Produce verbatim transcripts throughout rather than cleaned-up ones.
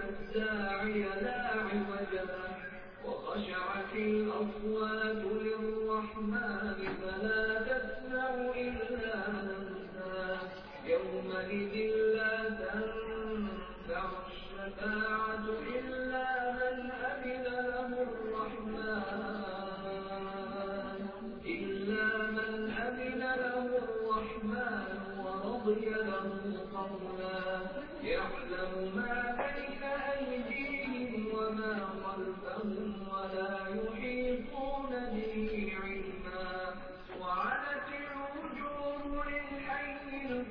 الداعي لا عوج له وخشعت الأصوات للرحمن فلا تسمع إلا همسا يومئذ لا تنفع الشفاعة إلا من أذن له الرحمن إلا من أذن له الرحمن ورضي له قولا يعلم ما بين أيديهم وما خلفهم ولا يحيطون به علما وعنت الوجوه للحي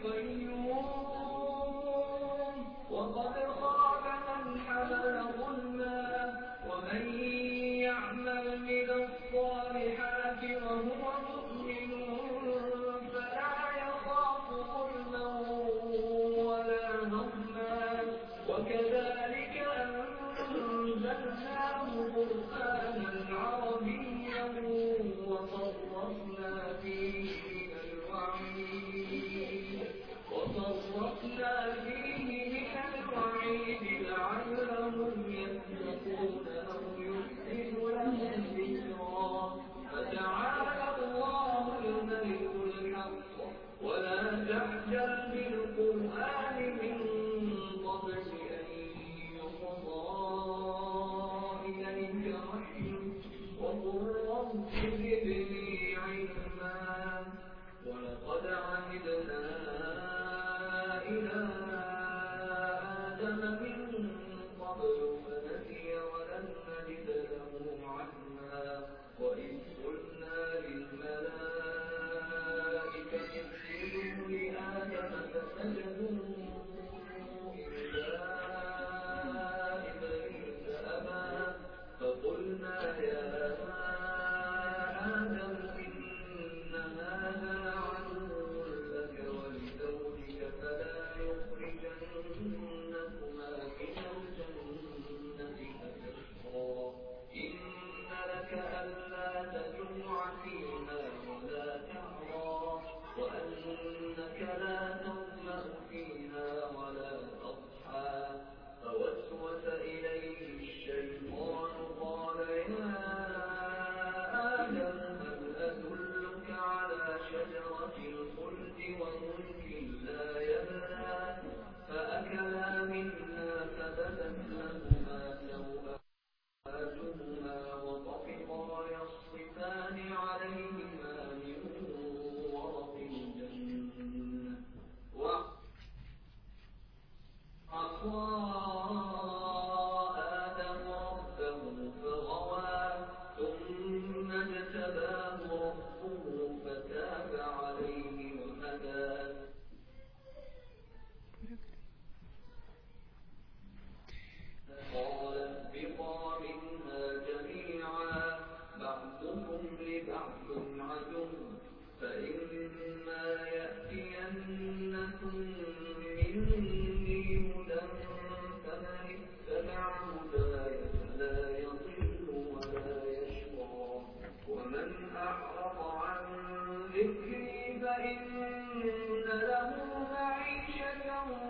القيوم وقد خاب من حمل ظلما ومن يعمل من الصالحات وهو مؤمن فلا يخاف ظلما ولا هضما وكذلك أنزلناه قرآنا عربيا وصرفنا فيه من الوعيد وصرفنا فيه من الوعيد لعلهم يتقون أو يحسن لهم ذكرا فتعالى الله الملك الحق ولا تعجل بالقرآن من قبل أن يقضى إليك وحيه وقل رب زدني علما ولقد عهدنا إلى آدم من قبل فنسي ولم نجد له عزما وإذ قلنا للملائكة اسجدوا لآدم فسجدوا إلا إبليس أبى فقلنا يا آدم إن هذا عدو لك ولزوجك فلا يخرجنكما من الجنة فتشقى إن لك ألا تجوع فيها ولا تعرى وأنك لا تظمأ فيها ولا تضحى فوسوس إليه الشيطان قال يا آدم هل أدلك على شجرة الخلد وملك لا يبلى فأكلا منها فبدت لهما سوآتهما وطفقا يخصفان عليهما من ورق الجنة وعصى آدم ربه فغوى ثم اجتباه ربه فتاب عليه وهدى قال اهبطا منها جميعا بعضكم لبعض عدو فإما يأتينكم مني هدى فمن اتبع هداي فلا يضل ولا يشقى ومن أعرض عن ذكري فإن له معيشة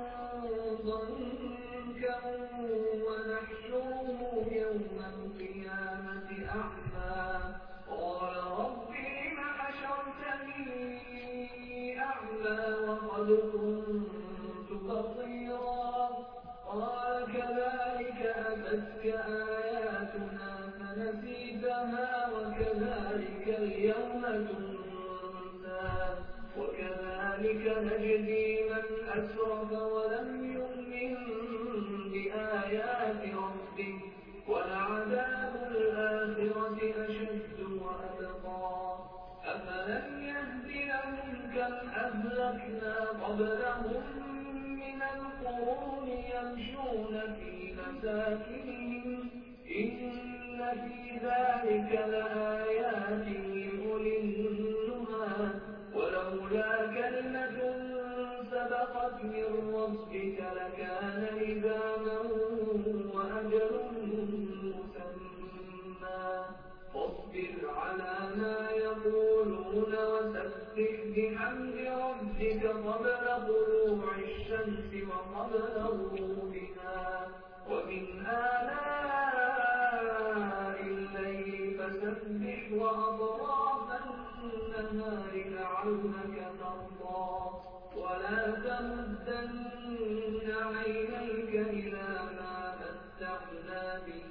ضنكا ونحشره يوم القيامة أعمى قال رب لم حشرتني أعمى وقد كنت بصيرا قال كذلك أتتك آياتنا فنسيتها وكذلك اليوم تنسى وكذلك نجزي من أسرف ولم يؤمن بآيات ربه ولعذاب الآخرة أشد وأبقى أفلم يهد لهم كم أهلكنا قبلهم من القرون يمشون في مساكنهم إن في ذلك لآيات لأولي النهى ولولا كلمة سبقت من ربك لكان لزاما وأجل مسمى فاصبر على ما يقولون وسبح بحمد ربك قبل طلوع الشمس وقبل غروبها ومن آلاء الليل فسبح وأطراف النهار لعلك ترضى ولا تمدن عينيك إلى ما متعنا به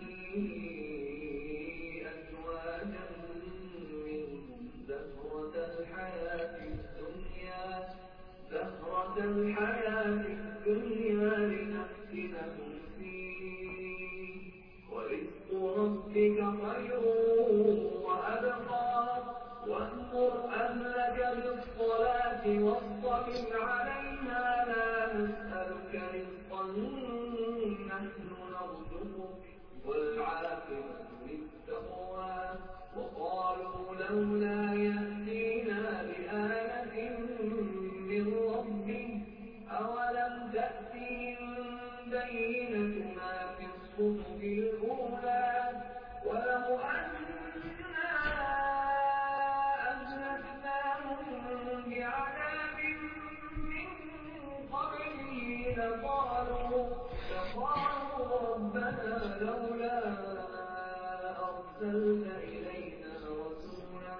أزواجا منهم زهرة الحياة الدنيا زهرة الحياة الدنيا لنفتنهم فيه ورزق ربك خير وأبقى وأمر أهلك بالصلاة واصطبر عليها لا نسألك رزقا نحن نرزقك والعاقبة للتقوى وقالوا لولا يأتينا بآية من ربه أولم تأتهم بينة ما في الصحف الأولى ولو أنا أهلكناهم بعذاب من قبله لقالوا لقالوا ربنا لولا أرسلت إلينا رسولا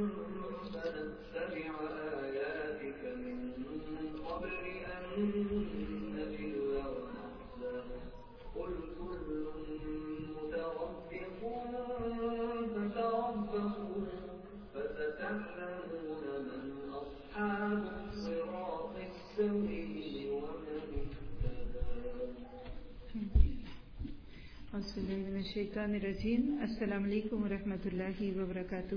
فنتبع آياتك من قبل أن نذل ونخزى قل كل متربص فتربصوا فستعلمون من أصحاب الصراط السوي ومن اهتدى. أعوذ بالله من الشيطان الرجيم. السلام علیکم ورحمۃ اللہ وبرکاتہ.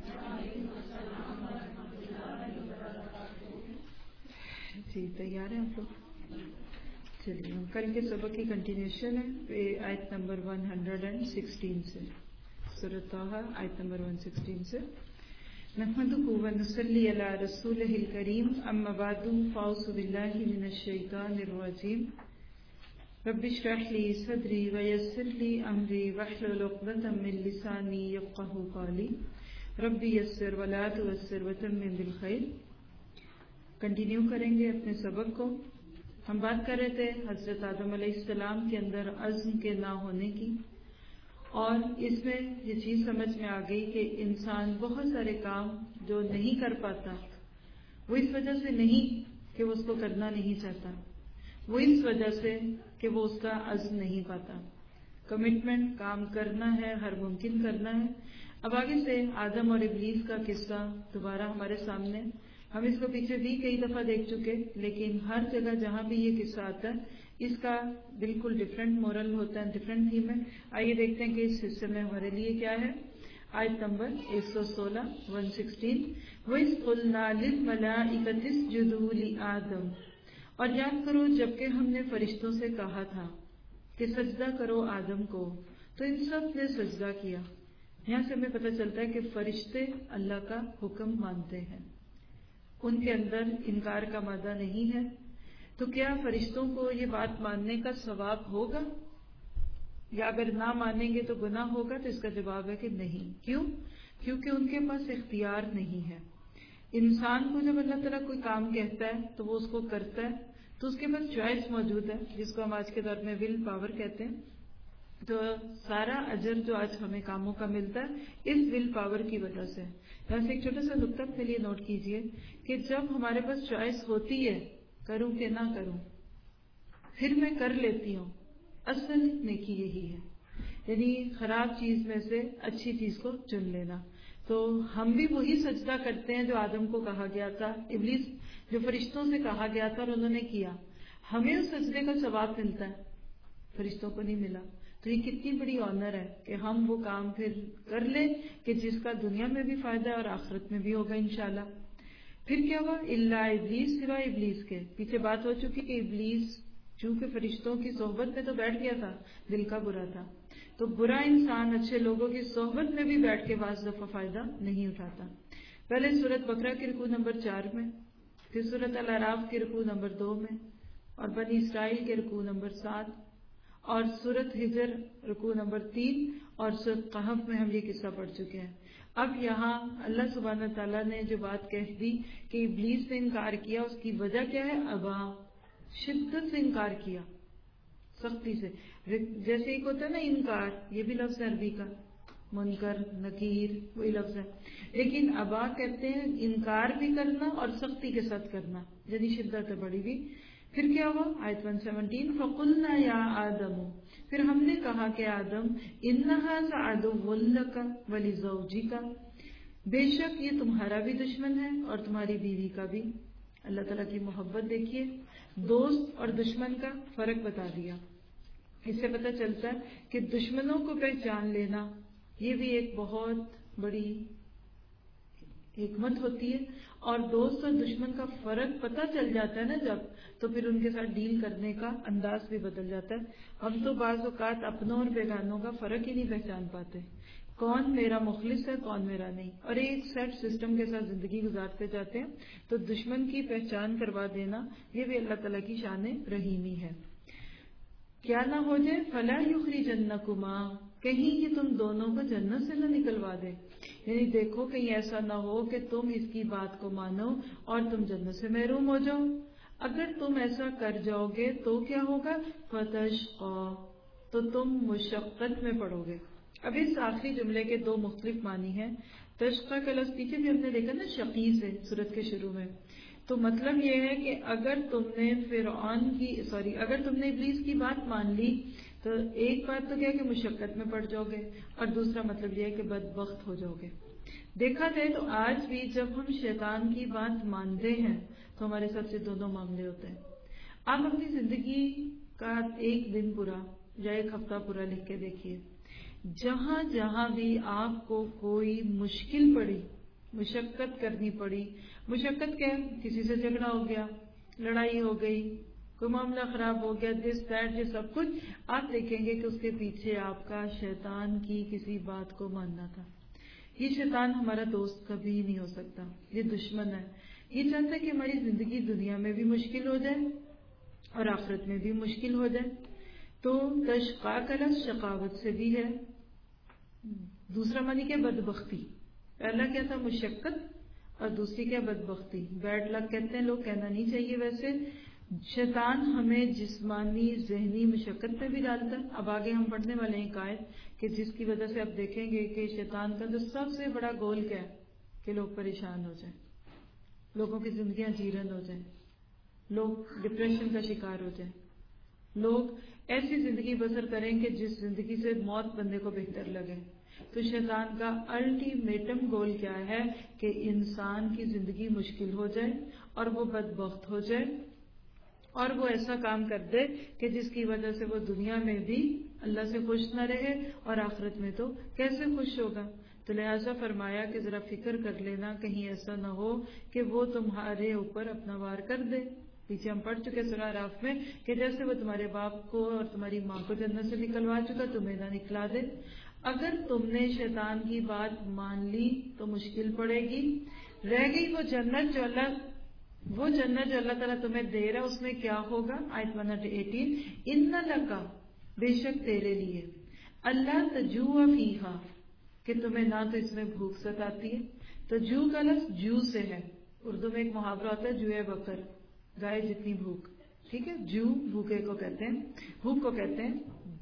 جی تیار ہیں آپ لوگ؟ چلیے ہم کل کے سبق کی کنٹینیوشن ہے آیت number one hundred and sixteen سے، سورۃ طٰہٰ آیت نمبر ون سکسٹین سے. نحمدہ ونصلی علی رسولہ الکریم اما بعد فاعوذ باللہ من الشیطان الرجیم. رب اشرح لی صدری ویسر لی امری واحلل عقدۃ من لسانی یفقہوا قولی رب یسر ولا تعسر وتمم بالخیر. کنٹینیو کریں گے اپنے سبق کو. ہم بات کر رہے تھے حضرت آدم علیہ السلام کے اندر عزم کے نہ ہونے کی، اور اس میں یہ چیز سمجھ میں آ گئی کہ انسان بہت سارے کام جو نہیں کر پاتا وہ اس وجہ سے نہیں کہ وہ اس کو کرنا نہیں چاہتا، وہ اس وجہ سے کہ وہ اس کا عزم نہیں پاتا. کمٹمنٹ کام کرنا ہے، ہر ممکن کرنا ہے. اب آگے سے آدم اور ابلیس کا قصہ دوبارہ ہمارے سامنے. ہم اس کو پیچھے بھی کئی دفعہ دیکھ چکے، لیکن ہر جگہ جہاں بھی یہ قصہ آتا ہے اس کا بالکل ڈفرینٹ مورل ہوتا ہے، ڈفرینٹ تھیم ہے. آئیے دیکھتے ہیں کہ اس حصے میں ہمارے لیے کیا ہے. آیت نمبر ایک سو سولہ ون سکسٹین. وَإِذْ قُلْنَا لِلْمَلَائِكَةِ اسْجُدُوا لِآدَمَ. اور یاد کرو جبکہ ہم نے فرشتوں سے کہا تھا کہ سجدہ کرو آدم کو، تو ان سب نے سجدہ کیا. یہاں سے ہمیں پتہ چلتا ہے کہ فرشتے اللہ کا حکم مانتے ہیں، ان کے اندر انکار کا مادہ نہیں ہے. تو کیا فرشتوں کو یہ بات ماننے کا ثواب ہوگا، یا اگر نہ مانیں گے تو گناہ ہوگا؟ تو اس کا جواب ہے کہ نہیں. کیوں؟ کیونکہ ان کے پاس اختیار نہیں ہے. انسان کو جب اللہ تعالیٰ کوئی کام کہتا ہے تو وہ اس کو کرتا ہے، تو اس کے پاس چوائس موجود ہے، جس کو ہم آج کے دور میں ول پاور کہتے ہیں. تو سارا اجر جو آج ہمیں کاموں کا ملتا ہے اس ول پاور کی وجہ سے. ویسے ایک چھوٹا سا نقطہ کے لیے نوٹ کیجئے کہ جب ہمارے پاس چوائس ہوتی ہے کروں کہ نہ کروں، پھر میں کر لیتی ہوں، اصل نیکی یہی ہے. یعنی خراب چیز میں سے اچھی چیز کو چن لینا. تو ہم بھی وہی سجدہ کرتے ہیں جو آدم کو کہا گیا تھا، ابلیس جو فرشتوں سے کہا گیا تھا اور انہوں نے کیا. ہمیں اس سجدے کا ثواب ملتا ہے، فرشتوں کو نہیں ملا. تو یہ کتنی بڑی آنر ہے کہ ہم وہ کام پھر کر لیں کہ جس کا دنیا میں بھی فائدہ ہے اور آخرت میں بھی ہوگا انشاءاللہ. پھر کیا ہوا؟ الا ابلیس، سوائے ابلیس کے. پیچھے بات ہو چکی کہ ابلیس چونکہ فرشتوں کی صحبت میں تو بیٹھ گیا تھا، دل کا برا تھا. تو برا انسان اچھے لوگوں کی صحبت میں بھی بیٹھ کے بعض دفعہ فائدہ نہیں اٹھاتا. پہلے سورۃ بقرہ کی رکوع نمبر چار میں، پھر سورۃ الاعراف کی رکوع نمبر دو میں، اور بنی اسرائیل کے رکوع نمبر سات، اور سورۃ ہجر رکوع نمبر تین، اور سورۃ قحف میں ہم یہ قصہ پڑھ چکے ہیں. اب یہاں اللہ سبحانہ تعالیٰ نے جو بات کہہ دی کہ ابلیس نے انکار کیا، اس کی وجہ کیا ہے؟ ابا، شدت سے انکار کیا. سختی سے. جیسے ایک ہوتا ہے نا انکار، یہ بھی لفظ عربی کا، منکر نکیر وہی لفظ ہے. لیکن ابا کہتے ہیں انکار بھی کرنا اور سختی کے ساتھ کرنا، یعنی شدت بڑی بھی. پھر کیا ہوا؟ آیت ایک سو سترہ، فَقُلْنَا يَا آدَمُ، پھر ہم نے کہا کہ آدم، إِنَّهَا عَدُوٌّ لَكَ وَلِزَوْجِكَ، بے شک یہ تمہارا بھی دشمن ہے اور تمہاری بیوی کا بھی. اللہ تعالیٰ کی محبت دیکھیے، دوست اور دشمن کا فرق بتا دیا. اس سے پتہ چلتا ہے کہ دشمنوں کو پہچان لینا یہ بھی ایک بہت بڑی حکمت ہوتی ہے. اور دوست اور دشمن کا فرق پتہ چل جاتا ہے نا جب، تو پھر ان کے ساتھ ڈیل کرنے کا انداز بھی بدل جاتا ہے. ہم تو بعض اوقات اپنوں اور بیگانوں کا فرق ہی نہیں پہچان پاتے، کون میرا مخلص ہے کون میرا نہیں، اور ایک سیٹ سسٹم کے ساتھ زندگی گزارتے جاتے ہیں. تو دشمن کی پہچان کروا دینا یہ بھی اللہ تعالیٰ کی شان رحیمی ہے. کیا نہ ہو جائے، فلا یخرجنکما، کہیں یہ تم دونوں کو جنت سے نہ نکلوا دے. یعنی دیکھو کہیں ایسا نہ ہو کہ تم اس کی بات کو مانو اور تم جنت سے محروم ہو جاؤ. اگر تم ایسا کر جاؤ گے تو کیا ہوگا؟ فتشقا، تو تم مشقت میں پڑو گے. اب اس آخری جملے کے دو مختلف معنی ہیں. تشقا کا لفظ پیچھے بھی ہم نے دیکھا نا شقی سے سورت کے شروع میں. تو مطلب یہ ہے کہ اگر تم نے فرعون کی سوری اگر تم نے ابلیس کی بات مان لی تو ایک بات تو کیا کہ مشقت میں پڑ جاؤ گے، اور دوسرا مطلب یہ ہے کہ بدبخت ہو جاؤ گے. دیکھا جائے تو آج بھی جب ہم شیطان کی بات مانتے ہیں تو ہمارے ساتھ سے دونوں معاملے ہوتے ہیں. آپ اپنی زندگی کا ایک دن پورا یا ایک ہفتہ پورا لکھ کے دیکھیے، جہاں جہاں بھی آپ کو کوئی مشکل پڑی، مشقت کرنی پڑی. مشقت کیا؟ کسی سے جھگڑا ہو گیا، لڑائی ہو گئی، کوئی معاملہ خراب ہو گیا، دس دیٹ یہ سب کچھ، آپ دیکھیں گے کہ اس کے پیچھے آپ کا شیطان کی کسی بات کو ماننا تھا. یہ شیطان ہمارا دوست کبھی نہیں ہو سکتا، یہ دشمن ہے. یہ چاہتا ہے کہ ہماری زندگی دنیا میں بھی مشکل ہو جائے اور آخرت میں بھی مشکل ہو جائے. تو تشقا کا لفظ شقاوت سے بھی ہے. دوسرا معنی کیا؟ بدبختی. پہلا کیا تھا؟ مشقت، اور دوسری کیا؟ بدبختی. بیڈ لک کہتے ہیں لوگ، کہنا نہیں چاہیے ویسے. شیطان ہمیں جسمانی ذہنی مشقت میں بھی ڈالتا ہے. اب آگے ہم پڑھنے والے ہیں آیت کہ جس کی وجہ سے آپ دیکھیں گے کہ شیطان کا جو سب سے بڑا گول کیا ہے کہ لوگ پریشان ہو جائیں، لوگوں کی زندگیاں جیرن ہو جائیں، لوگ ڈپریشن کا شکار ہو جائیں، لوگ ایسی زندگی بسر کریں کہ جس زندگی سے موت بندے کو بہتر لگے. تو شیطان کا الٹیمیٹم گول کیا ہے کہ انسان کی زندگی مشکل ہو جائے اور وہ بدبخت ہو جائے اور وہ ایسا کام کر دے کہ جس کی وجہ سے وہ دنیا میں بھی اللہ سے خوش نہ رہے اور آخرت میں تو کیسے خوش ہوگا. تو لہٰذا فرمایا کہ ذرا فکر کر لینا کہیں ایسا نہ ہو کہ وہ تمہارے اوپر اپنا وار کر دے. پیچھے ہم پڑھ چکے سورہ اعراف میں کہ جیسے وہ تمہارے باپ کو اور تمہاری ماں کو جنت سے نکلوا چکا تمہیں نہ نکلا دے. اگر تم نے شیطان کی بات مان لی تو مشکل پڑے گی. رہ گئی وہ جنت جو اللہ وہ جنت جو اللہ تعالیٰ تمہیں دے رہا اس میں کیا ہوگا؟ آیت ایک سو اٹھارہ، ان لکا، بے شک تیرے لیے، اللہ تجوع فیہا، کہ تمہیں نہ تو اس میں بھوک ستاتی ہے. تو جو کا لفظ جو سے ہے. اردو میں ایک محاورہ ہوتا ہے جوئے بکر، گائے جتنی بھوک. ٹھیک ہے، جو بھوکے کو کہتے ہیں، بھوک کو کہتے ہیں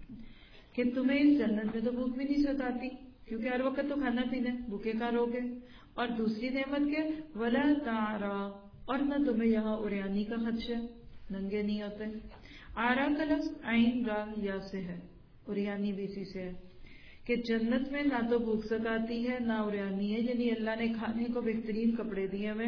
کہ تمہیں اس جنت میں تو بھوک بھی نہیں ستاتی کیونکہ ہر وقت تو کھانا پینا بھوکے کار ہو گئے. اور دوسری نعمت کیا؟ ولا تعرا، اور نہ تمہیں یہاں اوریانی کا خدشہ، ننگے نہیں ہوتے. آرا کا لفظ عین را یا سے ہے، اوریانی بھی اسی سے ہے کہ جنت میں نہ تو بھوک ستاتی ہے نہ اوریانی ہے. یعنی اللہ نے کھانے کو بہترین کپڑے دیے ہوئے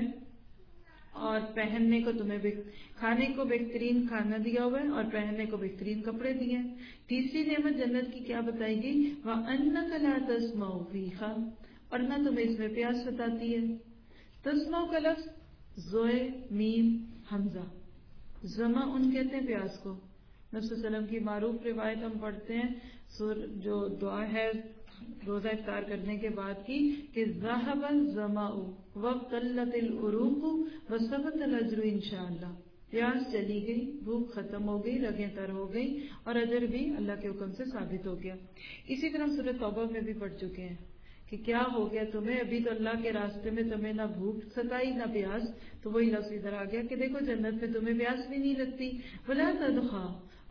اور پہننے کو تمہیں کھانے کو بہترین کھانا دیا ہوا ہے اور پہننے کو بہترین کپڑے دیے ہیں. تیسری نعمت جنت کی کیا بتائی گئی؟ وَأَنَّكَ لَا تَسْمَعُ فِيهَا، اور نہ تمہیں اس میں پیاس ستاتی ہے. تسمع کا لفظ زوئے میم حمزہ، زما ان کہتے ہیں پیاس کو. نبی صلی اللہ علیہ وسلم کی معروف روایت ہم پڑھتے ہیں جو دعا ہے روزہ افطار کرنے کے بعد کی کہ ذهب الظمأ وقلت العروق وثبت الاجر انشاءاللہ. پیاس چلی گئی، بھوک ختم ہو گئی، رگیں تر ہو گئی اور اجر بھی اللہ کے حکم سے ثابت ہو گیا. اسی طرح سورۃ توبہ میں بھی پڑھ چکے ہیں کہ کیا ہو گیا تمہیں، ابھی تو اللہ کے راستے میں تمہیں نہ بھوک ستائی نہ پیاس. تو وہی لفظ ادھر آ گیا کہ دیکھو جنت میں تمہیں پیاس بھی نہیں لگتی. ولا تضحیٰ،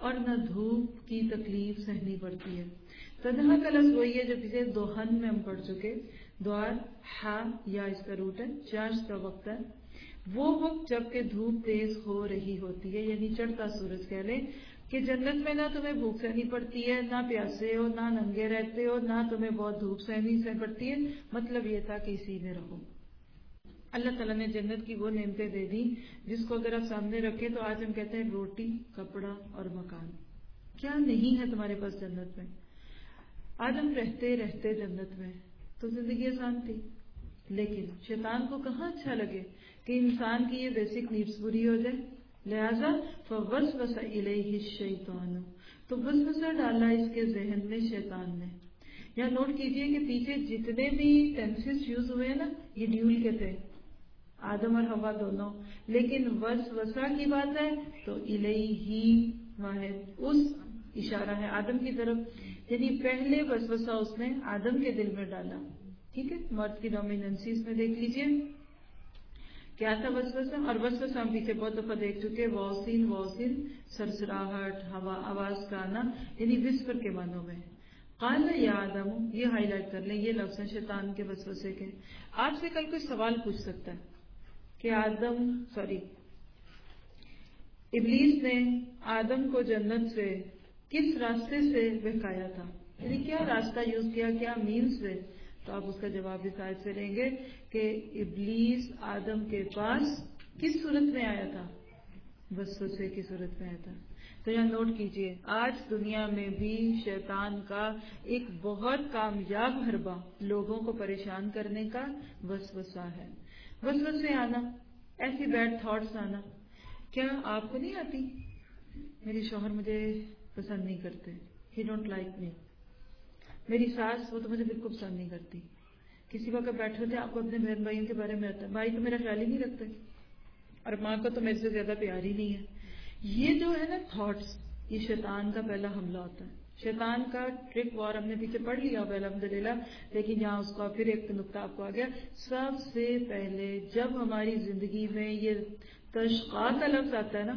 اور نہ دھوپ کی تکلیف سہنی پڑتی ہے. تنہا کا لفظ وہی ہے جو پیچھے دوہن میں ہم پڑھ چکے. دوار ہا یا اس کا روٹ ہے. چارج کا وقت ہے وہ وقت جب کہ دھوپ تیز ہو رہی ہوتی ہے، یعنی چڑھتا سورج کہہ لیں کہ جنت میں نہ تمہیں بھوک سہنی پڑتی ہے، نہ پیاسے ہو، نہ ننگے رہتے ہو، نہ تمہیں بہت دھوپ سہنی سے پڑتی ہے. مطلب یہ تھا کہ اسی میں رہو. اللہ تعالیٰ نے جنت کی وہ نعمتیں دے دی جس کو اگر آپ سامنے رکھیں تو آج ہم کہتے ہیں روٹی، کپڑا اور مکان. کیا نہیں ہے تمہارے پاس جنت میں؟ آج ہم رہتے رہتے جنت میں تو زندگی آسان تھی، لیکن شیطان کو کہاں اچھا لگے کہ انسان کی یہ بیسک نیڈس پوری ہو جائے. لہذا فوسوس الیہ الشیطان، تو وسوسہ ڈالا اس کے ذہن میں شیطان نے. یہاں نوٹ کیجئے کہ پیچھے جتنے بھی ٹینسز یوز ہوئے ہیں نا یہ ڈیول کے تھے، آدم اور حوا دونوں، لیکن وسوسہ کی بات ہے تو الیہ واحد اس اشارہ ہے آدم کی طرف، یعنی پہلے وسوسہ اس نے آدم کے دل میں ڈالا. ٹھیک ہے، مرد کی ڈومیننسی اس میں دیکھ لیجئے کیا تھا وسوسہ. اور وسوسہ ہم پیچھے بہت دفعہ دیکھ چکے، واؤسین واؤسین سرسراہٹ، ہوا آواز کا آنا، یعنی وسپر کے معنوں میں. قال یا آدم، یہ ہائی لائٹ کر لیں، یہ لفظ ہے شیطان کے وسوسے کے. آپ سے کل کوئی سوال پوچھ سکتا ہے کہ آدم سوری ابلیس نے آدم کو جنت سے کس راستے سے بہکایا تھا، یعنی کیا راستہ یوز کیا، کیا مینز سے. تو آپ اس کا جواب اس آیت سے لیں گے کہ ابلیس آدم کے پاس کس صورت میں آیا تھا؟ وسوسے کی صورت میں آیا تھا. تو یہاں نوٹ کیجئے آج دنیا میں بھی شیطان کا ایک بہت کامیاب حربہ لوگوں کو پریشان کرنے کا وسوسہ ہے. وسوسے آنا، ایسی بیڈ تھاٹس آنا. کیا آپ کو نہیں آتی؟ میری شوہر مجھے پسند نہیں کرتے، ہی ڈونٹ لائک می. میری ساس، وہ تو مجھے بالکل پسند نہیں کرتی. کسی وقت بیٹھے ہوتے آپ کو اپنے بہن بھائیوں کے بارے میں آتا ہے، بھائی تو میرا خیال ہی نہیں رکھتے، اور ماں کو تو میرے سے زیادہ پیار ہی نہیں ہے. یہ جو ہے نا تھاٹس، یہ شیطان کا پہلا حملہ ہوتا ہے. شیطان کا ٹرک وار ہم نے پیچھے پڑھ لیا ہوا الحمدللہ، لیکن یہاں اس کا پھر ایک نقطہ آپ کو آ گیا. سب سے پہلے جب ہماری زندگی میں یہ تشقاء کا لفظ آتا ہے نا،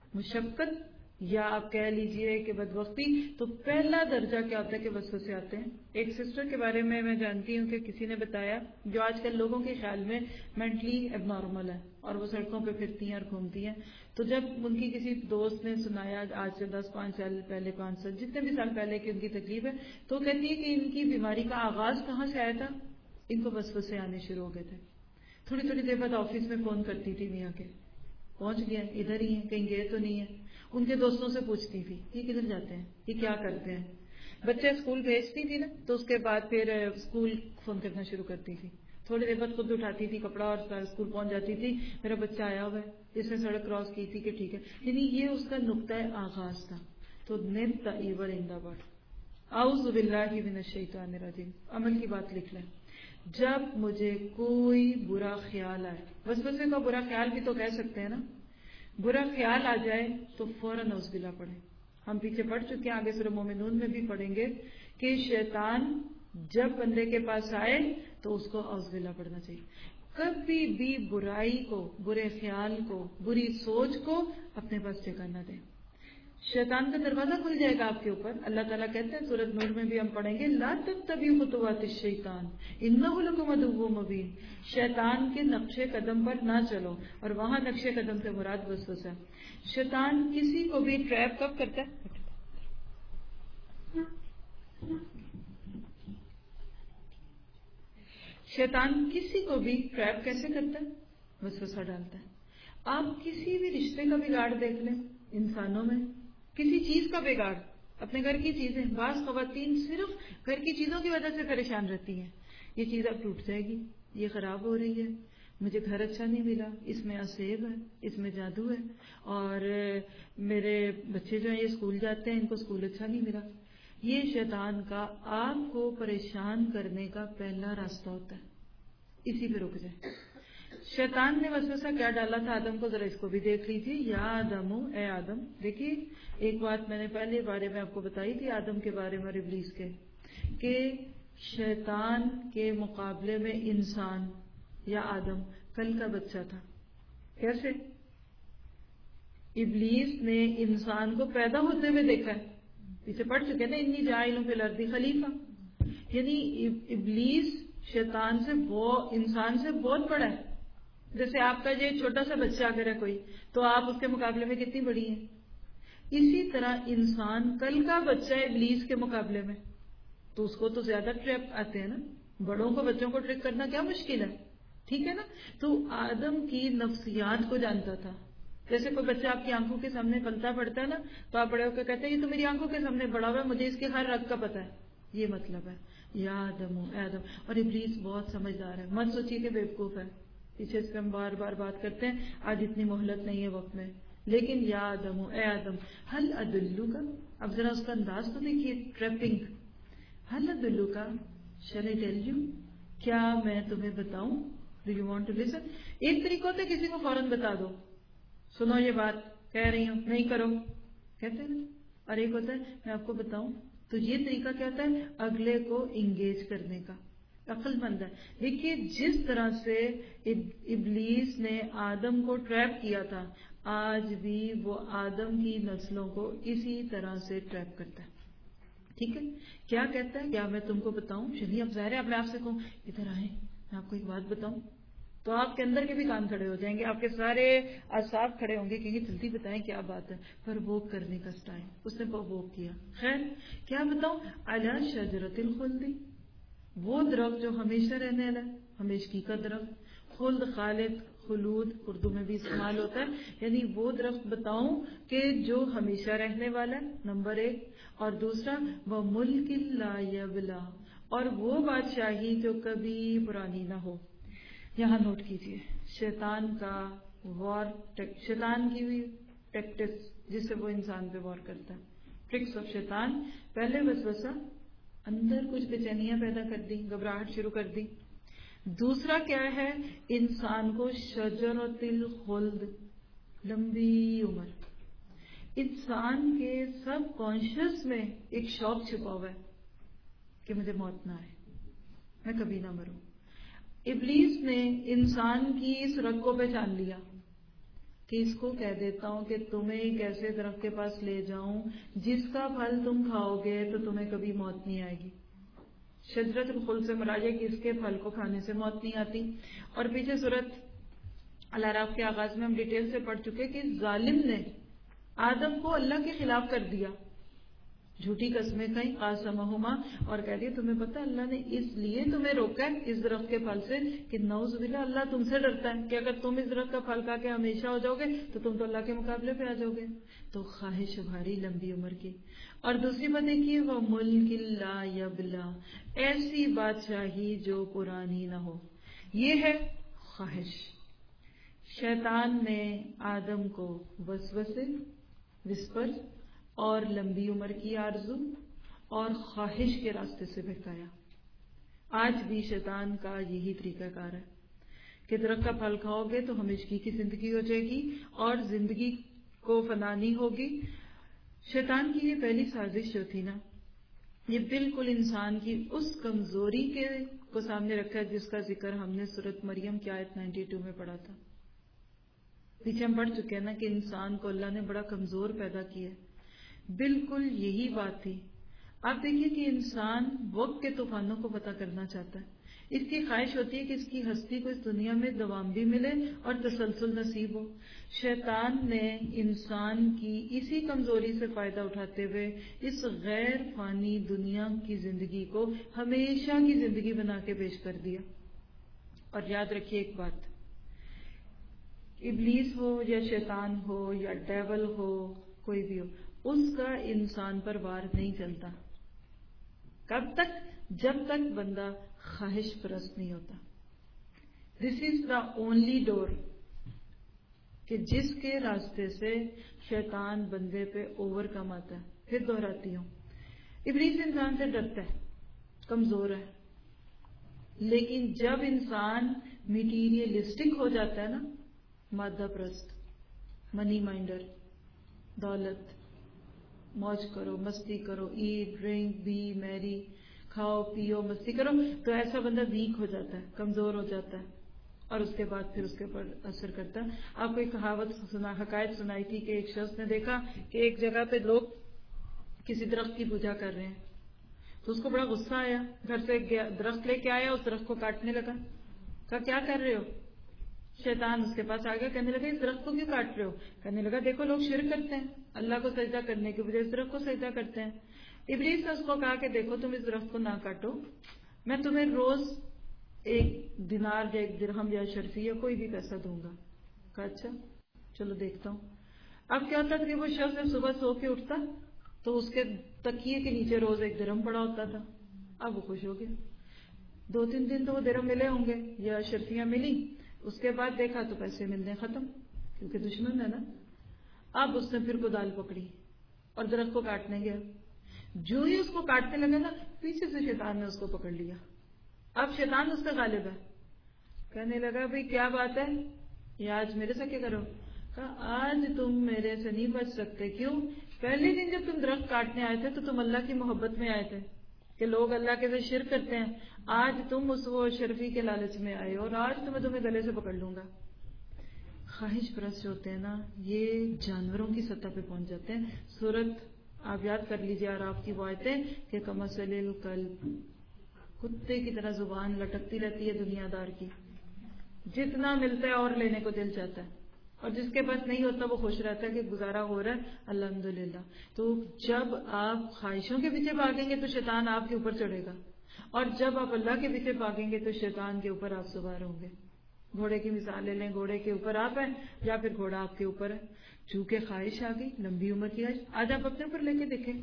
مشقت یا آپ کہہ لیجئے کہ بدبختی، تو پہلا درجہ کیا ہوتا ہے کہ وسوسے آتے ہیں. ایک سسٹر کے بارے میں میں جانتی ہوں کہ کسی نے بتایا جو آج کل لوگوں کے خیال میں مینٹلی اب نارمل ہے اور وہ سڑکوں پہ پھرتی ہیں اور گھومتی ہیں. تو جب ان کی کسی دوست نے سنایا آج سے دس پانچ سال پہلے، پانچ سال جتنے بھی سال پہلے کی ان کی تکلیف ہے، تو کہتی ہے کہ ان کی بیماری کا آغاز کہاں سے آیا تھا؟ ان کو وسوسے آنے شروع ہو گئے تھے. تھوڑی تھوڑی دیر بعد آفس میں فون کرتی تھی، میاں کے پہنچ گیا، ادھر ہی ہیں، کہیں گئے تو نہیں ہے. ان کے دوستوں سے پوچھتی تھی یہ کدھر جاتے ہیں، یہ کیا کرتے ہیں. بچے اسکول بھیجتی تھی نا تو اس کے بعد پھر اسکول فون کرنا شروع کرتی تھی. تھوڑی دیر بعد خود اٹھاتی تھی کپڑا اور اسکول پہنچ جاتی تھی، میرا بچہ آیا ہوا ہے، جس نے سڑک کراس کی تھی کہ ٹھیک ہے. یعنی یہ اس کا نقطۂ آغاز تھا. تو نیب ایور ان دا ورڈ، اعوذ باللہ من الشیطان الرجیم. عمل کی بات لکھ لیں. جب مجھے کوئی برا خیال آئے، وسوسے کا برا خیال بھی تو کہہ سکتے ہیں نا، برا خیال آ جائے تو فوراً اعوذ باللہ پڑھیں. ہم پیچھے پڑھ چکے ہیں، آگے سورہ مومنون میں بھی پڑھیں گے کہ شیطان جب بندے کے پاس آئے تو اس کو اعوذ باللہ پڑھنا چاہیے. کبھی بھی برائی کو، برے خیال کو، بری سوچ کو اپنے پاس جگہ نہ دیں. شیطان کا دروازہ کھل جائے گا آپ کے اوپر. اللہ تعالیٰ کہتے ہیں سورۃ نور میں بھی ہم پڑھیں گے، لا تتبعوا خطوات الشیطان انہ لکم عدو مبین. شیطان کے نقش قدم پر نہ چلو، اور وہاں نقش قدم سے مراد وسوسہ. شیطان کسی کو بھی ٹریپ کب کرتا ہے؟ شیطان کسی کو بھی ٹریپ کیسے کرتا ہے؟ وسوسہ ڈالتا ہے. آپ کسی بھی رشتے کا بگاڑ دیکھ لیں انسانوں میں، کسی چیز کا بگاڑ، اپنے گھر کی چیزیں. بعض خواتین صرف گھر کی چیزوں کی وجہ سے پریشان رہتی ہیں. یہ چیز اب ٹوٹ جائے گی، یہ خراب ہو رہی ہے، مجھے گھر اچھا نہیں ملا، اس میں اسیب ہے، اس میں جادو ہے، اور میرے بچے جو ہیں یہ اسکول جاتے ہیں، ان کو اسکول اچھا نہیں ملا. یہ شیطان کا آپ کو پریشان کرنے کا پہلا راستہ ہوتا ہے. اسی پہ رک جائیں. شیطان نے وسوسہ کیا ڈالا تھا آدم کو، ذرا اس کو بھی دیکھ لیجیے. یا آدم، اے آدم. دیکھیے ایک بات میں نے پہلے بارے میں آپ کو بتائی تھی آدم کے بارے میں اور ابلیس کے، کہ شیطان کے مقابلے میں انسان یا آدم کل کا بچہ تھا. کیسے؟ ابلیس نے انسان کو پیدا ہوتے ہوئے دیکھا ہے، پیچھے پڑھ چکے نا انی جاعل فی الارض خلیفہ، یعنی ابلیس شیطان سے بہت انسان سے بہت بڑا ہے. جیسے آپ کا یہ چھوٹا سا بچہ اگر ہے کوئی تو آپ اس کے مقابلے میں کتنی بڑی ہیں. اسی طرح انسان کل کا بچہ ہے ابلیس کے مقابلے میں، تو اس کو تو زیادہ ٹریپ آتے ہیں نا. بڑوں کو بچوں کو ٹرک کرنا کیا مشکل ہے، ٹھیک ہے نا. تو آدم کی نفسیات کو جانتا تھا. جیسے کوئی بچہ آپ کی آنکھوں کے سامنے پلتا پڑتا ہے نا، تو آپ بڑے ہو کے کہتے ہیں یہ تو میری آنکھوں کے سامنے بڑا ہوا ہے، مجھے اس کے ہر رگ کا پتا ہے. یہ مطلب ہے یا آدم اے آدم. اور ابلیس بہت سمجھدار ہے، مت سوچیے کہ بیوقوف ہے. پیچھے اس پہ ہم بار بار بات کرتے ہیں، آج اتنی مہلت نہیں ہے وقت میں. لیکن یا آدم اے آدم حل ادلو کا، اب ذرا اس کا انداز تو دیکھیے، ٹریپنگ. حل ادلو کا شل آئی ٹیل یو، کیا میں تمہیں بتاؤں؟ Do you want to listen? ایک طریقہ ہوتا ہے کسی کو فوراً بتا دو، سنو یہ بات کہہ رہی ہوں نہیں کرو کہتے ہیں. اور ایک ہوتا ہے میں آپ کو بتاؤں. تو یہ طریقہ کیا ہوتا ہے؟ اگلے کو انگیج کرنے کا، عقل مند ہے. دیکھیے جس طرح سے ابلیس نے آدم کو ٹریپ کیا تھا، آج بھی وہ آدم کی نسلوں کو اسی طرح سے ٹریپ کرتا ہے. ٹھیک ہے، کیا کہتا ہے؟ کیا میں تم کو بتاؤں؟ چلیے اب ظاہر ہے اب میں آپ سے کہوں ادھر آئیں میں آپ کو ایک بات بتاؤں، تو آپ کے اندر کے بھی کان کھڑے ہو جائیں گے، آپ کے سارے اعصاب کھڑے ہوں گے کہ جلدی بتائیں کیا بات ہے. پر وہ کرنے کا سٹائل اس نے وہ کیا. خیر کیا بتاؤں؟ علی شجرۃ الخلد، وہ درخت جو ہمیشہ رہنے والا ہے، ہمیشگی کا درخت. خلد خالد خلود اردو میں بھی استعمال ہوتا ہے، یعنی وہ درخت بتاؤں کہ جو ہمیشہ رہنے والا ہے، نمبر ایک. اور دوسرا وہ ملک لا یبلا، اور وہ بادشاہی جو کبھی پرانی نہ ہو. یہاں نوٹ کیجئے شیطان کا وار، شیطان کی بھی ٹیکٹس جس سے وہ انسان پہ وار کرتا ہے. ٹرکس آف شیطان. پہلے وسوسہ، اندر کچھ بے-چینیاں پیدا کر دی، گھبراہٹ شروع کر دی. دوسرا کیا ہے؟ انسان کو شجرۃ الخلد، لمبی عمر. انسان کے سب کانشیس میں ایک شوق چھپا ہوا ہے کہ مجھے موت نہ آئے، میں کبھی نہ مروں. ابلیس نے انسان کی اس رگ کو پہچان لیا کہ اس کو کہہ دیتا ہوں کہ تمہیں ایک ایسے درخت کے پاس لے جاؤں جس کا پھل تم کھاؤ گے تو تمہیں کبھی موت نہیں آئے گی. شجرۃ الخلد سے مراد ہے کہ اس کے پھل کو کھانے سے موت نہیں آتی. اور پیچھے سورۃ الاعراف کے آغاز میں ہم ڈیٹیل سے پڑھ چکے کہ ظالم نے آدم کو اللہ کے خلاف کر دیا، جھوٹی قسمیں کہیں قاسمہما، اور کہہ دیا تمہیں پتہ اللہ نے اس لیے تمہیں روکا ہے اس درخت کے پھل سے کہ نعوذ باللہ اللہ تم سے ڈرتا ہے کہ اگر تم اس درخت کا پھل کھا کے ہمیشہ ہو جاؤ گے تو تم تو اللہ کے مقابلے پہ آ جاؤ گے. تو خواہش بھاری لمبی عمر کی. اور دوسری بات دیکھیے وہ ملک لا یبلا، ایسی بادشاہی جو پرانی نہ ہو. یہ ہے خواہش. شیطان نے آدم کو وسوسے، وسپر اور لمبی عمر کی آرزو اور خواہش کے راستے سے بہکایا. آج بھی شیطان کا یہی طریقہ کار ہے کہ درخت کا پھل کھاؤ گے تو ہمیشگی کی زندگی ہو جائے گی اور زندگی کو فنا نہیں ہوگی. شیطان کی یہ پہلی سازش جو تھی نا، یہ بالکل انسان کی اس کمزوری کے کو سامنے رکھا ہے جس کا ذکر ہم نے سورۃ مریم کی آیت بانوے میں پڑھا تھا. پیچھے ہم پڑھ چکے ہیں نا کہ انسان کو اللہ نے بڑا کمزور پیدا کیا ہے. بالکل یہی بات تھی. آپ دیکھیے کہ انسان وقت کے طوفانوں کو پتہ کرنا چاہتا ہے. اس کی خواہش ہوتی ہے کہ اس کی ہستی کو اس دنیا میں دوام بھی ملے اور تسلسل نصیب ہو. شیطان نے انسان کی اسی کمزوری سے فائدہ اٹھاتے ہوئے اس غیر فانی دنیا کی زندگی کو ہمیشہ کی زندگی بنا کے پیش کر دیا. اور یاد رکھیے ایک بات، ابلیس ہو یا شیطان ہو یا ڈیول ہو، کوئی بھی ہو، اس کا انسان پر وار نہیں چلتا. کب تک؟ جب تک بندہ خواہش پرست نہیں ہوتا. دس از دا اونلی ڈور کہ جس کے راستے سے شیطان بندے پہ اوور کم آتا ہے. پھر دہراتی ہوں، ابلیس انسان سے ڈرتا ہے، کمزور ہے. لیکن جب انسان میٹیریلسٹک ہو جاتا ہے نا، مادہ پرست، منی مائنڈر، دولت، موج کرو، مستی کرو، ایٹ ڈرنک بی میری، کھاؤ پیو مستی کرو، تو ایسا بندہ ویک ہو جاتا ہے، کمزور ہو جاتا ہے. اور اس کے بعد پھر اس کے اوپر اثر کرتا ہے. آپ کو ایک کہاوت سنا حکایت سنائی تھی کہ ایک شخص نے دیکھا کہ ایک جگہ پہ لوگ کسی درخت کی پوجا کر رہے ہیں، تو اس کو بڑا غصہ آیا، گھر سے درخت لے کے آیا، اس درخت کو کاٹنے لگا. کہا کیا کر رہے ہو؟ شیطان اس کے پاس آ گیا، کہنے لگا اس درخت کو کیوں کاٹ رہے ہو؟ کہنے لگا دیکھو لوگ شرک کرتے ہیں، اللہ کو سجدہ کرنے کے بجائے اس درخت کو سجدہ کرتے ہیں. ابلیس نے اس کو کہا کہ دیکھو تم اس درخت کو نہ کاٹو، میں تمہیں روز ایک دینار یا ایک درہم یا شرفی یا کوئی بھی پیسہ دوں گا. کہا اچھا چلو دیکھتا ہوں. اب کیا ہوتا تھا کہ وہ شخص جب صبح سو کے اٹھتا تو اس کے تکیے کے نیچے روز ایک درہم پڑا ہوتا تھا. اب وہ خوش ہو گیا. دو تین دن تو وہ درہم ملے ہوں گے یا شرفیاں ملی، اس کے بعد دیکھا تو پیسے ملنے ختم، کیونکہ دشمن ہے نا. اب اس نے پھر کدال پکڑی اور درخت کو کاٹنے گیا. جو ہی اس کو کاٹنے لگا نا، پیچھے سے شیطان نے اس کو پکڑ لیا. اب شیطان اس کا غالب ہے. کہنے لگا بھئی کیا بات ہے، یہ آج میرے سے کیا کرو؟ کہا آج تم میرے سے نہیں بچ سکتے. کیوں؟ پہلے دن جب تم درخت کاٹنے آئے تھے تو تم اللہ کی محبت میں آئے تھے کہ لوگ اللہ کے ساتھ شرک کرتے ہیں. آج تم اس وہ شرفی کے لالچ میں آئے اور آج تمہیں تمہیں گلے سے پکڑ لوں گا. خواہش پرست ہوتے ہیں نا، یہ جانوروں کی سطح پہ پہنچ جاتے ہیں. سورت آپ یاد کر لیجیے اور آپ کی وہ آیتیں کہ کمثل الکلب، کتے کی طرح زبان لٹکتی رہتی ہے دنیا دار کی، جتنا ملتا ہے اور لینے کو دل چاہتا ہے، اور جس کے پاس نہیں ہوتا وہ خوش رہتا ہے کہ گزارا ہو رہا ہے الحمدللہ. تو جب آپ خواہشوں کے پیچھے بھاگیں گے تو شیطان آپ کے اوپر چڑھے گا، اور جب آپ اللہ کے پیچھے بھاگیں گے تو شیطان کے اوپر آپ سوار ہوں گے. گھوڑے کی مثال لے لیں، گھوڑے کے اوپر آپ ہیں یا پھر گھوڑا آپ کے اوپر ہے. چونکہ خواہش آ گئی، لمبی عمر کی خواہش، آج آپ اپنے اوپر لے کے دیکھیں.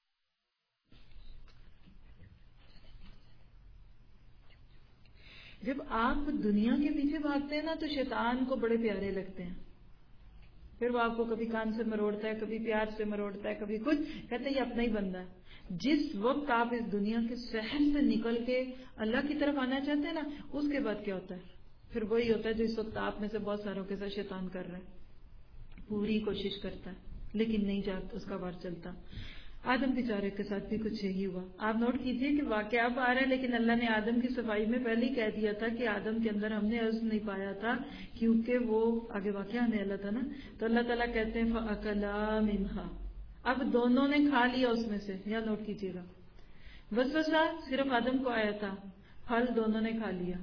جب آپ دنیا کے پیچھے بھاگتے ہیں نا تو شیطان کو بڑے پیارے لگتے ہیں. پھر وہ آپ کو کبھی کان سے مروڑتا ہے، کبھی پیار سے مروڑتا ہے، کبھی کچھ، کہتے ہیں یہ اپنا ہی بندہ ہے. جس وقت آپ اس دنیا کے شہر سے نکل کے اللہ کی طرف آنا چاہتے ہیں نا، اس کے بعد کیا ہوتا ہے؟ پھر وہی ہوتا ہے جو اس وقت آپ میں سے بہت ساروں کے ساتھ شیطان کر رہے ہیں. پوری کوشش کرتا ہے لیکن نہیں جاتا، اس کا بار چلتا. آدم بیچارے کے ساتھ بھی کچھ یہی ہوا. آپ نوٹ کیجئے کہ واقعہ اب آ رہا ہے، لیکن اللہ نے آدم کی صفائی میں پہلے ہی کہہ دیا تھا کہ آدم کے اندر ہم نے عزم نہیں پایا تھا، کیونکہ وہ آگے واقعہ آنے والا تھا نا. تو اللہ تعالیٰ کہتے ہیں فَأَكَلَا مِنْهَا، اب دونوں نے کھا لیا اس میں سے. یا نوٹ کیجئے گا، وسوسہ صرف آدم کو آیا تھا، پھل دونوں نے کھا لیا.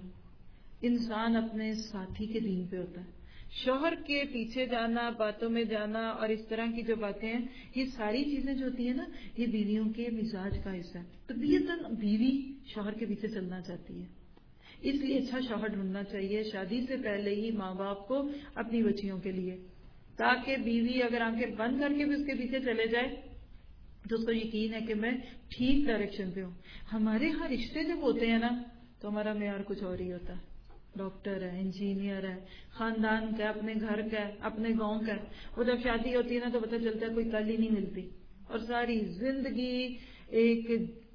انسان اپنے ساتھی کے دین پہ ہوتا ہے. شوہر کے پیچھے جانا، باتوں میں جانا اور اس طرح کی جو باتیں ہیں، یہ ساری چیزیں جو ہوتی ہیں نا، یہ بیویوں کے مزاج کا حصہ ہے. طبیعتاً بیوی شوہر کے پیچھے چلنا چاہتی ہے، اس لیے اچھا شوہر ڈھونڈنا چاہیے شادی سے پہلے ہی ماں باپ کو اپنی بچیوں کے لیے، تاکہ بیوی اگر آنکھیں بند کر کے بھی اس کے پیچھے چلے جائے تو اس کو یقین ہے کہ میں ٹھیک ڈائریکشن پہ ہوں. ہمارے ہاں رشتے جب ہوتے ہیں نا تو ہمارا معیار کچھ اور ہی ہوتا ہے. ڈاکٹر ہے، انجینئر ہے، خاندان کا، اپنے گھر کا، اپنے گاؤں کا. وہ جب شادی ہوتی ہے نا تو پتہ چلتا ہے کوئی کل ہی نہیں ملتی، اور ساری زندگی ایک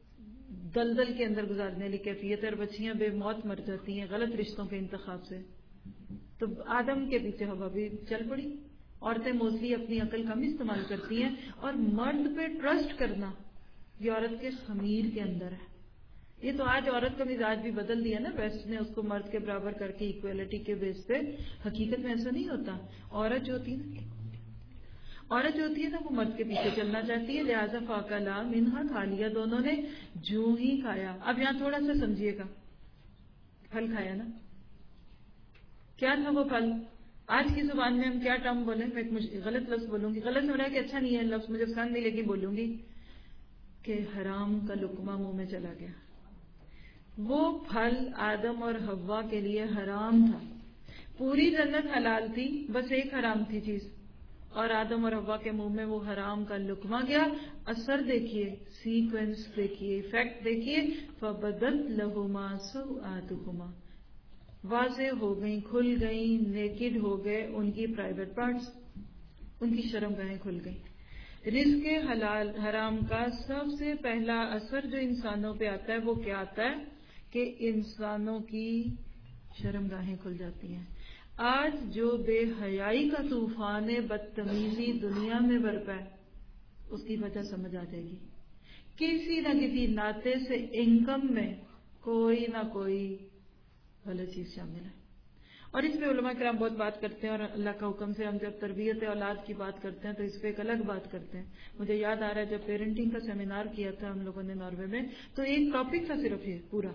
دلدل کے اندر گزارنے والی کیفیت ہے، اور بچیاں بے موت مر جاتی ہیں غلط رشتوں کے انتخاب سے. تو آدم کے پیچھے ہوا بھی چل پڑی. عورتیں موسٹلی اپنی عقل کم استعمال کرتی ہیں، اور مرد پہ ٹرسٹ کرنا یہ عورت کے خمیر کے اندر ہے. یہ تو آج عورت کا مزاج بھی بدل دیا نا، ویسٹ نے اس کو مرد کے برابر کر کے ایکویلٹی کے بیس پہ. حقیقت میں ایسا نہیں ہوتا. عورت جو ہوتی ہے عورت جو ہوتی ہے نا وہ مرد کے پیچھے چلنا چاہتی ہے. لہٰذا فاکلا منہا، کھا لیا دونوں نے. جو ہی کھایا، اب یہاں تھوڑا سا سمجھیے گا، پھل کھایا نا، کیا تھا وہ پھل؟ آج کی زبان میں ہم کیا ٹرم بولیں؟ میں ایک غلط لفظ بولوں گی، غلط ہو رہا ہے کہ اچھا نہیں ہے لفظ، مجھے پسند نہیں لیکن بولوں گی کہ حرام کا لقمہ منہ میں چلا گیا. وہ پھل آدم اور حوا کے لیے حرام تھا. پوری جنت حلال تھی، بس ایک حرام تھی چیز، اور آدم اور حوا کے منہ میں وہ حرام کا لقمہ گیا. اثر دیکھیے، سیکوینس دیکھیے، ایفیکٹ دیکھیے. فَبَدَتْ لَهُمَا سَوْآتُهُمَا، واضح ہو گئیں، کھل گئیں، نیکڈ ہو گئے ان کی پرائیویٹ پارٹس، ان کی شرمگاہیں کھل گئیں. رزق حلال حرام کا سب سے پہلا اثر جو انسانوں پہ آتا ہے وہ کیا آتا ہے کہ انسانوں کی شرمگاہیں کھل جاتی ہیں. آج جو بے حیائی کا طوفان بدتمیزی دنیا میں برپا ہے اس کی وجہ سمجھ آ جائے گی. کسی نہ کسی ناطے سے انکم میں کوئی نہ کوئی غلط چیز شامل ہے. اور اس پہ علماء کرام بہت بات کرتے ہیں، اور اللہ کا حکم سے ہم جب تربیت اولاد کی بات کرتے ہیں تو اس پہ ایک الگ بات کرتے ہیں. مجھے یاد آ رہا ہے جب پیرنٹنگ کا سیمینار کیا تھا ہم لوگوں نے ناروے میں، تو ایک ٹاپک تھا صرف یہ پورا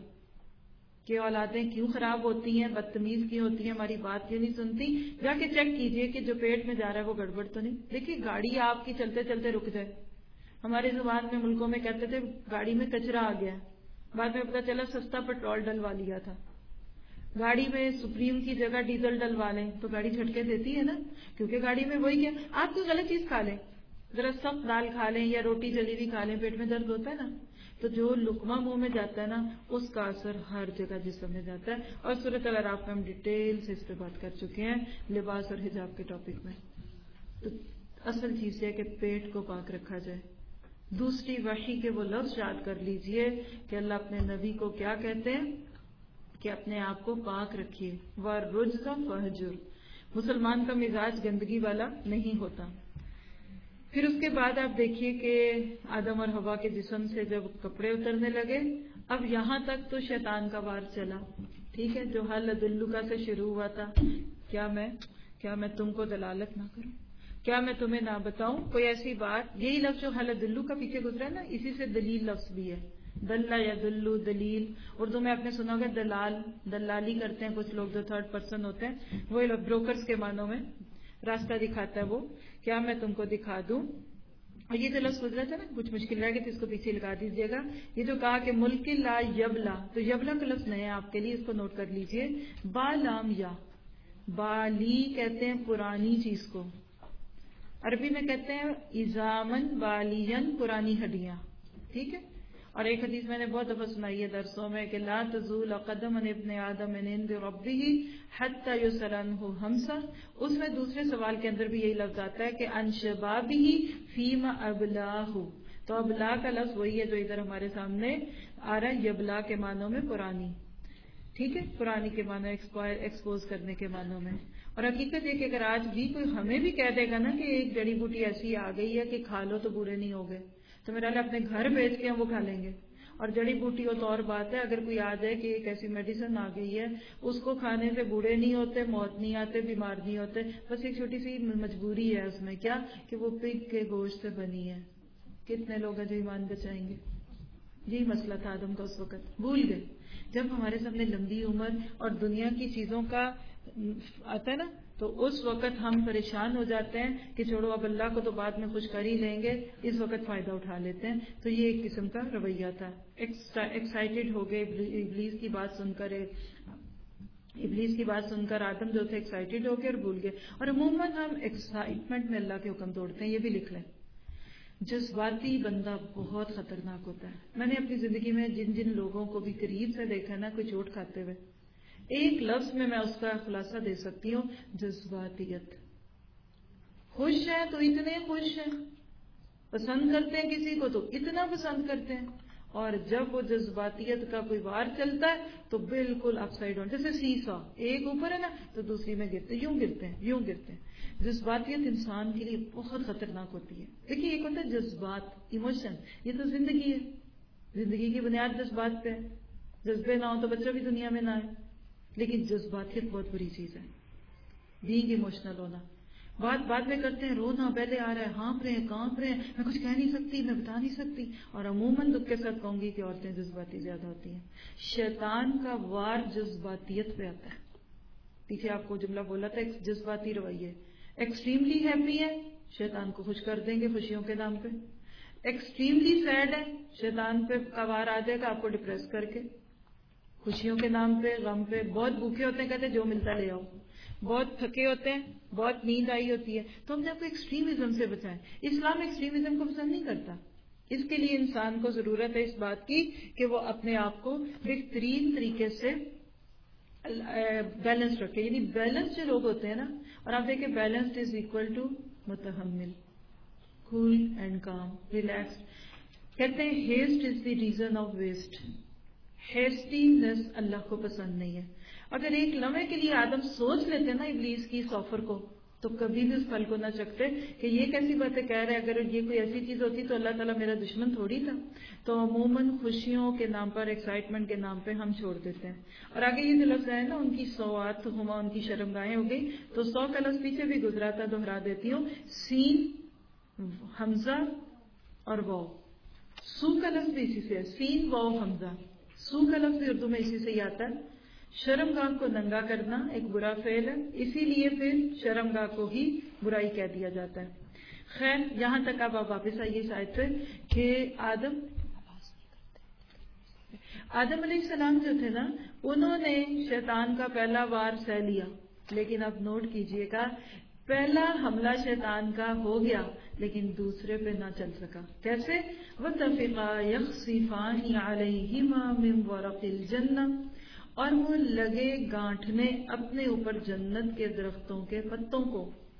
کہ اولادیں کیوں خراب ہوتی ہیں، بدتمیز کیوں ہوتی ہیں، ہماری بات کیوں نہیں سنتی. جا کے چیک کیجئے کہ جو پیٹ میں جا رہا ہے وہ گڑبڑ تو نہیں. دیکھیے گاڑی آپ کی چلتے چلتے رک جائے، ہمارے زبان میں ملکوں میں کہتے تھے گاڑی میں کچرا آ گیا، بعد میں پتا چلا سستا پیٹرول ڈلوا لیا تھا. گاڑی میں سپریم کی جگہ ڈیزل ڈلوا لیں تو گاڑی جھٹکے دیتی ہے نا، کیونکہ گاڑی میں وہی کیا، آپ کوئی غلط چیز کھا لیں، ذرا سخت دال کھا لیں یا روٹی جلی ہوئی کھا لیں، پیٹ میں درد ہوتا ہے نا، تو جو لقمہ منہ میں جاتا ہے نا اس کا اثر ہر جگہ جسم میں جاتا ہے. اور سورۃ الاعراف میں ہم ڈیٹیل سے اس پہ بات کر چکے ہیں لباس اور حجاب کے ٹاپک میں. تو اصل چیز یہ ہے کہ پیٹ کو پاک رکھا جائے. دوسری وحی کے وہ لفظ یاد کر لیجئے کہ اللہ اپنے نبی کو کیا کہتے ہیں کہ اپنے آپ کو پاک رکھیے. وَالرُّجْزَ فَاهْجُرْ. مسلمان کا مزاج گندگی والا نہیں ہوتا. پھر اس کے بعد آپ دیکھیے کہ آدم اور حوا کے جسم سے جب کپڑے اترنے لگے، اب یہاں تک تو شیطان کا وار چلا. ٹھیک ہے، جو حل دلکا سے شروع ہوا تھا، کیا میں کیا میں تم کو دلالت نہ کروں، کیا میں تمہیں نہ بتاؤں کوئی ایسی بات. یہی لفظ جو حل دلو کا پیچھے گزرا ہے نا، اسی سے دلیل لفظ بھی ہے. دلہ یا دلو دلیل. اردو میں آپ نے سنا ہوگا دلال، دلالی کرتے ہیں کچھ لوگ جو تھرڈ پرسن ہوتے ہیں، وہ بروکرز کے معنوں میں راستہ دکھاتا ہے. وہ کیا میں تم کو دکھا دوں. اور یہ جو لفظ گزرا تھا نا، کچھ مشکل رہ گئی تو اس کو پیچھے لگا دیجیے گا. یہ جو کہا کہ ملک لا یبلا، تو یبلا کا لفظ نیا ہے آپ کے لیے، اس کو نوٹ کر لیجیے. با لام یا، بالی کہتے ہیں پرانی چیز کو، عربی میں کہتے ہیں ایزامن بالین، پرانی ہڈیاں. ٹھیک ہے. اور ایک حدیث میں نے بہت دفعہ سنائی ہے درسوں میں کہ لا تزول قدم ابن آدم من عند ربہ حتی یسأل عنہ خمسا. اس میں دوسرے سوال کے اندر بھی یہی لفظ آتا ہے کہ عن شبابہ فیما ابلاہ. تو ابلا کا لفظ وہی ہے جو ادھر ہمارے سامنے آ رہا ہے، یبلا کے معنوں میں پرانی. ٹھیک ہے، پرانی کے معنی ایکسپوز کرنے کے معنوں میں. اور حقیقت یہ کہ اگر آج بھی کوئی ہمیں بھی کہہ دے گا نا کہ ایک جڑی بوٹی ایسی آ گئی ہے کہ کھا لو تو برے نہیں ہوگے، تو میرا اللہ اپنے گھر بیچ کے ہم وہ کھا لیں گے. اور جڑی بوٹی ہو تو اور بات ہے، اگر کوئی آ جائے کہ ایک ایسی میڈیسن آ گئی ہے اس کو کھانے سے بوڑھے نہیں ہوتے، موت نہیں آتے، بیمار نہیں ہوتے، بس ایک چھوٹی سی مجبوری ہے اس میں، کیا کہ وہ پگ کے گوشت سے بنی ہے. کتنے لوگ ہیں جو ایمان بچائیں گے؟ یہی مسئلہ تھا آدم کا اس وقت، بھول گئے. جب ہمارے سامنے لمبی عمر اور دنیا کی چیزوں کا آتا ہے نا تو اس وقت ہم پریشان ہو جاتے ہیں کہ چھوڑو اب اللہ کو تو بعد میں خوش کر ہی لیں گے، اس وقت فائدہ اٹھا لیتے ہیں. تو یہ ایک قسم کا رویہ تھا. ایکسائٹیڈ ہو گئے ابلیس کی بات سن کر، ابلیس کی بات سن کر آدم جو تھے ایکسائٹیڈ ہو گئے اور بھول گئے. اور عموماً ہم ایکسائٹمنٹ میں اللہ کے حکم توڑتے ہیں، یہ بھی لکھ لیں. جذباتی بندہ بہت خطرناک ہوتا ہے. میں نے اپنی زندگی میں جن جن لوگوں کو بھی قریب سے دیکھا نا کوئی چوٹ کھاتے ہوئے، ایک لفظ میں میں اس کا خلاصہ دے سکتی ہوں، جذباتیت. خوش ہیں تو اتنے خوش ہیں، پسند کرتے ہیں کسی کو تو اتنا پسند کرتے ہیں، اور جب وہ جذباتیت کا کوئی وار چلتا ہے تو بالکل اپ سائڈ ڈاؤن، جیسے سیسا ایک اوپر ہے نا تو دوسری میں گرتے، یوں گرتے ہیں یوں گرتے ہیں. جذباتیت انسان کے لیے بہت خطرناک ہوتی ہے. دیکھیے ایک ہوتا ہے جذبات، ایموشن، یہ تو زندگی ہے، زندگی کی بنیاد جذبات پہ ہے. جذبے نہ ہو تو بچہ بھی دنیا میں نہ آئے. لیکن جذباتیت بہت بری چیز ہے، بینگ ایموشنل ہونا. بات بعد میں کرتے ہیں، رونا پہلے آ رہا ہے، ہانپ رہے ہیں کانپ رہے ہیں، میں کچھ کہہ نہیں سکتی، میں بتا نہیں سکتی. اور عموماً دکھ کے ساتھ کہوں گی کہ عورتیں جذباتی زیادہ ہوتی ہیں. شیطان کا وار جذباتیت پہ آتا ہے. پیچھے آپ کو جملہ بولا تھا جذباتی رویے. ایکسٹریملی ہیپی ہے، شیطان کو خوش کر دیں گے خوشیوں کے نام پہ. ایکسٹریملی سیڈ ہے، شیطان پہ کا وار آ جائے گا آپ کو ڈپریس کر کے. خوشیوں کے نام پہ، غم پہ. بہت بھوکے ہوتے ہیں، کہتے ہیں جو ملتا لے آؤ. بہت تھکے ہوتے ہیں، بہت نیند آئی ہوتی ہے، تو ہم نے آپ کو ایکسٹریمزم سے بچائیں. اسلام ایکسٹریمزم کو پسند نہیں کرتا. اس کے لیے انسان کو ضرورت ہے اس بات کی کہ وہ اپنے آپ کو بہترین طریقے سے بیلنس رکھے. یعنی بیلنس جو لوگ ہوتے ہیں نا، اور آپ دیکھیں بیلنسڈ از اکول ٹو متحمل، کول اینڈ کام، ریلیکس. کہتے ہیں haste is the reason of waste. Hastiness اللہ کو پسند نہیں ہے. اگر ایک لمحے کے لیے آدم سوچ لیتے نا ابلیس کی اس آفر کو تو کبھی بھی اس پھل کو نہ چکھتے کہ یہ کیسی باتیں کہہ رہے ہیں، اگر یہ کوئی ایسی چیز ہوتی تو اللہ تعالیٰ میرا دشمن تھوڑی تھا. تو عموماً خوشیوں کے نام پر، ایکسائٹمنٹ کے نام پہ ہم چھوڑ دیتے ہیں. اور آگے یہ جو لفظ ہے نا، ان کی سوات ہما، ان کی شرمگاہیں ہو گئی، تو سو کا لفظ پیچھے بھی گزرا تھا، دوہرا دیتی ہوں. سین، حمزہ اور واو. سو کا لفظ بھی اسی سے ہے، سین واو حمزہ. سو کا لفظ بھی اردو میں اسی سے ہی آتا ہے. شرمگاہ کو ننگا کرنا ایک برا فعل ہے، اسی لیے پھر شرمگاہ کو ہی برائی کہہ دیا جاتا ہے. خیر، یہاں تک اب آپ واپس آئیے اس آیت پہ کہ آدم آدم علیہ السلام جو تھے نا، انہوں نے شیطان کا پہلا وار سہ لیا، لیکن اب نوٹ کیجئے گا، پہلا حملہ شیطان کا ہو گیا لیکن دوسرے پہ نہ چل سکا. کیسے؟ وَتَفِقَا يَخْصِفَانِ عَلَيْهِمَا مِنْ وَرَقِ الْجَنَّةِ، اور وہ لگے گانٹھنے اپنے اوپر جنت کے درختوں کے پتوں کو.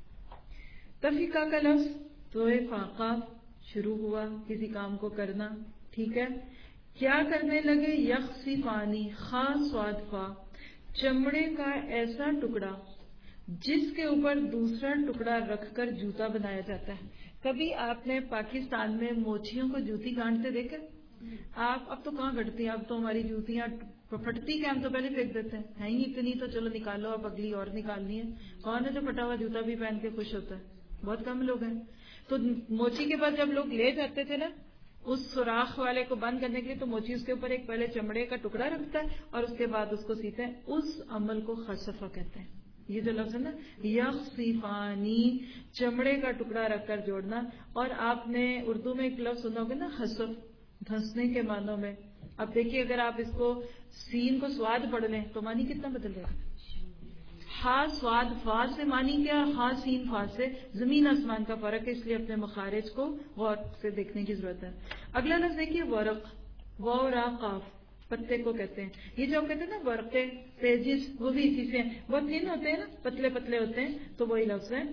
تفیقہ کا لفظ تو فاقہ، شروع ہوا کسی کام کو کرنا، ٹھیک ہے. کیا کرنے لگے؟ یخصفانی، خاص سواد فا، چمڑے کا ایسا ٹکڑا جس کے اوپر دوسرا ٹکڑا رکھ کر جوتا بنایا جاتا ہے. کبھی آپ نے پاکستان میں موچیوں کو جوتی گانٹتے دیکھا؟ آپ اب تو کہاں گھٹتی ہیں، اب تو ہماری جوتیاں پھٹتی کہ ہم تو پہلے پھینک دیتے ہیں، ہے ہی اتنی تو چلو نکالو، اب اگلی اور نکالنی ہے. کون ہے جو پھٹا ہوا جوتا بھی پہن کے خوش ہوتا ہے؟ بہت کم لوگ ہیں. تو موچی کے بعد جب لوگ لے جاتے تھے نا اس سوراخ والے کو بند کرنے کے لیے، تو موچی اس کے اوپر ایک پہلے چمڑے کا ٹکڑا رکھتا ہے اور اس کے بعد اس کو سیتے ہیں. اس عمل کو خصفہ کہتے ہیں. یہ جو لفظ ہے نا، یخصفانی، چمڑے کا ٹکڑا رکھ کر جوڑنا. اور آپ نے اردو میں ایک لفظ سنا ہوگا نا، حصف، دھنسنے کے معنوں میں. اب دیکھیے اگر آپ اس کو سین کو سواد پڑھ لیں تو معنی کتنا بدل رہا ہے. ہا سواد فا سے معنی کیا، ہا سین فا سے زمین آسمان کا فرق ہے، اس لیے اپنے مخارج کو غور سے دیکھنے کی ضرورت ہے. اگلا لفظ دیکھیے، ورق، واو را قاف، پتے کو کہتے ہیں. یہ جو کہتے ہیں نا ورقے، پیجز، وہ بھی اسی سے ہیں، بہت تھن ہوتے ہیں نا، پتلے پتلے ہوتے ہیں، تو وہی لفظ ہے.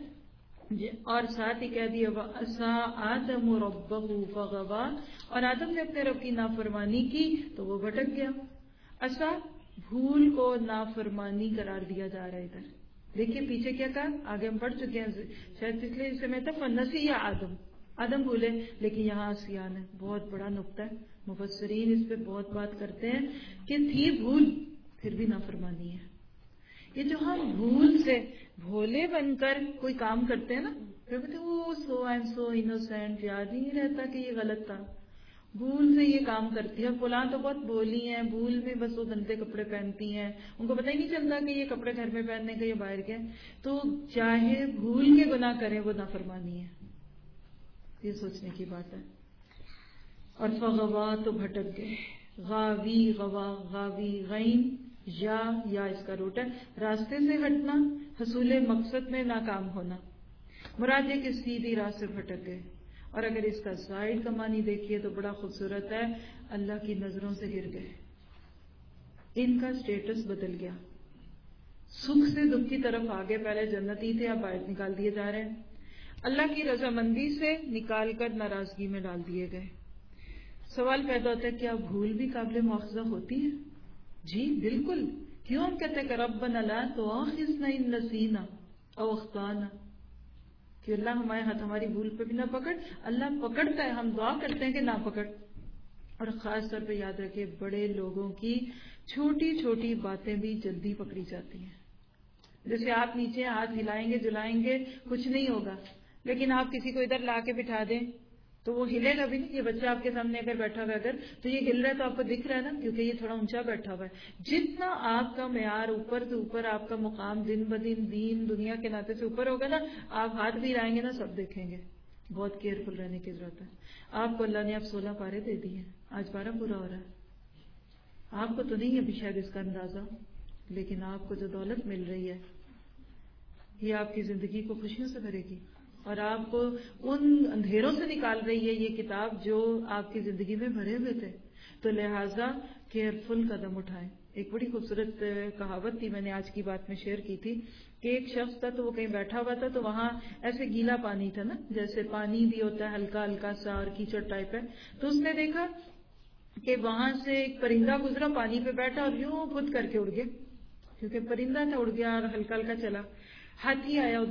اور ساتھ ہی کہہ دیا وَأَسَىٰ آدَمُ رَبَّهُ فَغَوَىٰ، اور آدم نے اپنے رب کی نافرمانی کی تو وہ بھٹک گیا. اسا، بھول کو نافرمانی قرار دیا جا رہا ہے ادھر. دیکھیے پیچھے کیا کہا، آگے ہم پڑھ چکے ہیں شاید اس لیے اس میں تھا فنسی یا آدم، آدم بھولے، لیکن یہاں اسیان ہے. بہت بڑا نقطہ ہے، مفسرین اس پہ بہت بات کرتے ہیں کہ تھی بھول پھر بھی نافرمانی ہے. یہ جو ہم بھول سے بھولے بن کر کوئی کام کرتے ہیں نا، پھر کہتے ہیں وہ سو اینڈ سو انوسینٹ، یاد ہی نہیں رہتا کہ یہ غلط تھا. بھول سے یہ کام کرتی ہے. فلاں تو بہت بولی ہیں، بھول میں بس وہ گندے کپڑے پہنتی ہیں، ان کو پتہ ہی نہیں چلتا کہ یہ کپڑے گھر میں پہننے کے، یہ باہر کے. تو چاہے بھول کے گناہ کریں وہ نافرمانی ہے. یہ سوچنے کی بات ہے. اور فغوا، تو بھٹک گئے. غاوی، غوا، غاوی، غین، یا یا اس کا روٹ ہے، راستے سے ہٹنا، حصول مقصد میں ناکام ہونا. مراد یہ کہ سیدھی راہ سے بھٹک گئے. اور اگر اس کا زائد کا معنی دیکھیے تو بڑا خوبصورت ہے، اللہ کی نظروں سے گر گئے. ان کا سٹیٹس بدل گیا، سکھ سے دکھ کی طرف آگے، پہلے جنتی تھے اب باہر نکال دیے جا رہے ہیں. اللہ کی رضامندی سے نکال کر ناراضگی میں ڈال دیے گئے. سوال پیدا ہوتا ہے کیا بھول بھی قابل مواخذہ ہوتی ہے؟ جی بالکل. کیوں ہم کہتے ہیں کہ ربنا لا تؤاخذنا ان نسینا او اخطانا، کہ اللہ ہمارے ہاتھ ہماری بھول پہ بھی نہ پکڑ. اللہ پکڑتا ہے، ہم دعا کرتے ہیں کہ نہ پکڑ. اور خاص طور پہ یاد رکھیں، بڑے لوگوں کی چھوٹی چھوٹی باتیں بھی جلدی پکڑی جاتی ہیں. جیسے آپ نیچے ہاتھ ہلائیں گے جلائیں گے کچھ نہیں ہوگا، لیکن آپ کسی کو ادھر لا کے بٹھا دیں تو وہ ہلے گا بھی نہیں. یہ بچہ آپ کے سامنے اگر بیٹھا ہوا اگر تو یہ ہل رہا ہے تو آپ کو دکھ رہا ہے نا، کیونکہ یہ تھوڑا اونچا بیٹھا ہوا ہے. جتنا آپ کا معیار اوپر سے اوپر، آپ کا مقام دن بدن دین دنیا کے ناطے سے اوپر ہوگا نا، آپ ہاتھ بھی ہلائیں گے نا سب دیکھیں گے. بہت کیئرفل رہنے کی ضرورت ہے. آپ کو اللہ نے اب سولہ پارے دے دی ہیں، آج بارہ پورا ہو رہا ہے. آپ کو تو نہیں ابھی شاید اس کا اندازہ، لیکن آپ کو جو دولت مل رہی ہے یہ آپ کی زندگی کو خوشیوں سے بھرے گی، اور آپ کو ان اندھیروں سے نکال رہی ہے یہ کتاب جو آپ کی زندگی میں بھرے ہوئے تھے. تو لہٰذا کیئرفل قدم اٹھائیں. ایک بڑی خوبصورت کہاوت تھی، میں نے آج کی بات میں شیئر کی تھی کہ ایک شخص تھا تو وہ کہیں بیٹھا ہوا تھا تو وہاں ایسے گیلا پانی تھا نا، جیسے پانی بھی ہوتا ہے ہلکا ہلکا سا اور کیچڑ ٹائپ ہے. تو اس نے دیکھا کہ وہاں سے ایک پرندہ گزرا، پانی پہ بیٹھا اور یوں خود کر کے اڑ گیا، کیونکہ پرندہ تھا، اڑ گیا اور ہلکا ہلکا چلا. ہاتھی آیا ادھر،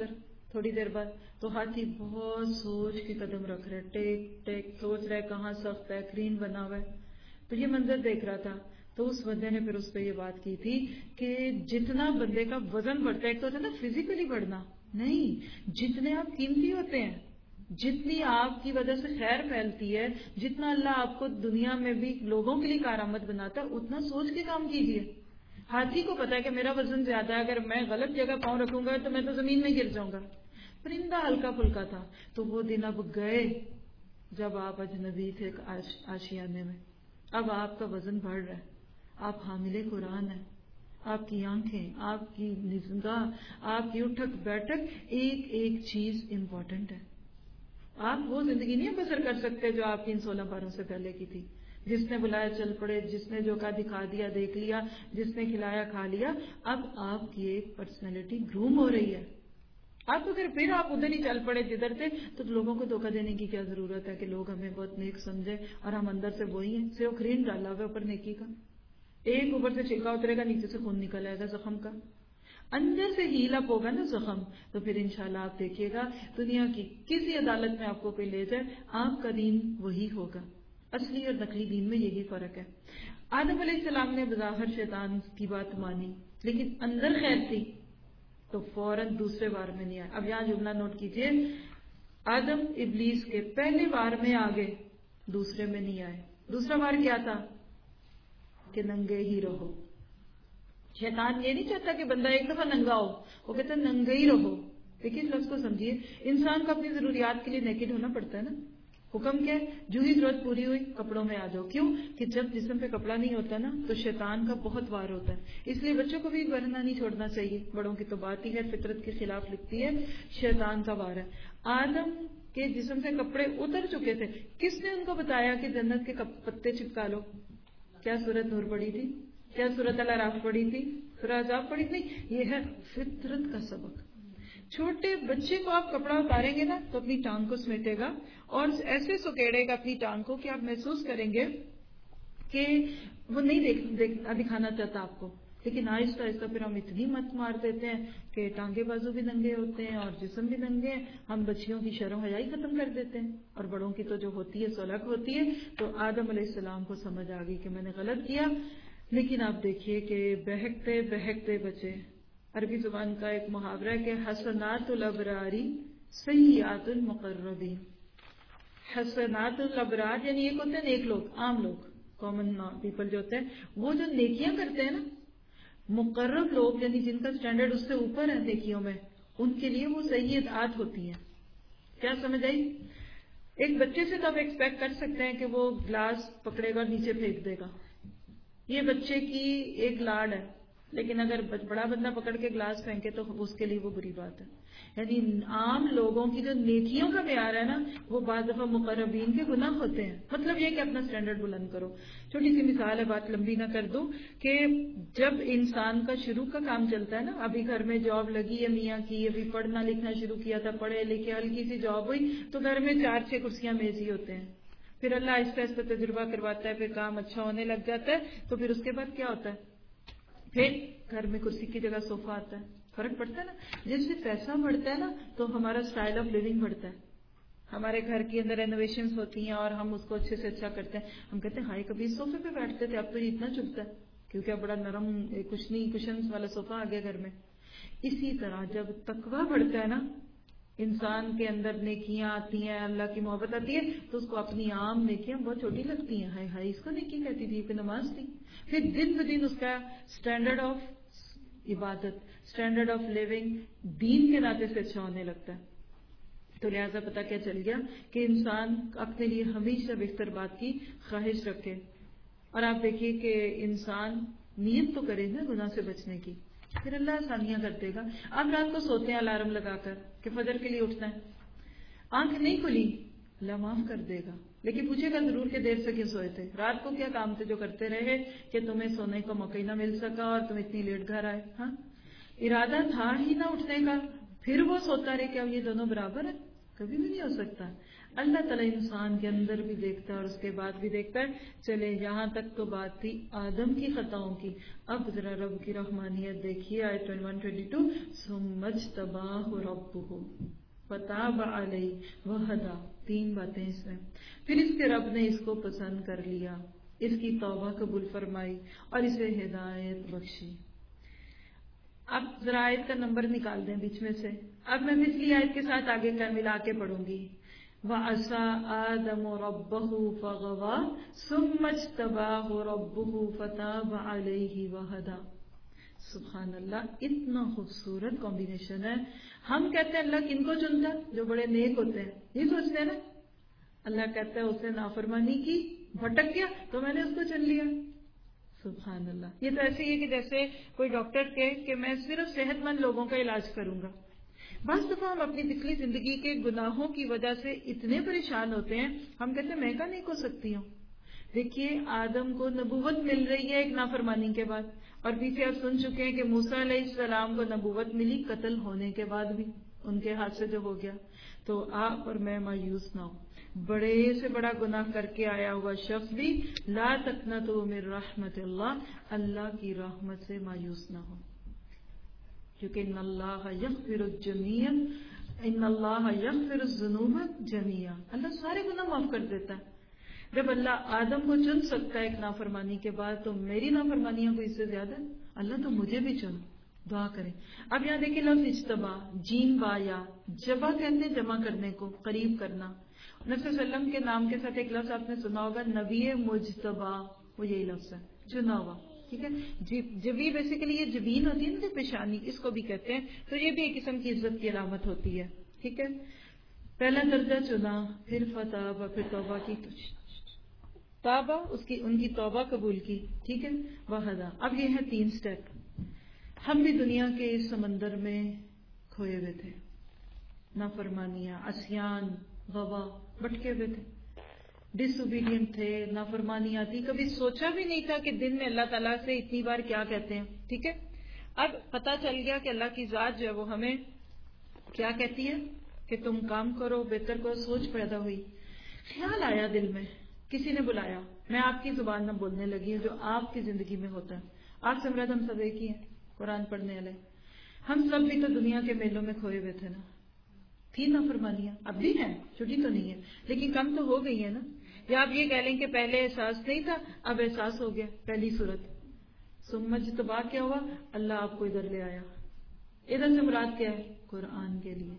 تھوڑی دیر بعد تو ہاتھی بہت سوچ کے قدم رکھ رہا ہے، ٹیک ٹیک سوچ رہا ہے کہاں سخت ہے، کرین بنا ہوا ہے. تو یہ منظر دیکھ رہا تھا. تو اس بندے نے پھر اس پہ یہ بات کی تھی کہ جتنا بندے کا وزن بڑھتا ہے، ایک تو ہوتا ہے نا فزیکلی بڑھنا، نہیں، جتنے آپ قیمتی ہوتے ہیں، جتنی آپ کی وجہ سے خیر پھیلتی ہے، جتنا اللہ آپ کو دنیا میں بھی لوگوں کے لیے کارآمد بناتا ہے، اتنا سوچ کے کام کیجیے. ہاتھی کو پتا ہے کہ میرا وزن زیادہ ہے، اگر میں غلط جگہ پاؤں رکھوں گا تو میں تو زمین میں گر جاؤں گا. پرندہ ہلکا پھلکا تھا. تو وہ دن اب گئے جب آپ اجنبی تھے آشیانے میں. اب آپ کا وزن بڑھ رہا ہے، آپ حامل قرآن ہیں، آپ کی آنکھیں، آپ کی نگاہ، آپ کی اٹھک بیٹھک، ایک ایک چیز امپورٹنٹ ہے. آپ وہ زندگی نہیں بسر کر سکتے جو آپ کی ان سولہ باروں سے پہلے کی تھی. جس نے بلایا چل پڑے، جس نے جو کہا دکھا دیا دیکھ لیا، جس نے کھلایا کھا لیا. اب آپ کی ایک پرسنالٹی گروم ہو رہی ہے. آپ اگر پھر آپ ادھر ہی چل پڑے جدھر تھے تو لوگوں کو دھوکہ دینے کی کیا ضرورت ہے کہ لوگ ہمیں بہت نیک سمجھے اور ہم اندر سے وہی ہیں. صرف کریم ڈالا ہوا اوپر نیکی کا، ایک اوپر سے چھلکا اترے گا، نیچے سے خون نکل آئے گا زخم کا. اندر سے ہیل اپ ہوگا نا زخم، تو پھر انشاءاللہ آپ دیکھیے گا دنیا کی کسی عدالت میں آپ کو کوئی لے جائے، آپ کا دین وہی ہوگا. اصلی اور نقلی دین میں یہی فرق ہے. آدم علیہ السلام نے بظاہر شیطان کی بات مانی، لیکن اندر خیر تھی تو فوراً دوسرے بار میں نہیں آئے. اب یہاں جملہ نوٹ کیجئے، آدم ابلیس کے پہلے بار میں آگے، دوسرے میں نہیں آئے. دوسرا بار کیا تھا کہ ننگے ہی رہو. شیطان یہ نہیں چاہتا کہ بندہ ایک دفعہ ننگا ہو، وہ کہتا ہے ننگے ہی رہو. دیکھیے اس لفظ کو سمجھیے، انسان کو اپنی ضروریات کے لیے نیکڈ ہونا پڑتا ہے نا. حکم کیا ہے؟ جو ہی ضرورت پوری ہوئی کپڑوں میں آ جاؤ. کیوں کہ جب جسم پہ کپڑا نہیں ہوتا نا تو شیطان کا بہت وار ہوتا ہے. اس لیے بچوں کو بھی ورنا نہیں چھوڑنا چاہیے. بڑوں کی تو بات ہی ہے، فطرت کے خلاف لکھتی ہے، شیطان کا وار ہے. آدم کے جسم سے کپڑے اتر چکے تھے. کس نے ان کو بتایا کہ جنت کے پتے چپکا لو؟ کیا سورت نور پڑی تھی؟ کیا سورت الاعراف پڑی تھی؟ سورہ احزاب پڑی تھی؟ یہ ہے فطرت کا سبق. چھوٹے بچے کو آپ کپڑا اتاریں گے نا تو اپنی ٹانگ کو سمیٹے گا اور ایسے سکیڑے گا اپنی ٹانگ کو کہ آپ محسوس کریں گے کہ وہ نہیں دیکھ, دیکھ, دکھانا چاہتا آپ کو. لیکن آہستہ آہستہ پھر ہم اتنی مت مار دیتے ہیں کہ ٹانگے بازو بھی ننگے ہوتے ہیں اور جسم بھی ننگے ہیں. ہم بچیوں کی شرم حیائی ختم کر دیتے ہیں اور بڑوں کی تو جو ہوتی ہے سلگ ہوتی ہے. تو آدم علیہ السلام کو سمجھ آ گئی کہ میں نے غلط کیا. لیکن آپ دیکھیے کہ بہکتے بہکتے بچے. عربی زبان کا ایک محاورہ ہے کہ حسنات الابراری سیئات المقربین. حسنات الابرار یعنی ایک ہوتے ہیں نیک لوگ، عام لوگ، کامن پیپل جو ہوتے ہیں، وہ جو نیکیاں کرتے ہیں نا، مقرب لوگ یعنی جن کا سٹینڈرڈ اس سے اوپر ہے نیکیوں میں، ان کے لیے وہ سیئات ہوتی ہیں. کیا سمجھ آئی؟ ایک بچے سے تو آپ ایکسپیکٹ کر سکتے ہیں کہ وہ گلاس پکڑے گا اور نیچے پھینک دے گا، یہ بچے کی ایک لاڈ ہے. لیکن اگر بڑا بندہ پکڑ کے گلاس پھینکے تو اس کے لیے وہ بری بات ہے. یعنی عام لوگوں کی جو نیکیوں کا معیار ہے نا وہ بعض دفعہ مقربین کے گناہ ہوتے ہیں. مطلب یہ کہ اپنا سٹینڈرڈ بلند کرو. چھوٹی سی مثال ہے، بات لمبی نہ کر دوں، کہ جب انسان کا شروع کا کام چلتا ہے نا، ابھی گھر میں جاب لگی ہے میاں کی، ابھی پڑھنا لکھنا شروع کیا تھا، پڑھے لکھے ہلکی سی جاب ہوئی تو گھر میں چار چھ کرسیاں میز ہی ہوتے ہیں. پھر اللہ آہستہ آہستہ تجربہ کرواتا ہے، پھر کام اچھا ہونے لگ جاتا ہے. تو پھر اس کے بعد کیا ہوتا ہے؟ پھر گھر میں کرسی کی جگہ صوفہ آتا ہے. فرق پڑتا ہے نا. جس سے پیسہ بڑھتا ہے نا تو ہمارا سٹائل آف لیونگ بڑھتا ہے. ہمارے گھر کے اندر رینوویشنز ہوتی ہیں اور ہم اس کو اچھے سے اچھا کرتے ہیں. ہم کہتے ہیں ہائی کبھی صوفے پہ بیٹھتے تھے، اب تو اتنا چبھتا ہے کیونکہ اب بڑا نرم کشنی کشنز والا صوفہ آ گیا گھر میں. اسی طرح جب تقویٰ بڑھتا ہے نا، انسان کے اندر نیکیاں آتی ہیں، اللہ کی محبت آتی ہے، تو اس کو اپنی عام نیکیاں بہت چھوٹی لگتی ہیں. ہائے ہائے اس کو نیکی کہتی تھی کہ نماز تھی. پھر دن بہ دن اس کا سٹینڈرڈ آف عبادت، سٹینڈرڈ آف لیونگ دین کے ناطے سے اچھا ہونے لگتا ہے. تو لہٰذا پتہ کیا چل گیا کہ انسان اپنے لیے ہمیشہ بہتر بات کی خواہش رکھے. اور آپ دیکھیے کہ انسان نیت تو کرے نا گناہ سے بچنے کی، پھر اللہ آسانیاں کر دے گا. آپ رات کو سوتے ہیں الارم لگا کر کہ فجر کے لیے اٹھنا ہے، آنکھ نہیں کھلی، اللہ معاف کر دے گا. لیکن پوچھے گا ضرور کہ دیر سے کیوں سوئے تھے، رات کو کیا کام تھے جو کرتے رہے کہ تمہیں سونے کا موقع ہی نہ مل سکا اور تم اتنی لیٹ گھر آئے. ہاں ارادہ تھا ہی نہ اٹھنے کا، پھر وہ سوتا رہے. کیا یہ دونوں برابر ہیں؟ کبھی بھی نہیں ہو سکتا. اللہ تعالیٰ انسان کے اندر بھی دیکھتا ہے اور اس کے بعد بھی دیکھتا ہے. چلے یہاں تک تو بات تھی آدم کی خطاؤں کی. اب ذرا رب کی رحمانیت دیکھیے آیت ایک سو بائیس. ثم اجتباہ ربہ فتاب علیہ وہدی. تین باتیں اس میں. پھر اس کے رب نے اس کو پسند کر لیا, اس کی توبہ قبول فرمائی اور اسے ہدایت بخشی. اب ذرا آیت کا نمبر نکال دیں بیچ میں سے. اب میں پچھلی آیت کے ساتھ آگے کا ملا کے پڑھوں گی. وَعَصَىٰ آدَمُ رَبَّهُ فَغَوَىٰ ثُمَّ اجْتَبَاهُ رَبُّهُ فَتَابَ عَلَيْهِ وَهَدَىٰ. سبحان اللہ, اتنا خوبصورت کمبینیشن ہے. ہم کہتے ہیں اللہ کن کو چنتا ہے؟ جو بڑے نیک ہوتے ہیں. یہ سوچتے ہیں نا, اللہ کہتا ہے اس نے نافرمانی کی, بھٹک گیا تو میں نے اس کو چن لیا. سبحان اللہ. یہ تو ایسے ہی ہے کہ جیسے کوئی ڈاکٹر کہے کہ میں صرف صحت مند لوگوں کا علاج کروں گا. بعض دفعہ ہم اپنی پچھلی زندگی کے گناہوں کی وجہ سے اتنے پریشان ہوتے ہیں, ہم کہتے ہیں میں کا نیک ہو سکتی ہوں. دیکھیے آدم کو نبوت مل رہی ہے ایک نافرمانی کے بعد, اور پیچھے آپ سن چکے ہیں کہ موسیٰ علیہ السلام کو نبوت ملی قتل ہونے کے بعد بھی, ان کے ہاتھ سے جو ہو گیا. تو آپ اور میں مایوس نہ ہوں. بڑے سے بڑا گناہ کر کے آیا ہوا شخص بھی لا تقنطوا من رحمت اللہ, اللہ کی رحمت سے مایوس نہ ہو, کیونکہ ان اللہ یغفر الجمیع ان اللہ یغفر الذنوب جمیعا. اللہ سارے گناہ معاف کر دیتا ہے. جب اللہ آدم کو چن سکتا ہے ایک نافرمانی کے بعد, تو میری نافرمانیاں کو اس سے زیادہ اللہ تو مجھے بھی چن. دعا کریں. اب یہاں دیکھیں لفظ اجتبا, جیم با یا جبا کہتے ہیں جمع کرنے کو, قریب کرنا. نبی صلی اللہ علیہ وسلم کے نام کے ساتھ ایک لفظ آپ نے سنا ہوگا, نبی مجتبا, وہ یہی لفظ ہے, چنا ہوا. ٹھیک ہے, جبی بیسیکلی یہ جبین ہوتی ہے نا, پیشانی, اس کو بھی کہتے ہیں. تو یہ بھی ایک قسم کی عزت کی علامت ہوتی ہے. ٹھیک ہے, پہلا درجہ چنا, پھر فتح, پھر توبہ کی, توبہ اس کی ان کی توبہ قبول کی. ٹھیک ہے, وحدہ. اب یہ ہے تین سٹیپ. ہم بھی دنیا کے اس سمندر میں کھوئے ہوئے تھے, نافرمانیاں, عصیان, غوا, بٹکے ہوئے تھے, ڈس اوبیڈینٹ تھے, نافرمانیاں تھی. کبھی سوچا بھی نہیں تھا کہ دن میں اللہ تعالیٰ سے اتنی بار کیا کہتے ہیں. ٹھیک ہے, اب پتہ چل گیا کہ اللہ کی ذات جو ہے وہ ہمیں کیا کہتی ہے کہ تم کام کرو, بہتر کرو. سوچ پیدا ہوئی, خیال آیا دل میں, کسی نے بلایا, میں آپ کی زبان میں بولنے لگی ہوں جو آپ کی زندگی میں ہوتا ہے. آپ سے مراد ہم سب ایک ہی ہیں, قرآن پڑھنے والے. ہم سب بھی تو دنیا کے میلوں میں کھوئے ہوئے تھے نا, تھی نافرمانیاں, اب بھی ہیں, چھٹی تو نہیں ہے, لیکن کم تو ہو گئی ہے نا. یا آپ یہ کہہ لیں کہ پہلے احساس نہیں تھا, اب احساس ہو گیا. پہلی صورت سمجھ تو بات کیا ہوا, اللہ آپ کو ادھر لے آیا. ادھر سے مراد کیا ہے, قرآن کے لیے.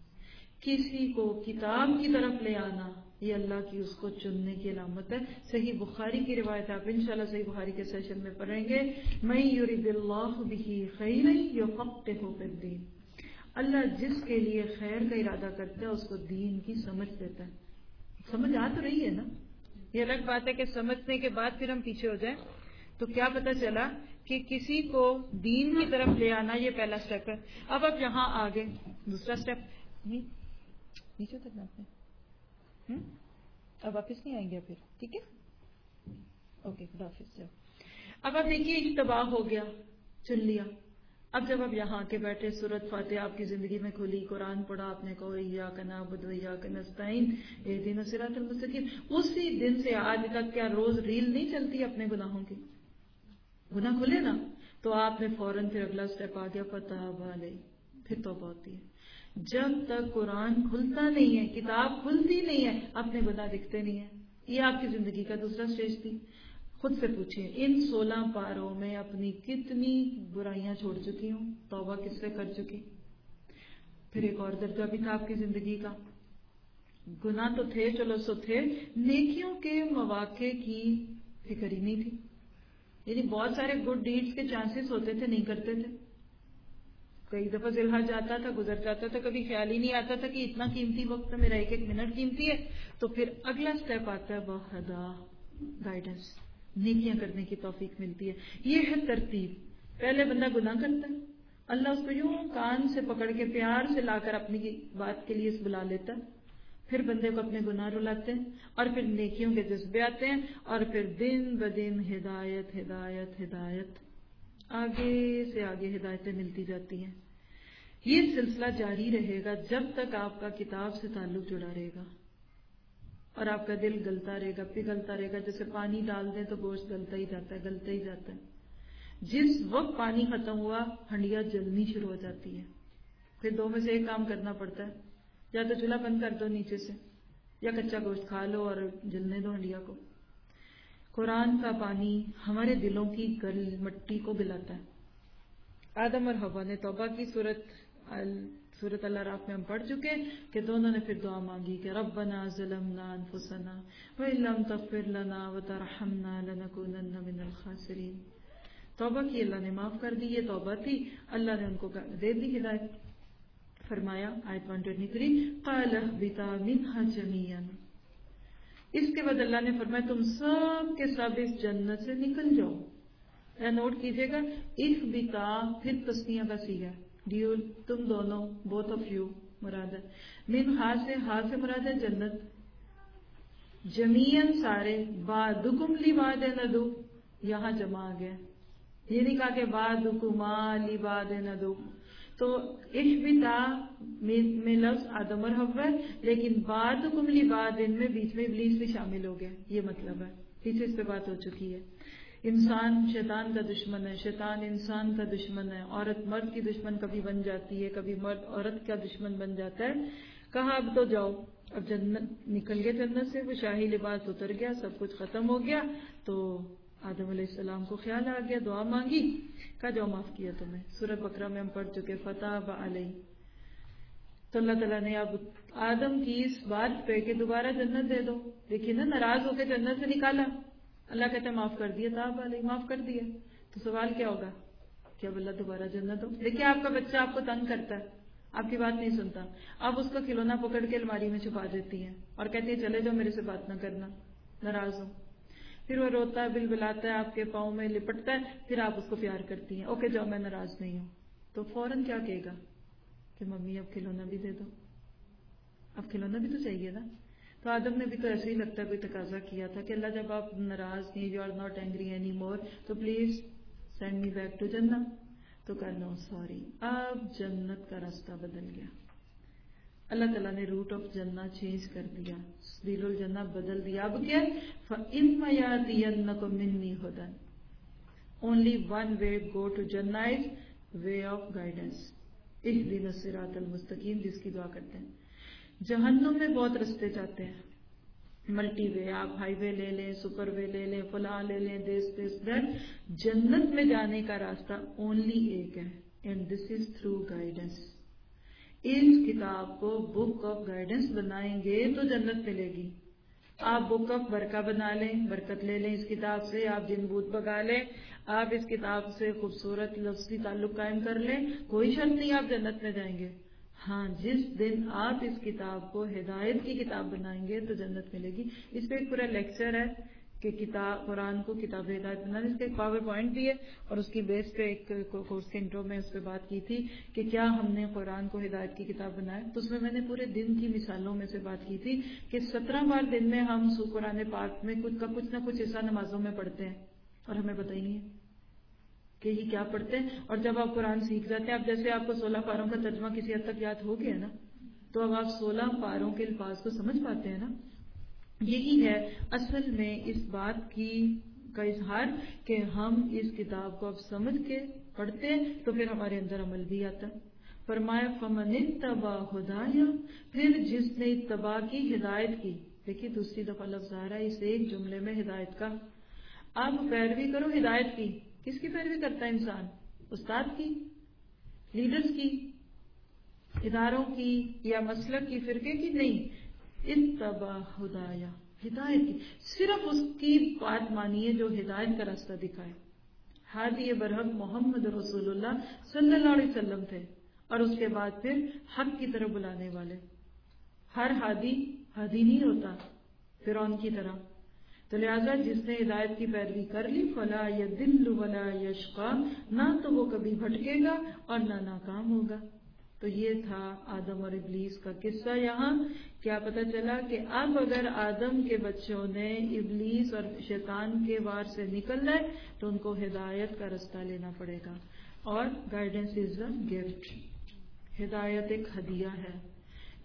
کسی کو کتاب کی طرف لے آنا یہ اللہ کی اس کو چننے کی علامت ہے. صحیح بخاری کی روایت آپ انشاءاللہ صحیح بخاری کے سیشن میں پڑھیں گے. من یرد اللہ بہ خیرا یفقہہ فی الدین. اللہ جس کے لیے خیر کا ارادہ کرتا ہے اس کو دین کی سمجھ دیتا ہے. سمجھ آ تو رہی ہے نا. یہ الگ بات ہے کہ سمجھنے کے بعد پھر ہم پیچھے ہو جائیں. تو کیا پتہ چلا کہ کسی کو دین کی طرف لے آنا یہ پہلا سٹیپ ہے. اب اب یہاں آگے دوسرا سٹیپ, نیچے تک آپ نے اب واپس نہیں آئیں گے پھر. ٹھیک ہے, اوکے, خدا حافظ. اب آپ دیکھیے اجتباہ ہو گیا, چن لیا. اب جب آپ یہاں کے بیٹھے, سورۃ فاتحہ آپ کی زندگی میں کھلی, قرآن پڑھا آپ نے, کہو ایاک نعبد و ایاک نستعین اہدنا الصراط المستقیم. اسی دن سے آج تک کیا روز ریل نہیں چلتی اپنے گناہوں کی؟ گناہ کھلے نا تو آپ نے فوراً پھر اگلا سٹیپ آ گیا, فتح علیہ, پھر توبہ ہوتی ہے. جب تک قرآن کھلتا نہیں ہے, کتاب کھلتی نہیں ہے, اپنے گناہ دکھتے نہیں ہیں. یہ آپ کی زندگی کا دوسرا سٹیج تھی. خود سے پوچھیں, ان سولہ پاروں میں اپنی کتنی برائیاں چھوڑ چکی ہوں, توبہ کس سے کر چکی. پھر ایک اور درجہ بھی تھا آپ کی زندگی کا, گناہ تو تھے, چلو سو تھے, نیکیوں کے مواقع کی فکر ہی نہیں تھی. یعنی بہت سارے گڈ ڈیڈز کے چانسز ہوتے تھے, نہیں کرتے تھے. کئی دفعہ ذلحج جاتا تھا, گزر جاتا تھا, کبھی خیال ہی نہیں آتا تھا کہ اتنا قیمتی وقت میرا ایک ایک منٹ قیمتی ہے. تو پھر اگلا سٹیپ آتا ہے وحدہ, گائیڈنس, نیکیاں کرنے کی توفیق ملتی ہے. یہ ہے ترتیب. پہلے بندہ گناہ کرتا ہے, اللہ اس کو یوں کان سے پکڑ کے پیار سے لا کر اپنی بات کے لیے بلا لیتا ہے. پھر بندے کو اپنے گناہ رلاتے ہیں, اور پھر نیکیوں کے جذبے آتے ہیں, اور پھر دن بدن ہدایت ہدایت ہدایت, آگے سے آگے ہدایتیں ملتی جاتی ہیں. یہ سلسلہ جاری رہے گا جب تک آپ کا کتاب سے تعلق جڑا رہے گا. اور آپ کا دل گلتا رہے گا، پگھلتا رہے گا، جیسے پانی ڈال دیں تو گوشت گلتا ہی جاتا ہے، گلتا ہی جاتا ہے. جس وقت پانی ختم ہوا ہنڈیا جلنی شروع ہو جاتی ہے. پھر دو میں سے ایک کام کرنا پڑتا ہے، یا تو چولہا بند کر دو نیچے سے، یا کچا گوشت کھا لو اور جلنے دو ہنڈیا کو. قرآن کا پانی ہمارے دلوں کی گل مٹی کو گلاتا ہے. آدم اور حوا نے توبہ کی، سورت سورت الاعراف میں ہم پڑھ چکے کہ دونوں نے پھر دعا مانگی کہ ربنا ظلمنا انفسنا وان لم تغفر لنا وترحمنا لنکونن من الخاسرین. توبہ کی، اللہ نے معاف کر دی، یہ توبہ تھی، اللہ نے ان کو دے دی ہدایت. فرمایا آیت ایک سو تیئیس قال اهبطا منها جميعا. اس کے بعد اللہ نے فرمایا تم سب کے سب اس جنت سے نکل جاؤ. یا نوٹ کیجئے گا اهبطا پھر تسنیہ کا صیغہ، ڈیو تم دونوں، بوتھ آف یو مراد ہے. منہا سے، ہا سے مراد ہے جنت، جمیعاً سارے، بعدکم لبعد ندو یہاں جمع آ گیا. یہ نہیں کہا کہ بعدکما لبعد ندو. تو اہبطا میں لفظ آدم اور حوا ہے، لیکن بعدکم لبعد میں بیچ میں ابلیس بھی شامل ہو گیا، یہ مطلب ہے. پیچھے اس پہ بات ہو چکی ہے. انسان شیطان کا دشمن ہے، شیطان انسان کا دشمن ہے، عورت مرد کی دشمن کبھی بن جاتی ہے، کبھی مرد عورت کا دشمن بن جاتا ہے. کہا اب تو جاؤ، اب جنت نکل گیا، جنت سے وہ شاہی لباس اتر گیا، سب کچھ ختم ہو گیا. تو آدم علیہ السلام کو خیال آ گیا، دعا مانگی، کہا جاؤ معاف کیا تمہیں. سورۃ بقرہ میں ہم پڑھ چکے فتاب علیہ. تو اللہ تعالیٰ نے اب آدم کی اس بات پہ کہ دوبارہ جنت دے دو، دیکھیے نا ناراض ہو کے جنت سے نکالا، اللہ کہتے ہیں معاف کر دیا، تاب علیہ معاف کر دیا. تو سوال کیا ہوگا کہ اب اللہ دوبارہ جنت ہو. دیکھیے آپ کا بچہ آپ کو تنگ کرتا ہے، آپ کی بات نہیں سنتا، آپ اس کو کھلونا پکڑ کے الماری میں چھپا دیتی ہیں اور کہتی ہیں چلے جاؤ میرے سے بات نہ کرنا، ناراض ہو. پھر وہ روتا ہے، بل بلاتا ہے، آپ کے پاؤں میں لپٹتا ہے، پھر آپ اس کو پیار کرتی ہیں، اوکے جاؤ میں ناراض نہیں ہوں. تو فوراً کیا کہے گا کہ ممی اب کھلونا بھی دے دو، اب کھلونا بھی تو چاہیے نا. تو آدم نے بھی تو ایسے ہی لگتا ہے کوئی تقاضا کیا تھا کہ اللہ جب آپ ناراض نہیں، you are not angry any more, تو please send me back to جنت. تو کہنا نو سوری. اب جنت کا راستہ بدل گیا، اللہ تعالیٰ نے روٹ آف جنت چینج کر دیا، سبیل الجنہ بدل دیا. اب کیا فَإِمَّا يَأْتِيَنَّكُم مِّنِّي هُدًى. Only one way go to Jannah is way of guidance. اهدنا الصراط المستقیم، جس کی دعا کرتے ہیں. جہنم میں بہت رستے جاتے ہیں، ملٹی وے، آپ ہائی وے لے لیں، سپر وے لے لیں، فلاں لے لیں، دس دس دیٹ. جنت میں جانے کا راستہ اونلی ایک ہے، and this is through guidance. اس کتاب کو بک آف گائیڈنس بنائیں گے تو جنت ملے گی. آپ بک آف برکہ بنا لیں، برکت لے لیں اس کتاب سے، آپ جن بوت بگا لیں، آپ اس کتاب سے خوبصورت لفظی تعلق قائم کر لیں، کوئی شرط نہیں آپ جنت میں جائیں گے. ہاں جس دن آپ اس کتاب کو ہدایت کی کتاب بنائیں گے تو جنت ملے گی. اس پہ ایک پورا لیکچر ہے کہ کتاب قرآن کو کتاب ہدایت بنانا، اس کا ایک پاور پوائنٹ بھی ہے، اور اس کی بیس پہ ایک کورس کے انٹرو میں اس پہ بات کی تھی کہ کیا ہم نے قرآن کو ہدایت کی کتاب بنایا. تو اس میں میں نے پورے دن کی مثالوں میں سے بات کی تھی کہ سترہ بار دن میں ہم سو قرآن پاک میں کچھ کا کچھ نہ کچھ حصہ نمازوں میں پڑھتے ہیں اور ہمیں پتہ ہی نہیں ہے کہ یہ کیا پڑھتے ہیں. اور جب آپ قرآن سیکھ جاتے ہیں، اب جیسے آپ کو سولہ پاروں کا ترجمہ کسی حد تک یاد ہو گیا نا، تو اب آپ سولہ پاروں کے الفاظ کو سمجھ پاتے ہیں نا. یہی ہے اصل میں اس بات کی کا اظہار کہ ہم اس کتاب کو اب سمجھ کے پڑھتے ہیں تو پھر ہمارے اندر عمل بھی آتا ہے. فرمایا فمن اتبع ہدایا، پھر جس نے اتباع کی، ہدایت کی. دیکھیے دوسری دفعہ لفظ آ رہا ہے اس ایک جملے میں ہدایت کا. آپ پیروی کرو ہدایت کی. کس کی پیروی کرتا ہے انسان؟ استاد کی، لیڈرز کی، اداروں کی، یا مسلک کی، فرقے کی؟ نہیں، اتبع ہدایا، ہدایت کی. صرف اس کی بات مانیے جو ہدایت کا راستہ دکھائے. ہادی برحق محمد رسول اللہ صلی اللہ علیہ وسلم تھے، اور اس کے بعد پھر حق کی طرف بلانے والے. ہر ہادی ہادی نہیں ہوتا فرعون کی طرح. تو لہٰذا جس نے ہدایت کی پیروی کر لی فلا یضل ولا یشقی، نہ تو وہ کبھی بھٹکے گا اور نہ ناکام ہوگا. تو یہ تھا آدم اور ابلیس کا قصہ. یہاں کیا پتہ چلا کہ اب اگر آدم کے بچوں نے ابلیس اور شیطان کے وار سے نکلنا ہے تو ان کو ہدایت کا راستہ لینا پڑے گا. اور گائیڈنس از اے گفٹ، ہدایت ایک ہدیہ ہے.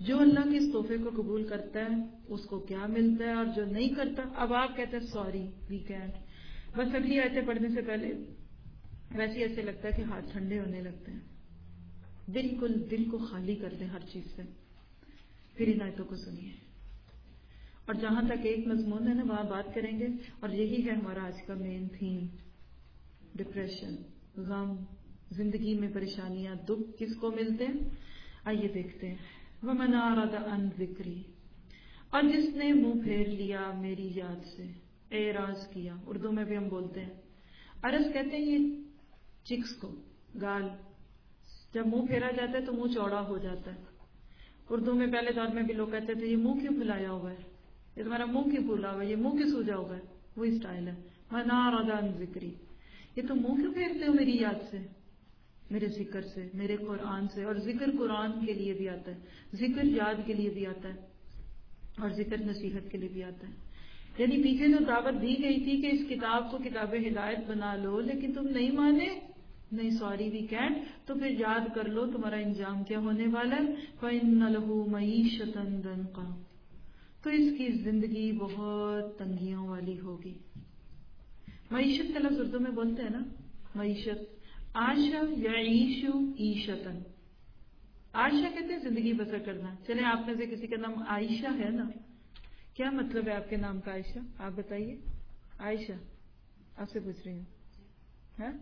جو اللہ کے اس تحفے کو قبول کرتا ہے اس کو کیا ملتا ہے، اور جو نہیں کرتا، اب آپ کہتے ہیں سوری وی کینٹ. بس اگلی آیتیں پڑھنے سے پہلے ویسے ایسے لگتا ہے کہ ہاتھ ٹھنڈے ہونے لگتے ہیں. بالکل دل کو خالی کر دیں ہر چیز سے، پھر ان آیتوں کو سنیے. اور جہاں تک ایک مضمون ہے نا وہاں بات کریں گے، اور یہی ہے ہمارا آج کا مین تھیم. ڈپریشن، غم، زندگی میں پریشانیاں، دکھ کس کو ملتے ہیں؟ آئیے دیکھتے ہیں. وَمَنْ أَعْرَضَ عَنْ ذِكْرِي، اور جس نے منہ پھیر لیا میری یاد سے، اعراض کیا. اردو میں بھی ہم بولتے ہیں عرض کہتے ہیں یہ چکس کو، گال. جب منہ پھیرا جاتا ہے تو منہ چوڑا ہو جاتا ہے. اردو میں پہلے دور میں بھی لوگ کہتے تھے یہ منہ کیوں پھلایا ہوا ہے، یہ تمہارا منہ کیوں پھولا ہوا ہے، یہ منہ کیوں سوجا ہوا ہے. وہی اسٹائل ہے. مَنْ أَعْرَضَ عَنْ ذِكْرِي، یہ تم منہ کیوں پھیرتے ہو میری یاد سے، میرے ذکر سے، میرے قرآن سے. اور ذکر قرآن کے لیے بھی آتا ہے، ذکر یاد کے لیے بھی آتا ہے، اور ذکر نصیحت کے لیے بھی آتا ہے. یعنی پیچھے جو دعوت دی گئی تھی کہ اس کتاب کو کتاب ہدایت بنا لو، لیکن تم نہیں مانے، نہیں سوری وی کینٹ، تو پھر یاد کر لو تمہارا انجام کیا ہونے والا ہے. فَإِنَّ لَهُ مَعِيشَةً ضَنْكًا، تو اس کی زندگی بہت تنگیوں والی ہوگی. معیشت کا لفظ اردو میں بولتے ہیں نا، معیشت. عاشا یعیش عیشتاً، عاشا کہتے ہیں زندگی بسر کرنا. چلیں آپ میں سے کسی کا نام عائشہ ہے نا، کیا مطلب ہے آپ کے نام کا عائشہ؟ آپ بتائیے. عائشہ آپ سے پوچھ رہی ہوں.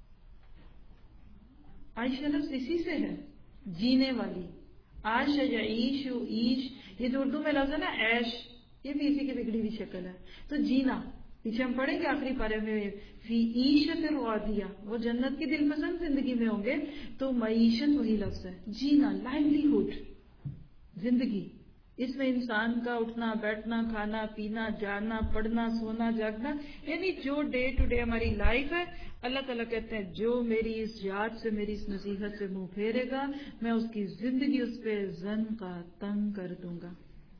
عائشہ لفظ اسی سے ہے، جینے والی. عاشا یعیش عیش، یہ جو اردو میں لفظ ہے نا عیش، یہ بھی اسی کی بگڑی ہوئی شکل ہے. تو جینا، پیچھے ہم پڑھیں گے آخری پارے میں فی عیشت راضیہ، وہ جنت کی دل پسند زندگی میں ہوں گے. تو معیشت وہی لفظ ہے، جینا، لائیولی ہوڈ، زندگی. اس میں انسان کا اٹھنا بیٹھنا، کھانا پینا، جانا پڑھنا، سونا جاگنا، یعنی جو ڈے ٹو ڈے ہماری لائف ہے. اللہ تعالیٰ کہتے ہیں جو میری اس یاد سے، میری اس نصیحت سے منہ پھیرے گا، میں اس کی زندگی اس پہ زن کا تنگ کر دوں گا.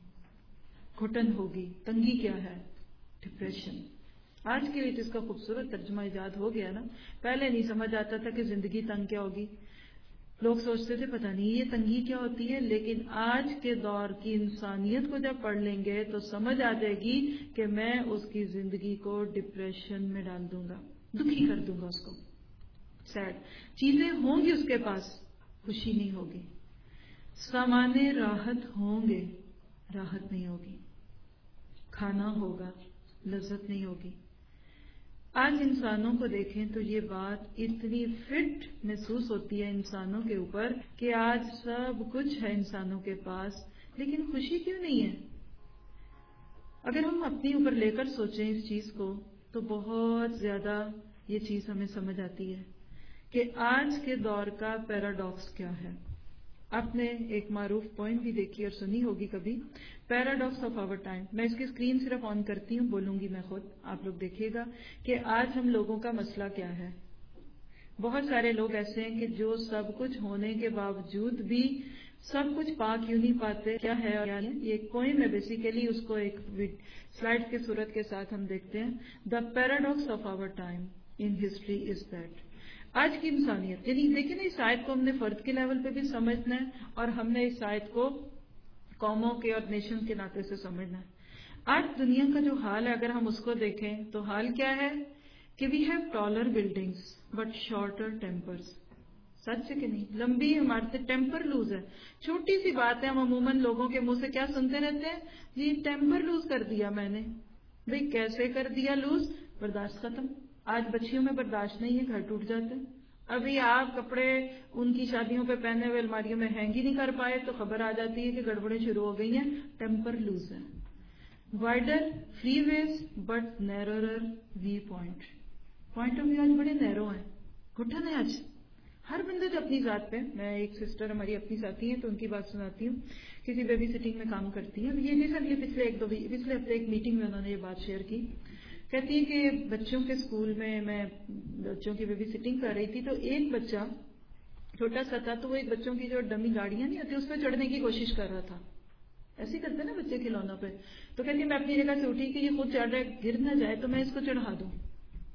گھٹن ہوگی. تنگی کیا ہے؟ ڈپریشن. آج کے لیے اس کا خوبصورت ترجمہ ایجاد ہو گیا نا. پہلے نہیں سمجھ آتا تھا کہ زندگی تنگ کیا ہوگی، لوگ سوچتے تھے پتہ نہیں یہ تنگی کیا ہوتی ہے. لیکن آج کے دور کی انسانیت کو جب پڑھ لیں گے تو سمجھ آ جائے گی کہ میں اس کی زندگی کو ڈپریشن میں ڈال دوں گا، دکھی کر دوں گا اس کو. سیڈ چیزیں ہوں گی اس کے پاس، خوشی نہیں ہوگی. سامانے راحت ہوں گے، راحت نہیں ہوگی. کھانا ہوگا، لذت نہیں ہوگی. آج انسانوں کو دیکھیں تو یہ بات اتنی فٹ محسوس ہوتی ہے انسانوں کے اوپر کہ آج سب کچھ ہے انسانوں کے پاس، لیکن خوشی کیوں نہیں ہے؟ اگر ہم اپنے اوپر لے کر سوچیں اس چیز کو تو بہت زیادہ یہ چیز ہمیں سمجھ آتی ہے کہ آج کے دور کا پیراڈاکس کیا ہے. آپ نے ایک معروف پوائم بھی دیکھی اور سنی ہوگی کبھی، پیراڈاکس آف آور ٹائم. میں اس کی اسکرین صرف آن کرتی ہوں، بولوں گی میں خود، آپ لوگ دیکھیے گا کہ آج ہم لوگوں کا مسئلہ کیا ہے. بہت سارے لوگ ایسے ہیں کہ جو سب کچھ ہونے کے باوجود بھی سب کچھ پا کیوں نہیں پاتے. کیا ہے؟ اور یہ ایک پوائم ہے بیسیکلی، اس کو ایک سلائڈ کی صورت کے ساتھ ہم دیکھتے ہیں. The paradox of our time in history is that. آج کی انسانیت، یعنی دیکھیں نا، اس آیت کو ہم نے فرد کے لیول پہ بھی سمجھنا ہے اور ہم نے اس آیت کو قوموں کے اور نیشن کے ناطے سے سمجھنا ہے. آج دنیا کا جو حال ہے اگر ہم اس کو دیکھیں تو حال کیا ہے کہ we have taller buildings but shorter tempers. سچ ہے کہ نہیں؟ لمبی عمارتیں، ٹیمپر لوز ہے. چھوٹی سی بات ہے ہم عموماً لوگوں کے منہ سے کیا سنتے رہتے ہیں؟ جی ٹیمپر لوز کر دیا میں نے. بھئی کیسے کر دیا لوز؟ برداشت ختم. آج بچیوں میں برداشت نہیں ہے، گھر ٹوٹ جاتے ہیں. ابھی آپ کپڑے ان کی شادیوں پہ پہنے ہوئے الماریوں میں ہینگ ہی نہیں کر پائے تو خبر آ جاتی ہے کہ گڑبڑیں شروع ہو گئی ہیں. ٹیمپر لوز ہے. Wider free ways but narrower view point. Point of view آج بڑے نیرو ہیں. گھٹن ہے آج ہر بندے جو اپنی ذات پہ. میں ایک سسٹر ہماری اپنی ساتھی ہیں تو ان کی بات سناتی ہوں. کسی بیبی سٹنگ میں کام کرتی ہیں. یہ ریسنٹلی پچھلے ایک دو پچھلے ہفتے ایک میٹنگ میں انہوں نے یہ بات شیئر کی. کہتی ہے کہ بچوں کے اسکول میں میں بچوں کی بیبی سٹنگ کر رہی تھی تو ایک بچہ چھوٹا سا تھا تو وہ ایک بچوں کی جو ڈمی گاڑیاں نہیں ہوتی اس پہ چڑھنے کی کوشش کر رہا تھا. ایسے ہی کرتے نا بچے کھلونوں پہ. تو کہتی ہے میں اپنی جگہ سے اٹھی کہ یہ خود چڑھ رہا ہے، گر نہ جائے تو میں اس کو چڑھا دوں.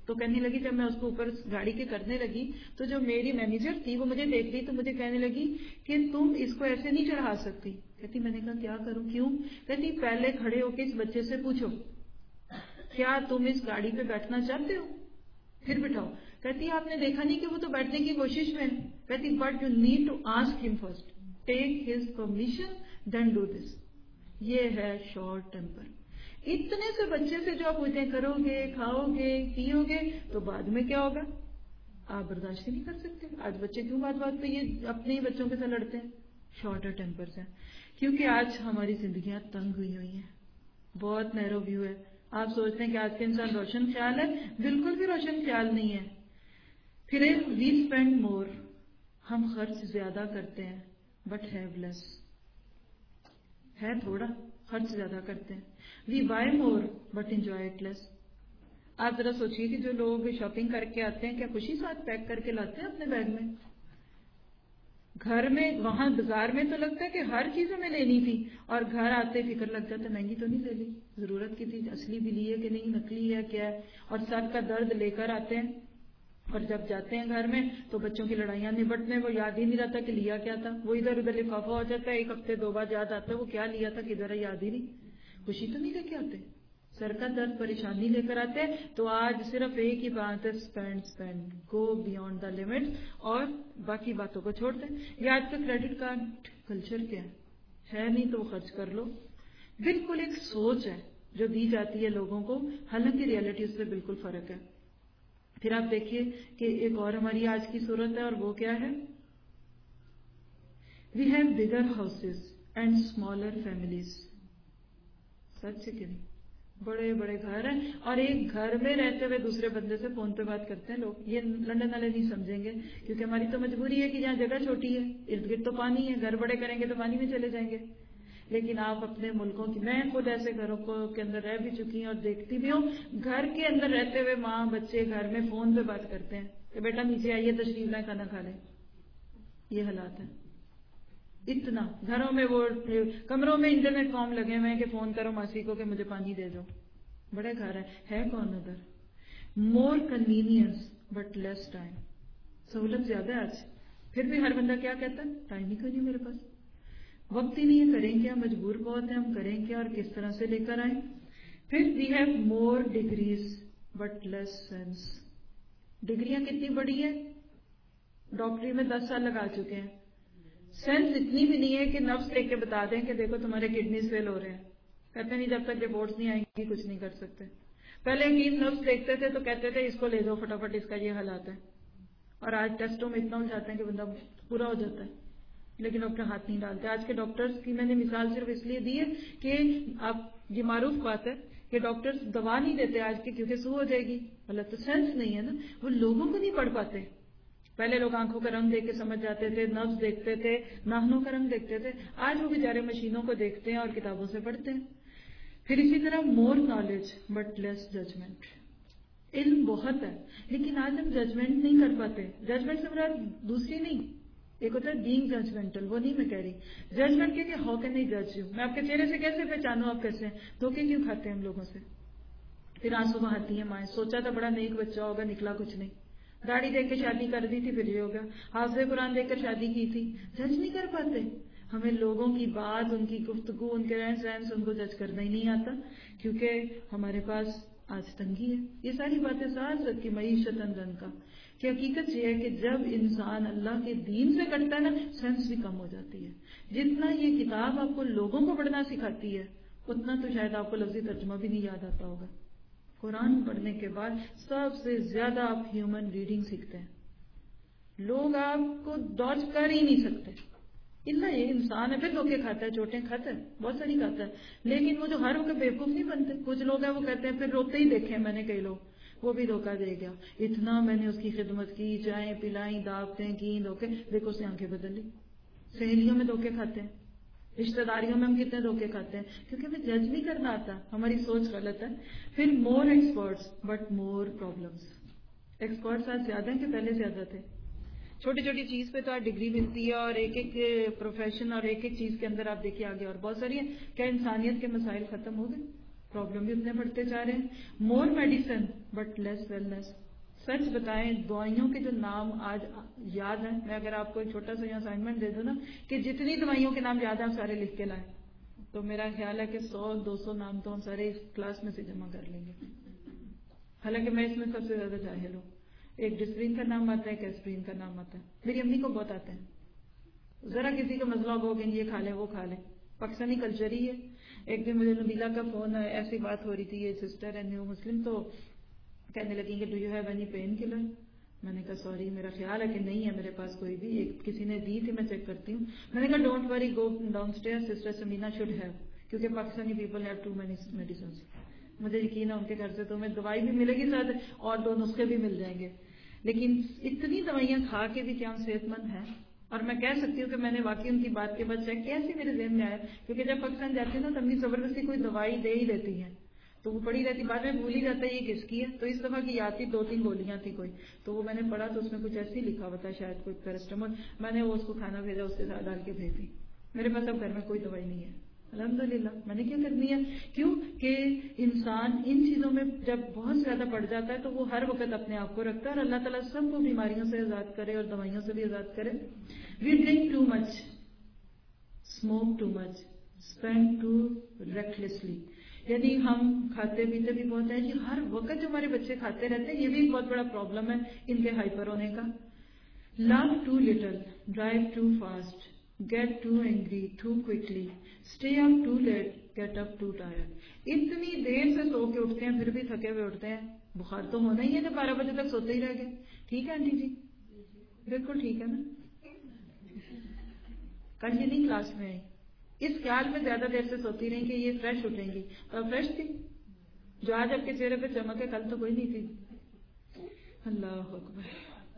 تو کہنے لگی جب میں اس کو اوپر گاڑی کے کرنے لگی تو جو میری مینیجر تھی وہ مجھے دیکھ رہی تو مجھے کہنے لگی کہ تم اس کو ایسے نہیں چڑھا سکتی. کہتی میں نے کہا کیا کروں, کیوں؟ کہتی پہلے کھڑے ہو کے اس بچے سے پوچھو کیا تم اس گاڑی پہ بیٹھنا چاہتے ہو, پھر بٹھاؤ. کہتی آپ نے دیکھا نہیں کہ وہ تو بیٹھنے کی کوشش میں. کہتی but you need to ask him first, take his permission then do this. یہ ہے شارٹ ٹیمپر. اتنے سے بچے سے جو آپ پوچھتے ہیں کرو گے, کھاؤ گے, پیو گے, تو بعد میں کیا ہوگا آپ برداشت نہیں کر سکتے. آج بچے کیوں بات بات پہ یہ اپنے ہی بچوں کے ساتھ لڑتے ہیں؟ شارٹر ٹیمپر سے. کیونکہ آج ہماری زندگیاں تنگ ہوئی ہوئی ہیں, بہت نیرو ویو ہے. آپ سوچتے ہیں کہ آج کے انسان روشن خیال ہے, بالکل بھی روشن خیال نہیں ہے. پھر وی اسپینڈ مور, ہم خرچ زیادہ کرتے ہیں بٹ ہیو لیس, ہے تھوڑا خرچ زیادہ کرتے ہیں. We buy more but enjoy it less. آپ ذرا سوچیے کہ جو لوگ شاپنگ کر کے آتے ہیں کیا خوشی ساتھ پیک کر کے لاتے ہیں اپنے بیگ میں؟ گھر میں وہاں بازار میں تو لگتا ہے کہ ہر چیز ہمیں لینی تھی, اور گھر آتے فکر لگ جاتا ہے مہنگی تو نہیں لے لی, ضرورت کی تھی, اصلی بھی لی ہے کہ نہیں, نقلی ہے کیا ہے, اور سر کا درد لے کر آتے ہیں. اور جب جاتے ہیں گھر میں تو بچوں کی لڑائیاں نبٹنے, وہ یاد ہی نہیں رہتا کہ لیا کیا تھا, وہ ادھر ادھر لفافہ ہو جاتا ہے, ایک ہفتے دو بار یاد آتا ہے وہ کیا لیا تھا, کدھر ہے یاد ہی نہیں. خوشی تو نہیں لے کے آتے, سر کا درد پریشانی لے کر آتے ہیں. تو آج صرف ایک ہی بات ہے, spend spend go beyond the limit, اور باقی باتوں کو چھوڑ دیں. یہ آج کا کریڈٹ کارڈ کلچر کیا ہے نہیں تو وہ خرچ کر لو, بالکل ایک سوچ ہے جو دی جاتی ہے لوگوں کو, حالانکہ ریئلٹی اس سے بالکل فرق ہے. پھر آپ دیکھیے کہ ایک اور ہماری آج کی صورت ہے, اور وہ کیا ہے, we have bigger houses and smaller families. سچ ہے کہ نہیں؟ بڑے بڑے گھر ہیں, اور ایک گھر میں رہتے ہوئے دوسرے بندے سے فون پہ بات کرتے ہیں لوگ. یہ لندن والے نہیں سمجھیں گے, کیونکہ ہماری تو مجبوری ہے کہ جہاں جگہ چھوٹی ہے, ارد گرد تو پانی ہے, گھر بڑے کریں گے تو پانی میں چلے جائیں گے. لیکن آپ اپنے ملکوں کی, میں خود ایسے گھروں کو کے اندر رہ بھی چکی ہوں اور دیکھتی بھی ہوں, گھر کے اندر رہتے ہوئے ماں بچے گھر میں فون پہ بات کرتے ہیں کہ بیٹا نیچے آئیے, تشریف لائیں, کھانا کھا لیں. یہ حالات ہیں. اتنا گھروں میں وہ کمروں میں انٹرنیٹ کام لگے ہوئے ہیں کہ فون کرو ماسی کو کہ مجھے پانی دے دو. بڑے گھر ہے کون ادھر؟ More convenience but less time. سہولت زیادہ ہے آج, پھر بھی ہر بندہ کیا کہتا ہے, ٹائم ہی کوئی نہیں میرے پاس, وقت ہی نہیں ہے, کریں کیا, مجبور بہت ہیں, ہم کریں کیا اور کس طرح سے لے کر آئیں. پھر we have more degrees but less sense. ڈگریاں کتنی بڑی ہیں, ڈاکٹری میں دس سال لگا چکے ہیں, سینس اتنی بھی نہیں ہے کہ نفس دیکھ کے بتا دیں کہ دیکھو تمہارے کڈنیز فیل ہو رہے ہیں. کہتے نہیں جب تک رپورٹس نہیں آئیں گی کچھ نہیں کر سکتے. پہلے حکیم نفس دیکھتے تھے تو کہتے تھے اس کو لے دو فٹافٹ, اس کا یہ حالات ہے, اور آج ٹیسٹوں میں اتنا الجھاتے ہیں کہ بندہ پورا ہو جاتا ہے, لیکن اپنے ہاتھ نہیں ڈالتے. آج کے ڈاکٹرز کی میں نے مثال صرف اس لیے دی ہے کہ آپ, یہ معروف بات ہے کہ ڈاکٹرز دوا نہیں دیتے آج کے کیونکہ سو ہو جائے گی, غلط تو سینس نہیں ہے نا, وہ لوگوں کو نہیں پڑھ پاتے. پہلے لوگ آنکھوں کا رنگ دیکھ کے سمجھ جاتے تھے, نبض دیکھتے تھے, ناخنوں کا رنگ دیکھتے تھے. آج وہ بیچارے مشینوں کو دیکھتے ہیں اور کتابوں سے پڑھتے ہیں. پھر اسی طرح more knowledge but less judgement. علم بہت ہے لیکن آج ہم ججمنٹ نہیں کر پاتے. ججمنٹ سے مراد دوسری نہیں, ایک ہوتا ہے بینگ ججمنٹل, وہ نہیں میں کہہ رہی. ججمنٹ کے کہ ہاؤ کین آئی جج یو, میں آپ کے چہرے سے کیسے پہچانوں آپ کیسے ہیں, دھوکے کیوں کھاتے ہیں ہم لوگوں سے. پھر آنسو بہاتی ہیں مائیں, سوچا تھا بڑا نیک بچہ ہوگا, نکلا کچھ نہیں. داڑھی دیکھ کے شادی کر دی تھی, پھر یہ ہوگا. حافظ قرآن دیکھ کر شادی کی تھی. جج نہیں کر پاتے. ہمیں لوگوں کی بات, ان کی گفتگو, ان کے رہن سہن سے ان کو جج کرنا ہی نہیں آتا, کیونکہ ہمارے پاس آج تنگی ہے. یہ ساری باتیں ساتھ رکھ کی معیشت اندرن کا, کہ حقیقت یہ ہے کہ جب انسان اللہ کے دین سے کٹتا ہے نا, سینس بھی کم ہو جاتی ہے. جتنا یہ کتاب آپ کو لوگوں کو پڑھنا سکھاتی ہے اتنا تو شاید آپ کو لفظی ترجمہ بھی نہیں یاد آتا ہوگا. قرآن پڑھنے کے بعد سب سے زیادہ آپ ہیومن ریڈنگ سیکھتے ہیں. لوگ آپ کو ڈاج کر ہی نہیں سکتے, اتنا یہ انسان ہے. پھر دھوکے کھاتا ہے, چوٹیں کھاتا ہے, بہت ساری کھاتا ہے, لیکن وہ جو ہر وقت بیوقوف نہیں بنتے. کچھ لوگ ہیں وہ کہتے ہیں, پھر روتے ہی دیکھے میں نے کئی لوگ, وہ بھی دھوکہ دے گیا, اتنا میں نے اس کی خدمت کی, چائیں پلائیں, دعوتیں کی, دھوکے, دیکھو اس نے آنکھیں بدل لی. سہیلیوں میں دھوکے کھاتے ہیں, رشتہ داریوں میں ہم کتنے دھوکے کھاتے ہیں, کیونکہ ہمیں جج نہیں کرنا آتا, ہماری سوچ غلط ہے. پھر more experts but more problems. Experts آج زیادہ ہیں کہ پہلے زیادہ تھے. چھوٹی چھوٹی چیز پہ تو آج ڈگری ملتی ہے, اور ایک ایک پروفیشن اور ایک ایک چیز کے اندر آپ دیکھیے آگے اور بہت ساری ہیں. کیا انسانیت کے مسائل ختم ہو گئے؟ پرابلم بھی اتنے بڑھتے جا رہے ہیں. More medicine but less wellness. سچ بتائیں دوائیوں کے جو نام آج یاد ہیں, میں اگر آپ کو ایک چھوٹا سا اسائنمنٹ دے دوں نا کہ جتنی دوائیوں کے نام یاد ہیں سارے لکھ کے لائیں, تو میرا خیال ہے کہ سو دو سو نام تو ہم سارے اس کلاس میں سے جمع کر لیں گے. حالانکہ میں اس میں سب سے زیادہ جاہل ہوں. ایک ڈسپرین کا نام آتا ہے, ایک ایسپرین کا نام آتا ہے. میری امی کو بہت آتے ہیں. ذرا کسی کا مسئلہ ہو کہ یہ کھا لیں وہ کھا لیں, پاکستانی کلچر ہی ہے. ایک دن مجھے نبیلا کا فون ہے, ایسی بات ہو رہی تھی, یہ سسٹر ہے نیو مسلم, تو کہنے لگیں کہ do you have any painkiller. میں نے کہا سوری میرا خیال ہے کہ نہیں ہے میرے پاس کوئی بھی, ایک کسی نے دی تھی میں چیک کرتی ہوں. میں نے کہا don't worry go down stair, sister Samina should have, کیونکہ Pakistani people have too many medicines. مجھے یقین ہے ان کے گھر سے تو میں دوائی بھی ملے گی ساتھ اور دو نسخے بھی مل جائیں گے. لیکن اتنی دوائیاں کھا کے بھی کیا ہم صحت مند ہیں؟ اور میں کہہ سکتی ہوں کہ میں نے واقعی ان کی بات کے بعد چیک کیا, ایسے میرے ذہن میں آیا, کیونکہ جب پاکستان جاتی ہے نا تو امی زبردستی کوئی دوائی دے ہی دیتی ہیں, تو وہ پڑی رہتی, بعد میں بھول ہی جاتا ہے یہ کس کی ہے. تو اس دفعہ کی یاد تھی, دو تین گولیاں تھی کوئی, تو وہ میں نے پڑھا تو اس میں کچھ ایسی لکھا ہوا تھا شاید کوئی پیراسٹامول. میں نے وہ اس کو کھانا بھیجا, اس کے ساتھ ڈال کے بھیج دی. میرے پاس اب گھر میں کوئی دوائی نہیں ہے الحمدللہ. میں نے کیا کرنی ہے, کیوں کہ انسان ان چیزوں میں جب بہت زیادہ پڑ جاتا ہے تو وہ ہر وقت اپنے آپ کو رکھتا ہے, اور اللہ تعالیٰ سب کو بیماریوں سے آزاد کرے اور دوائیوں سے بھی آزاد کرے. We drink too much, smoke too much, spend too recklessly. یعنی ہم کھاتے پیتے بھی بہت ہیں جی, ہر وقت جو ہمارے بچے کھاتے رہتے ہیں, یہ بھی ایک بہت بڑا پرابلم ہے ان کے ہائپر ہونے کا. Love too little, drive too fast, get too angry too quickly, stay up too late, get up too tired. اتنی دیر سے سو کے اٹھتے ہیں پھر بھی تھکے ہوئے اٹھتے ہیں. بخار تو ہونا ہی ہے جب بارہ بجے تک سوتے ہی رہ گئے. ٹھیک ہے آنٹی جی, بالکل ٹھیک ہے نا. کل یہ نہیں کلاس میں آئی, اس خیال میں زیادہ دیر سے سوتی رہی کہ یہ فریش اٹھیں گی, اور فریش تھی. جو آج آپ کے چہرے پہ چمک ہے کل تو کوئی نہیں تھی. اللہ اکبر.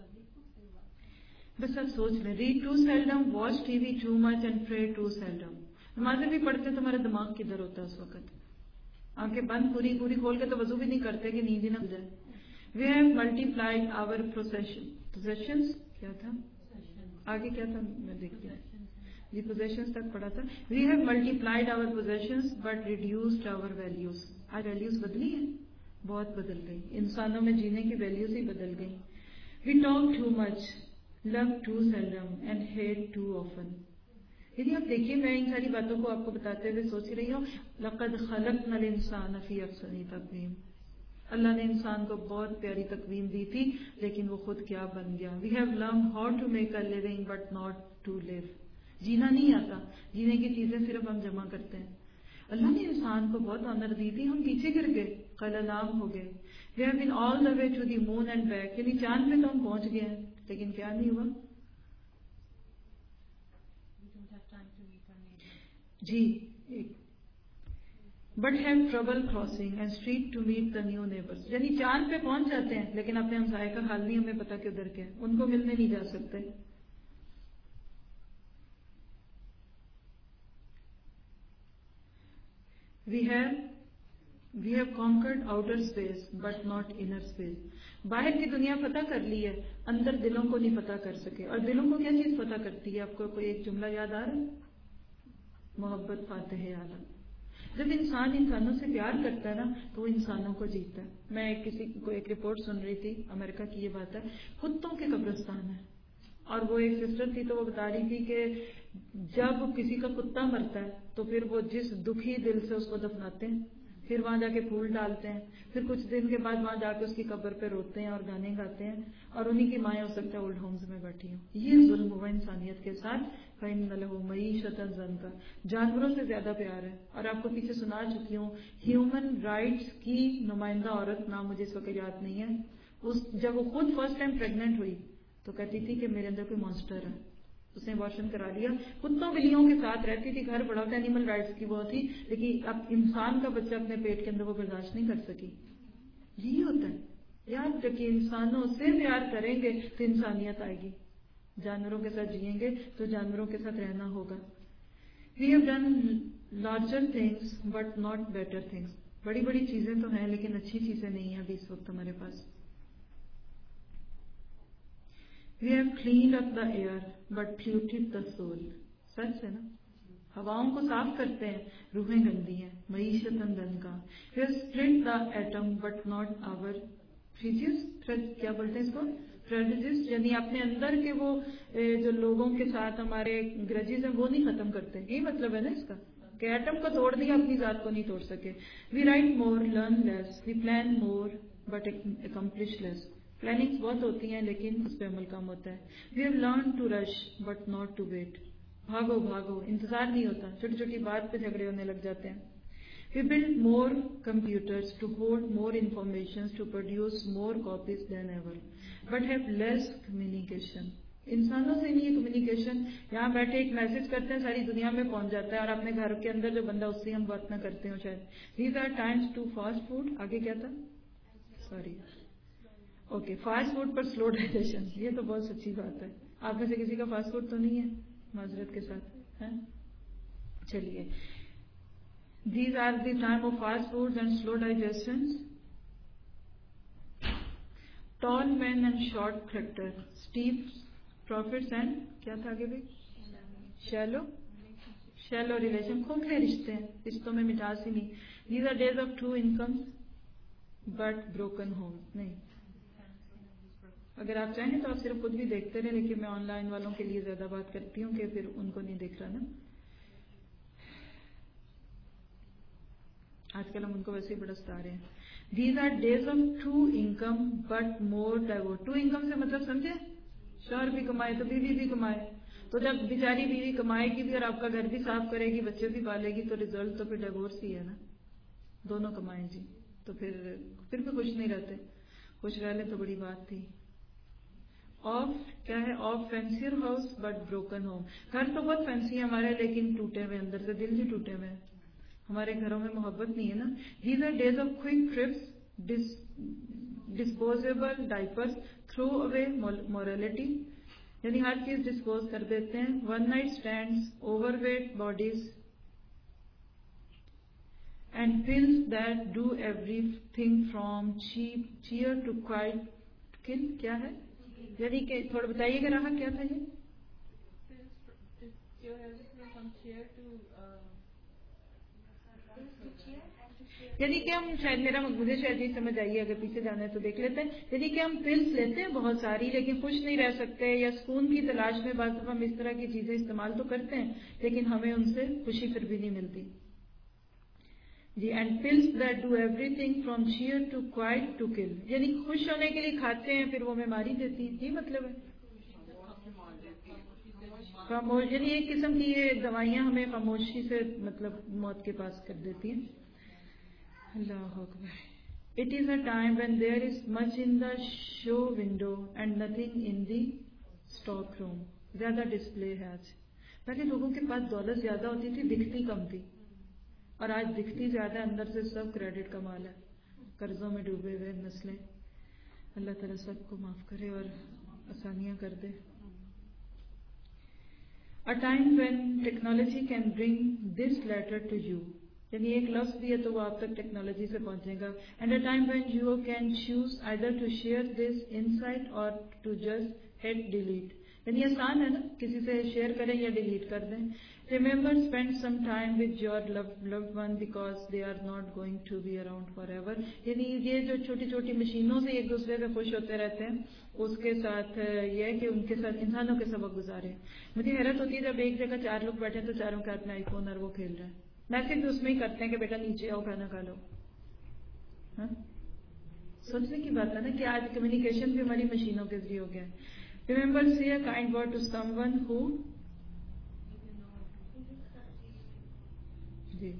بس اب سوچ لیں, read too seldom, watch T V too much and pray too seldom. نمازیں بھی پڑھتے تو ہمارا دماغ کدھر ہوتا ہے اس وقت, آنکھیں بند پوری پوری کھول کے تو وضو بھی نہیں کرتے کہ نیند ہی نہ جائے. We have multiplied our position, positions کیا تھا آگے, کیا تھا میں دیکھتی ہوں جی, پوزیشنز تک پڑھا تھا. We have multiplied our positions but reduced our values. آج ویلیوز بدلی ہیں, بہت بدل گئی, انسانوں میں جینے کی ویلیوز ہی بدل گئی. We talk too much, love too seldom and hate too often. یعنی آپ دیکھیے, میں ان ساری باتوں کو آپ کو بتاتے ہوئے سوچ رہی ہوں, لقد خلقنا الانسان فی احسن تقویم. اللہ نے انسان کو بہت پیاری تقویم دی تھی, لیکن وہ خود کیا بن گیا. We have learn how to make a living but not to live. جینا نہیں آتا, جینے کی چیزیں صرف ہم جمع کرتے ہیں. اللہ نے انسان کو بہت آنر دی تھی, ہم پیچھے گر گئے, قلعام ہو گئے. We have been all the way to the moon and back. یعنی چاند پہ تو ہم پہنچ گئے ہیں, لیکن کیا نہیں ہوا جی. But have trouble crossing and street to meet the new neighbours. یعنی چاند پہ پہنچ جاتے ہیں لیکن اپنے ہمسائے کا حال نہیں ہمیں پتا کہ ادھر کیا, ان کو ملنے نہیں جا سکتے. We have we have conquered outer space but not inner space. باہر کی دنیا فتح کر لی ہے, اندر دلوں کو نہیں فتح کر سکے. اور دلوں کو کیا چیز فتح کرتی ہے, آپ کو کوئی ایک جملہ یاد آ رہا ہے؟ محبت فاتح عالم. جب انسان انسانوں سے پیار کرتا ہے نا تو وہ انسانوں کو جیتا ہے. میں کسی کو ایک رپورٹ سن رہی تھی, امریکہ کی یہ بات ہے, کتوں کے قبرستان ہے, اور وہ ایک سسٹر تھی تو وہ بتا رہی تھی کہ جب کسی کا کتا مرتا ہے تو پھر وہ جس دکھی دل سے اس کو دفناتے ہیں, پھر وہاں جا کے پھول ڈالتے ہیں, پھر کچھ دن کے بعد وہاں جا کے اس کی قبر پہ روتے ہیں اور گانے گاتے ہیں, اور انہی کی مائیں ہو سکتا ہے اولڈ ہومز میں بیٹھی ہوں. یہ ظلم ہوا انسانیت کے ساتھ. فَإِنَّ لَهُ مَعِيشَةً ضَنْكَ. جانوروں سے زیادہ پیار ہے. اور آپ کو پیچھے سنا چکی ہوں, ہیومن رائٹس کی نمائندہ عورت, نام مجھے اس وقت یاد نہیں ہے, اس جب وہ خود فرسٹ ٹائم پریگننٹ ہوئی تو کہتی تھی کہ میرے اندر کوئی مانسٹر ہے. اس نے واشن کرا لیا, کتوں بلیوں کے ساتھ رہتی تھی, گھر بڑا ہوتا, اینیمل رائٹس کی وہ تھی, لیکن اب انسان کا بچہ اپنے پیٹ کے اندر وہ برداشت نہیں کر سکی. یہی ہوتا ہے, یاد رکھیے انسانوں سے پیار کریں گے تو انسانیت آئے گی. جانوروں کے ساتھ جئیں گے تو جانوروں کے ساتھ رہنا ہوگا. We have done larger things but not better things. بڑی بڑی چیزیں تو ہیں لیکن اچھی چیزیں نہیں ہیں ابھی اس وقت ہمارے پاس. We have cleaned up the air but polluted the soul. سچ ہے نا, हवाओं को साफ करते हैं, रूहें गंदी हैं, मईशतन दनका। फिर split the atom but not our prejudice, क्या बोलते हैं इसको, प्रेजुडिस, यानी अपने अंदर के वो जो लोगों के साथ हमारे ग्रजेस हैं वो नहीं खत्म करते, यही मतलब है ना इसका, कि एटम को तोड़ दिया, अपनी जात को नहीं तोड़ सके। We write more, learn less, we plan more but accomplish less. Plannings बहुत होती हैं लेकिन उस पर अमल कम होता है। We have learn to rush but not to wait, भागो भागो, इंतजार नहीं होता, छोटी छोटी बात पे झगड़े होने लग जाते हैं। We build more computers to hold more information to produce more copies than ever, but have less communication. इंसानों से नहीं है कम्युनिकेशन, यहाँ बैठे एक मैसेज करते हैं सारी दुनिया में पहुंच जाता है, और अपने घर के अंदर जो बंदा उससे हम बात ना करते हो शायद। These are times to fast food, आगे क्या था, सॉरी, ओके, फास्ट फूड पर स्लो डाइजेशन, ये तो बहुत सच्ची बात है। आप में से किसी का फास्ट फूड तो नहीं है, माजरत के साथ है। चलिए, these are the time of fast foods and slow digestions. Tall men and short character, steep profits and क्या था आगे भी, shallow shallow relation, खोखले रिश्ते हैं, रिश्तों में मिठास ही नहीं। These are days of true incomes but broken homes। नहीं, अगर आप चाहें तो आप सिर्फ खुद भी देखते रहे, लेकिन मैं ऑनलाइन वालों के लिए ज्यादा बात करती हूँ कि फिर उनको नहीं देख रहा ना, आजकल हम उनको वैसे ही बड़ा सता रहे हैं। These are days of true income but more divorce। true income से मतलब समझे, शौहर भी कमाए तो बीवी भी कमाए, तो जब बेचारी बीवी कमाएगी भी और आपका घर भी साफ करेगी, बच्चे भी पालेगी, तो रिजल्ट तो फिर डिवोर्स ही है ना। दोनों कमाए जी, तो फिर फिर भी खुश नहीं रहते, खुश रह ले तो बड़ी बात थी। ऑफ क्या है, of fancier house but broken home, घर तो बहुत फैंसी है हमारे, लेकिन टूटे हुए, अंदर से दिल भी टूटे हुए, हमारे घरों में मोहब्बत नहीं है ना। These are days of quick trips, dis, disposable diapers, throw away morality, यानी हर चीज डिस्पोज कर देते हैं। One night stands, overweight bodies and pills that do everything from cheap cheer to quiet kill, क्या है, यानी कि थोड़ा बताइएगा रहा क्या था ये, यदि कि हम शायद मेरा मुझे शायद नहीं समझ आइए, अगर पीछे जाना है तो देख लेते हैं। यदि कि हम पिल्स लेते हैं बहुत सारी लेकिन खुश नहीं रह सकते, या सुकून की तलाश में बात हम इस तरह की चीजें इस्तेमाल तो करते हैं लेकिन हमें उनसे खुशी फिर भी नहीं मिलती जी। And pills that do everything from cheer to quiet to kill, यानी खुश होने के लिए खाते हैं फिर वो बीमारी देती है, ये मतलब है खामोश, यानी एक किस्म की ये दवाइयां हमें खामोशी से मतलब मौत के पास कर देती हैं। अल्लाह अकबर। It is a time when there is much in the show window and nothing in the stock room, ज्यादा डिस्प्ले है आज। पहले लोगों के पास दौलत ज्यादा होती थी, दिखती कम थी, और आज दिखती ज्यादा, अंदर से सब क्रेडिट का माल है, कर्जों में डूबे हुए नस्लें। अल्लाह ताला सबको माफ करे और आसानियां कर दे। A time when technology can bring this letter to you, यानी एक लफ्ज भी है तो वो आप तक टेक्नोलॉजी से पहुंचेगा। And a time when you can choose either to share this insight और टू जस्ट हिट डिलीट, यानी आसान है ना, किसी से शेयर करें या डिलीट कर दें। Remember, spend some time with your loved, loved one because they are not going to be around forever। यानी ये जो छोटी छोटी मशीनों से एक दूसरे से खुश होते रहते हैं, उसके साथ ये है कि उनके साथ इंसानों के सबक गुजारे। मुझे हैरत होती है जब एक जगह चार लोग बैठे तो चारों के हाथ में आईफोन और वो खेल रहे हैं, मैसेज भी उसमें ही करते हैं कि बेटा नीचे आओ खाना खा लो। हाँ? सोचने की बात है ना कि आज कम्युनिकेशन भी हमारी मशीनों के जरिए हो गया है। Remember, say a kind word to someone who, जी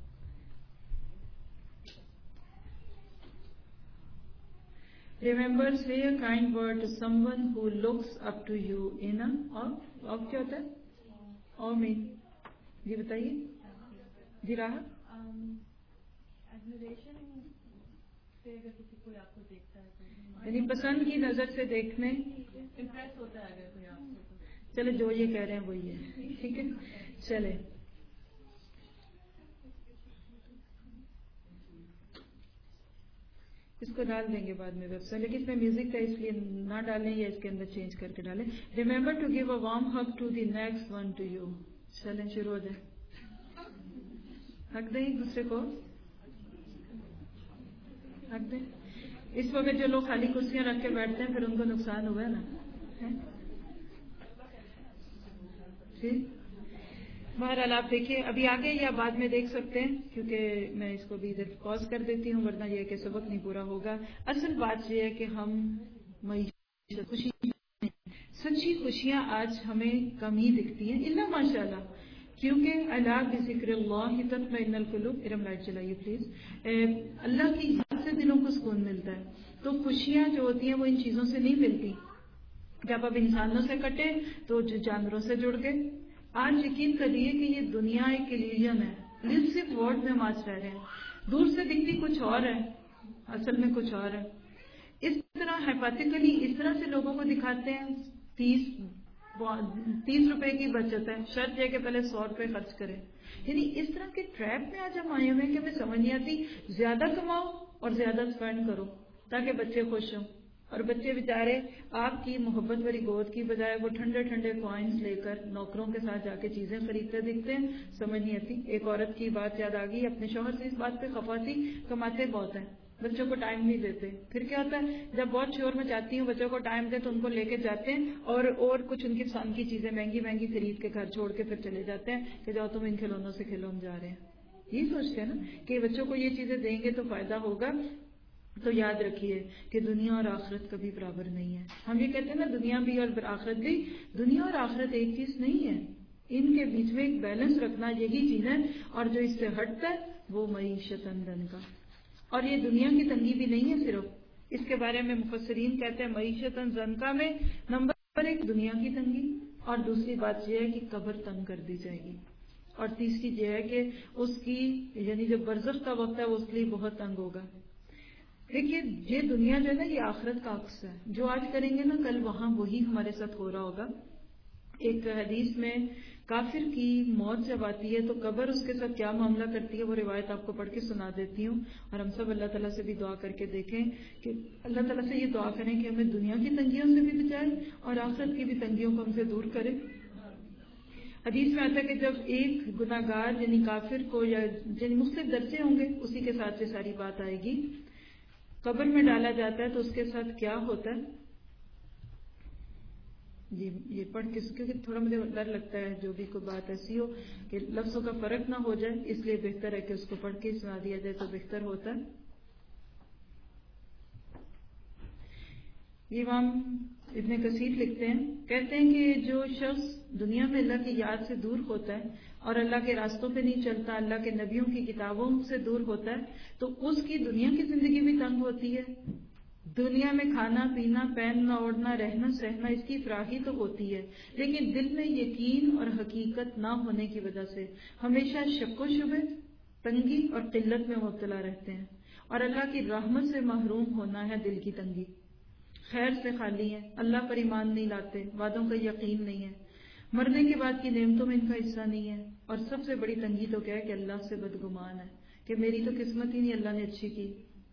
remember, say a kind word to someone who looks up to you in a off, off क्या होता है, और मीन, जी बताइए जी। रहा एडमिरेशन से अगर किसी कोई आपको देखता है तो, यानी पसंद की नजर से देखने, इम्प्रेस होता है अगर कोई आपको, चले जो ये कह रहे हैं वही है, ठीक है। चले इसको डाल देंगे बाद में वेबसाइट, लेकिन इसमें म्यूजिक था इसलिए ना डालें या इसके अंदर चेंज करके डालें। Remember to give a warm hug to the next one to you. चलें शुरू हो जाए। हक दें एक दूसरे को, हक दें। इस वक्त जो लोग खाली कुर्सियां रख के बैठते हैं फिर उनको नुकसान हुआ है ना, है? ठीक, बहरहाल आप देखिए अभी आगे या बाद में देख सकते हैं, क्योंकि मैं इसको भी इधर पॉज कर देती हूँ, वरना यह कि सबक नहीं पूरा होगा। असल बात यह है कि हम खुशी सच्ची खुशियां आज हमें कम ही दिखती हैं, इल्ला माशाल्लाह, क्योंकि अला बिज़िक्रिल्लाह तत्मइन्नुल कुलूब। इरम लाइट चलाइए प्लीज। अल्लाह की याद से दिलों को सुकून मिलता है। तो खुशियां जो होती हैं वो इन चीजों से नहीं मिलती। जब अब इंसानों से कटे तो जो जानवरों से जुड़ गए। आज यकीन करिए कि ये दुनिया एक इल्यूजन है, इल्यूसिव वर्ल्ड में हम आज रह रहे हैं। दूर से दिखती कुछ और है, असल में कुछ और है। इस तरह हाइपोथेटिकली इस तरह से लोगों को दिखाते हैं तीस तीस रुपए की बचत है, शर्त है कि पहले सौ रुपए खर्च करें। यानी इस तरह के ट्रैप में आज हम आए हुए हैं कि हमें समझ नहीं आती, ज्यादा कमाओ और ज्यादा स्पेंड करो ताकि बच्चे खुश हों। और बच्चे बेचारे आपकी मोहब्बत भरी गोद की बजाय वो ठंडे ठंडे कॉइन्स लेकर नौकरों के साथ जाके चीजें खरीदते दिखते हैं, समझ नहीं आती। एक औरत की बात याद आ गई, अपने शौहर से इस बात पे खफा थी, कमाते बहुत हैं, बच्चों को टाइम नहीं देते। फिर क्या होता है, जब बहुत शोर में चाहती हूँ बच्चों को टाइम दे तो उनको लेके जाते हैं और और कुछ उनकी पसंद की चीजें महंगी महंगी खरीद के घर छोड़ के फिर चले जाते हैं कि जाओ तुम इन खिलौनों से खेलो, हम जा रहे हैं। यही सोचते हैं ना कि बच्चों को ये चीजें देंगे तो फायदा होगा। तो याद रखिए कि दुनिया और आखिरत कभी बराबर नहीं है। हम ये कहते हैं ना दुनिया भी और आखिरत भी, दुनिया और आखिरत एक चीज नहीं है, इनके बीच में एक बैलेंस रखना यही चीज है। और जो इससे हटता है वो मईशतन धन का। और ये दुनिया की तंगी भी नहीं है सिर्फ, इसके बारे में मुफस्सिरीन कहते हैं मईशतन धन का में नंबर एक दुनिया की तंगी, और दूसरी बात यह है कि कब्र तंग कर दी जाएगी, और तीसरी यह है कि उसकी यानी जो बरज़ख का वक्त है वो उसके लिए बहुत तंग होगा। देखिए ये दुनिया जो है ना ये आखिरत का अक्स है, जो आज करेंगे ना कल वहां वही हमारे साथ हो रहा होगा। एक हदीस में काफिर की मौत जब आती है तो कब्र उसके साथ क्या मामला करती है वो रिवायत आपको पढ़ के सुना देती हूँ। और हम सब अल्लाह ताला से भी दुआ करके देखें कि अल्लाह ताला से ये दुआ करें कि हमें दुनिया की तंगियों से भी बचाए और आखिरत की भी तंगियों को हमसे दूर करे। हदीस में आता है कि जब एक गुनाहगार यानी काफिर को या यानी मुख्तलिफ दर्जे होंगे उसी के साथ ये सारी बात आएगी, कब्र में डाला जाता है तो उसके साथ क्या होता है, ये ये पढ़ के, क्योंकि थोड़ा मुझे डर लगता है जो भी कोई बात ऐसी हो कि लफ्जों का फर्क ना हो जाए, इसलिए बेहतर है कि उसको पढ़ के सुना दिया जाए तो बेहतर होता है। ये इमाम इब्ने कसीर लिखते हैं, कहते हैं कि जो शख्स दुनिया में अल्लाह की याद से दूर होता है और अल्लाह के रास्तों पे नहीं चलता, अल्लाह के नबियों की किताबों से दूर होता है, तो उसकी दुनिया की जिंदगी भी तंग होती है। दुनिया में खाना पीना पहनना ओढ़ना रहना सहना इसकी फराही तो होती है, लेकिन दिल में यकीन और हकीकत ना होने की वजह से हमेशा शक व शुबे, तंगी और किल्लत में मुब्तला रहते हैं। और अल्लाह की रहमत से महरूम होना है दिल की तंगी। खैर से खाली है, अल्लाह पर ईमान नहीं लाते, वादों का यकीन नहीं है, मरने के बाद की नेमतों में इनका हिस्सा नहीं है। और सबसे बड़ी तंगी तो क्या है कि अल्लाह से बदगुमान है कि मेरी तो किस्मत ही नहीं अल्लाह ने अच्छी की,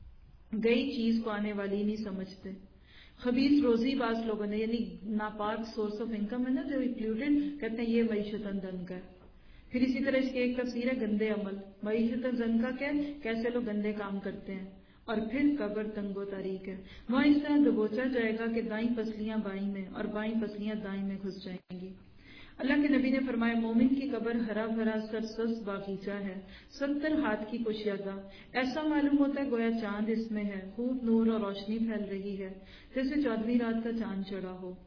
गई चीज को आने वाली नहीं समझते। खबीस रोजी बाज लोगों ने यानी नापाक सोर्स ऑफ इनकम है ना जो इंक्लूडेड, कहते हैं ये मईशतन धन का है। फिर इसी तरह इसकी एक तफसीर है गंदे अमल, मईशतन धन का क्या है, कैसे लोग गंदे काम करते हैं। और फिर कब्र तंगो तारीख है, वहां इस तरह दबोचा जाएगा कि दाई पसलियां बाई में और बाई पसलियां दाई में घुस जाएंगी। अल्लाह के नबी ने फरमाया मोमिन की कब्र हरा भरा सरसब्ज बागीचा है, सत्तर हाथ की कुशियागा, ऐसा मालूम होता है गोया चांद इसमें है, खूब नूर और रोशनी फैल रही है जैसे चौदहवीं रात का चांद चढ़ा हो।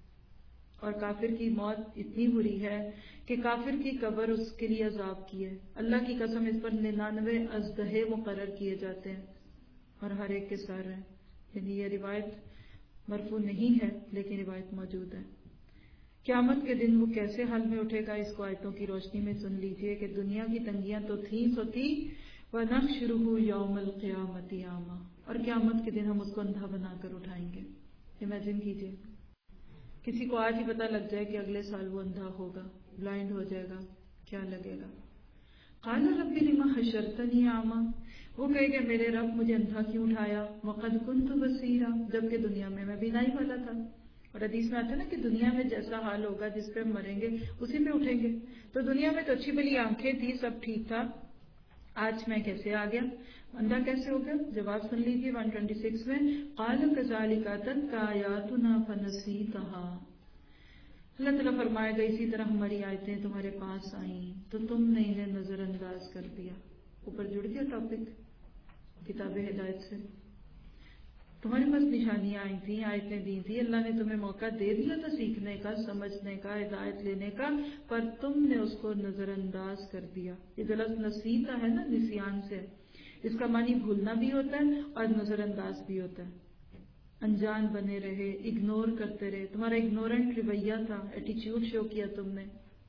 और काफिर की मौत इतनी बुरी है कि काफिर की कब्र उसके लिए अजाब की है। अल्लाह की कसम इस पर निन्यानवे अजदहे मुकर्रर किए जाते हैं और हर एक के सर है। यानी ये रिवायत मरफू नहीं है लेकिन रिवायत मौजूद है। क़यामत के दिन वो कैसे हाल में उठेगा इसको आयतों की रोशनी में सुन लीजिए कि दुनिया की तंगियां तो थी सो थी, व नहशुरुहु यौमल क़ियामति आमा, और क़यामत के दिन हम उसको अंधा बनाकर उठाएंगे। इमेजिन कीजिए किसी को आज ही पता लग जाए कि अगले साल वो अंधा होगा, ब्लाइंड हो जाएगा, क्या लगेगा। क़ाल रब्बि लिमा हशरतनी आमा, वो कहेगा मेरे रब मुझे अंधा क्यों उठाया, वक़द कुन्तु बसीरा, जबकि दुनिया में मैं बीनाई वाला था। और हदीस में आता है ना कि दुनिया में जैसा हाल होगा जिस पे हम मरेंगे उसी पे उठेंगे। तो दुनिया में तो अच्छी भली आंखें थी, सब ठीक था, آج میں کیسے آ گیا، اندھا کیسے ہو گیا؟ جواب سن لیجیے ون ٹوینٹی سکس میں، قال کذالک اتتک آیاتنا فنسیتھا، اللہ تعالیٰ فرمائے گا اسی طرح ہماری آیتیں تمہارے پاس آئیں تو تم نے انہیں نظر انداز کر دیا. اوپر جڑ گیا ٹاپک کتاب ہدایت سے. تمہارے پاس نشانیاں آئی تھیں، آیتیں دی تھی، اللہ نے تمہیں موقع دے دیا تھا سیکھنے کا، سمجھنے کا، ہدایت لینے کا، پر تم نے اس کو نظر انداز کر دیا. یہ لفظ نسیتا ہے نا، نسیان سے، اس کا معنی بھولنا بھی ہوتا ہے اور نظر انداز بھی ہوتا ہے. انجان بنے رہے، اگنور کرتے رہے، تمہارا اگنورنٹ رویہ تھا، ایٹیچیوڈ شو کیا تم نے.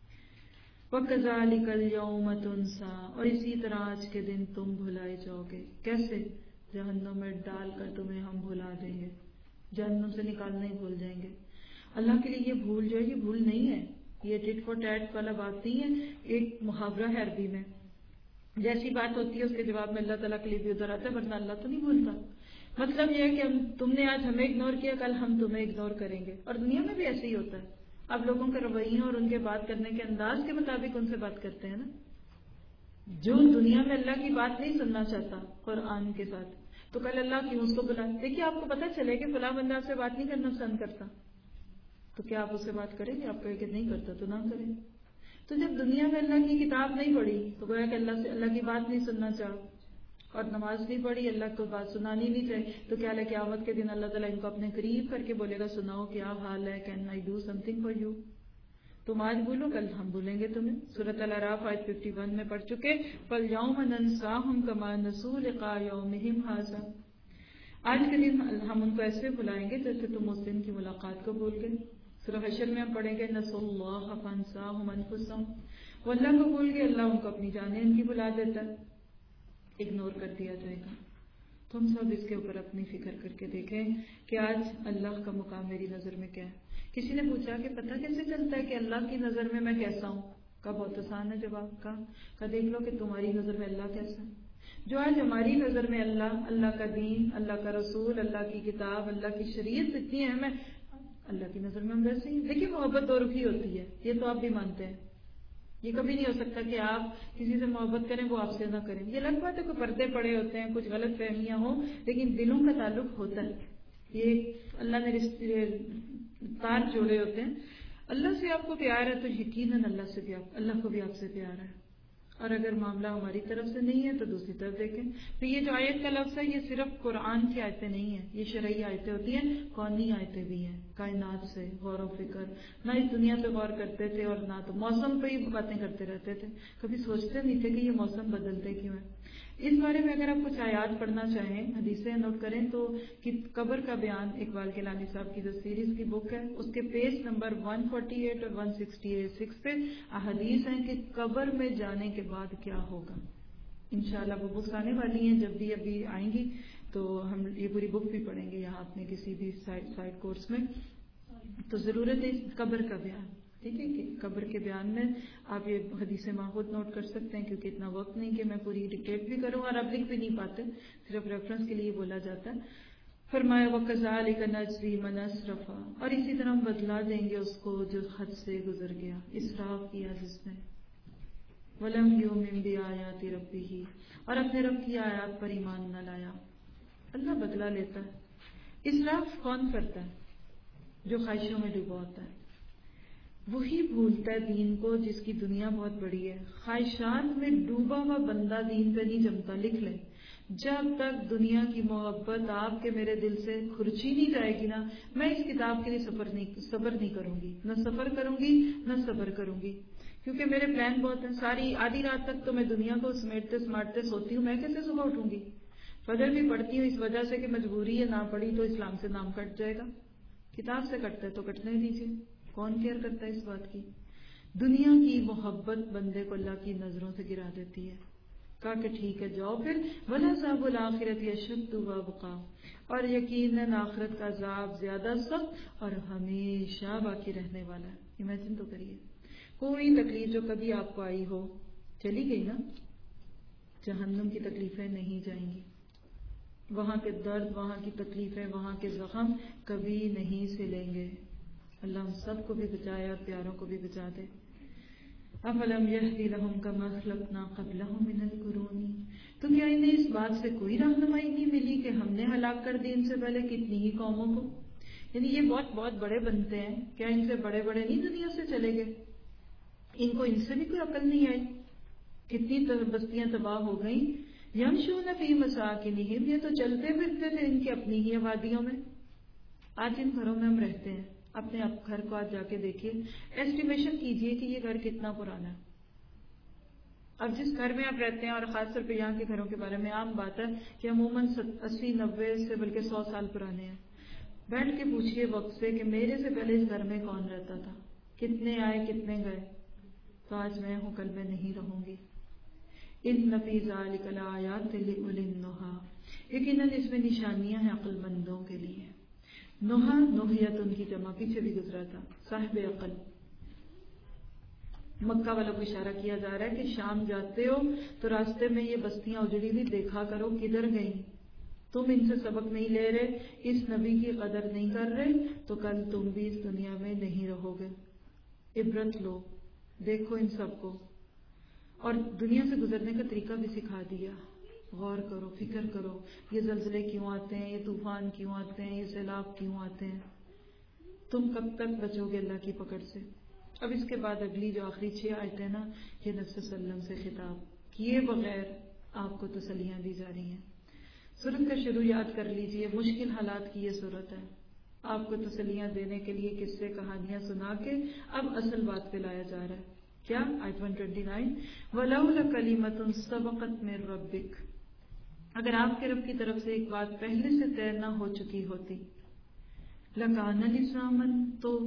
وَكَذَلِكَ الْيَوْمَ تُنْسَىٰ، اور اسی طرح آج کے دن تم بھلائے جاؤ گے. کیسے؟ جہنم میں ڈال کر تمہیں ہم بھلا دیں گے، جہنم سے نکالنا ہی بھول جائیں گے. اللہ کے لیے یہ بھول جو ہے یہ بھول نہیں ہے، یہ ٹٹ فور ٹیٹ والا بات نہیں ہے. ایک محاورہ ہے عربی میں، جیسی بات ہوتی ہے اس کے جواب میں اللہ تعالیٰ کے لیے بھی ادھر آتا ہے، ورنہ اللہ تو نہیں بھولتا. مطلب یہ ہے کہ ہم تم نے آج ہمیں اگنور کیا، کل ہم تمہیں اگنور کریں گے. اور دنیا میں بھی ایسے ہی ہوتا ہے. اب لوگوں کے رویوں اور ان کے بات کرنے کے انداز کے مطابق ان سے بات کرتے ہیں نا. جو دنیا میں اللہ کی بات نہیں سننا چاہتا قرآن کے ساتھ، تو کل اللہ کیوں اس کو بلا. دیکھیے آپ کو پتہ چلے کہ فلاں بندہ آپ سے بات نہیں کرنا پسند کرتا، تو کیا آپ اس سے بات کریں گے؟ آپ کہیں کہ نہیں کرتا تو نہ کریں. تو جب دنیا میں اللہ کی کتاب نہیں پڑھی تو گویا کہ اللہ سے اللہ کی بات نہیں سننا چاہ، اور نماز نہیں پڑھی، اللہ کو بات سنانی نہیں چاہیے، تو کیا ہے قیامت کے دن اللہ تعالیٰ ان کو اپنے قریب کر کے بولے گا سناؤ کیا حال ہے، can I do something for you. تم آج بولو کل ہم بولیں گے تمہیں. سورۃ الاعراف آیت ففٹی ون میں پڑھ چکے، فَالْيَوْمَ نَنْسَاهُمْ كَمَا نَسُوا لِقَاءَ يَوْمِهِمْ هَٰذَا، آج کے دن ہم ان کو ایسے بلائیں گے جیسے تم اس دن کی ملاقات کو بھول گئے. سورہ حشر میں ہم پڑھیں گے نسوا اللہ فانساہم انفسہم، وہ اللہ کو بھول گئے، اللہ ان کو اپنی جانیں ان کی بلا دیتا ہے، اگنور کر دیا جائے گا. تو ہم سب اس کے اوپر اپنی فکر کر کے دیکھیں کہ آج اللہ کا مقام میری نظر میں کیا ہے. کسی نے پوچھا کہ پتہ کیسے چلتا ہے کہ اللہ کی نظر میں میں کیسا ہوں؟ کا بہت آسان ہے جواب کا کا دیکھ لو کہ تمہاری نظر میں اللہ کیسا ہے. جو آج ہماری نظر میں اللہ، اللہ کا دین، اللہ کا رسول، اللہ کی کتاب، اللہ کی شریعت اتنی اہم ہے، اللہ کی نظر میں ہم ویسے ہی. دیکھیے محبت دو رخی ہوتی ہے، یہ تو آپ بھی مانتے ہیں. یہ کبھی نہیں ہو سکتا کہ آپ کسی سے محبت کریں وہ آپ سے نہ کریں. یہ الگ بات ہے کہ پردے پڑے ہوتے ہیں، کچھ غلط فہمیاں ہوں، لیکن دلوں کا تعلق ہوتا ہے. یہ اللہ نے رشتے تار جوڑے ہوتے ہیں. اللہ سے آپ کو پیار ہے تو یقیناً اللہ سے بھی آپ اللہ کو بھی آپ سے پیار ہے. اور اگر معاملہ ہماری طرف سے نہیں ہے تو دوسری طرف دیکھیں. تو یہ جو آیت کا لفظ ہے یہ صرف قرآن کی آیتیں نہیں ہیں، یہ شرعی آیتیں ہوتی ہیں، قومی آیتیں بھی ہیں. کائنات سے غور و فکر، نہ اس دنیا پہ غور کرتے تھے اور نہ تو موسم پہ ہی باتیں کرتے رہتے تھے. کبھی سوچتے نہیں تھے کہ یہ موسم بدلتے کیوں ہیں. اس بارے میں اگر آپ کچھ آیات پڑھنا چاہیں، حدیثیں نوٹ کریں تو قبر کا بیان اقبال کیلانی صاحب کی جو سیریز کی بک ہے اس کے page number one forty eight اور ون سکسٹی سکس پہ احادیث ہیں کہ قبر میں جانے کے بعد کیا ہوگا. انشاءاللہ وہ بکس آنے والی ہیں، جب بھی ابھی آئیں گی تو ہم یہ پوری بک بھی پڑھیں گے یہاں اپنے کسی بھی سائڈ سائڈ کورس میں. تو ضرورت ہے قبر کا بیان، ٹھیک ہے، کہ قبر کے بیان میں آپ یہ حدیث ماخوذ نوٹ کر سکتے ہیں، کیونکہ اتنا وقت نہیں کہ میں پوری ڈکٹیٹ بھی کروں اور آپ لکھ بھی نہیں پاتے، صرف ریفرنس کے لیے بولا جاتا ہے. فرمایا وَكَذَلِكَ نَجْزِي مَنْ أَسْرَفَ، اور اسی طرح ہم بدلا دیں گے اس کو جو حد سے گزر گیا، اسراف کیا جس نے. وَلَمْ يُؤْمِنْ بِآيَاتِ رَبِّهِ، اور اپنے رب کی آیات پر ایمان نہ لایا. اللہ بدلا لیتا ہے. اسراف کون کرتا ہے؟ جو خواہشوں میں ڈوبا ہوتا ہے. وہی بھولتا ہے دین کو جس کی دنیا بہت بڑی ہے. خواہشات میں ڈوبا ہوا بندہ دین پہ نہیں جمتا. لکھ لیں، جب تک دنیا کی محبت آپ کے میرے دل سے کھرچی نہیں جائے گی نا، میں اس کتاب کے لیے سفر نہیں صبر نہیں کروں گی، نہ سفر کروں گی نہ صبر کروں گی. کیونکہ میرے پلان بہت ہیں. ساری آدھی رات تک تو میں دنیا کو سمیٹتے سماٹتے سوتی ہوں، میں کیسے صبح اٹھوں گی؟ فجر بھی پڑھتی ہوں اس وجہ سے کہ مجبوری ہے، نہ پڑھی تو اسلام سے نام کٹ جائے گا. کتاب سے کٹتا ہے تو کٹنے دیجیے، کون کیئر کرتا ہے اس بات کی؟ دنیا کی محبت بندے کو اللہ کی نظروں سے گرا دیتی ہے. کہا کہ ٹھیک ہے جاؤ پھر. وَلَعَذَابُ الْآخِرَةِ أَشَدُّ وَأَبْقَىٰ، اور یقیناً آخرت کا عذاب زیادہ سخت اور ہمیشہ باقی رہنے والا ہے. امیجن تو کریے، کوئی تکلیف جو کبھی آپ کو آئی ہو چلی گئی نا. جہنم کی تکلیفیں نہیں جائیں گی، وہاں کے درد، وہاں کی تکلیفیں، وہاں کے زخم کبھی نہیں سلیں گے. اللہ ہم سب کو بھی بچائے اور پیاروں کو بھی بچا دے. افلم یہدی لہم کما خلقنا قبلہم من القرون، تو کیا انہیں اس بات سے کوئی رہنمائی نہیں ملی کہ ہم نے ہلاک کر دی ان سے پہلے کتنی ہی قوموں کو؟ یعنی یہ بہت بہت بڑے بنتے ہیں، کیا ان سے بڑے بڑے نہیں دنیا سے چلے گئے؟ ان کو ان سے بھی کوئی عقل نہیں آئی؟ کتنی بستیاں تباہ ہو گئیں. یمشون فی مساکنہم، یہ تو چلتے پھرتے تھے ان کی اپنی ہی آبادیوں میں. آج جن گھروں میں ہم رہتے ہیں، اپنے آپ گھر کو آج جا کے دیکھیے، ایسٹیمیشن کیجئے کہ یہ گھر کتنا پرانا ہے. اب جس گھر میں آپ رہتے ہیں، اور خاص طور پہ یہاں کے گھروں کے بارے میں عام بات ہے کہ عموماً اسی نبے سے بلکہ سو سال پرانے ہیں. بیٹھ کے پوچھئے وقت سے کہ میرے سے پہلے اس گھر میں کون رہتا تھا، کتنے آئے کتنے گئے، تو آج میں ہوں کل میں نہیں رہوں گی. ان فی ذلک لآیات لأولی النہی، یقیناً اس میں نشانیاں ہیں عقل مندوں کے لیے. نوحہ نوحیت ان کی جمع پیچھے بھی گزرا تھا، صاحب عقل. مکہ والوں کو اشارہ کیا جا رہا ہے کہ شام جاتے ہو تو راستے میں یہ بستیاں اجڑی ہوئی دیکھا کرو کدھر گئیں. تم ان سے سبق نہیں لے رہے، اس نبی کی قدر نہیں کر رہے، تو کل تم بھی اس دنیا میں نہیں رہو گے. عبرت لو، دیکھو ان سب کو، اور دنیا سے گزرنے کا طریقہ بھی سکھا دیا. غور کرو، فکر کرو، یہ زلزلے کیوں آتے ہیں، یہ طوفان کیوں آتے ہیں، یہ سیلاب کیوں آتے ہیں. تم کب تک بچو گے اللہ کی پکڑ سے؟ اب اس کے بعد اگلی جو آخری چھ آیتیں نا، یہ نبی صلی اللہ علیہ وسلم سے خطاب کیے بغیر آپ کو تسلیاں دی جا رہی ہیں. سورت کا شروع یاد کر لیجئے، مشکل حالات کی یہ صورت ہے. آپ کو تسلیاں دینے کے لیے قصے کہانیاں سنا کے اب اصل بات پہ لایا جا رہا ہے. کیا؟ آیت ایک سو انیس، وَلَوْلَا كَلِمَةٌ سَبَقَتْ مِن رَبِّكَ، اگر آپ کے رب کی طرف سے ایک بات پہلے سے طے نہ ہو چکی ہوتی، لَكَانَ لِزَامًا، تو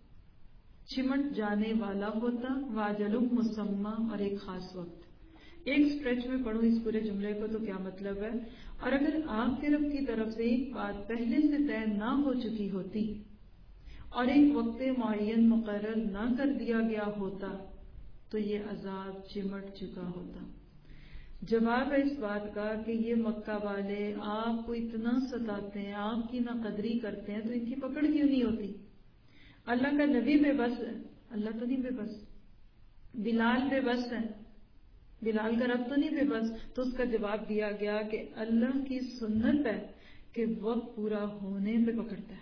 چمٹ جانے والا ہوتا، وَأَجَلٌ مُّسَمًّى، اور ایک خاص وقت. ایک سٹریچ میں پڑھو اس پورے جملے کو تو کیا مطلب ہے. اور اگر آپ کے رب کی طرف سے ایک بات پہلے سے طے نہ ہو چکی ہوتی اور ایک وقت معین مقرر نہ کر دیا گیا ہوتا تو یہ عذاب چمٹ چکا ہوتا. جواب ہے اس بات کا کہ یہ مکہ والے آپ کو اتنا ستاتے ہیں، آپ کی نہ قدری کرتے ہیں، تو ان کی پکڑ کیوں نہیں ہوتی؟ اللہ کا نبی بے بس ہے، اللہ تو نہیں بے بس. بلال بے بس ہے، بلال کا رب تو نہیں بے بس. تو اس کا جواب دیا گیا کہ اللہ کی سنت ہے کہ وقت پورا ہونے پہ پکڑتا ہے.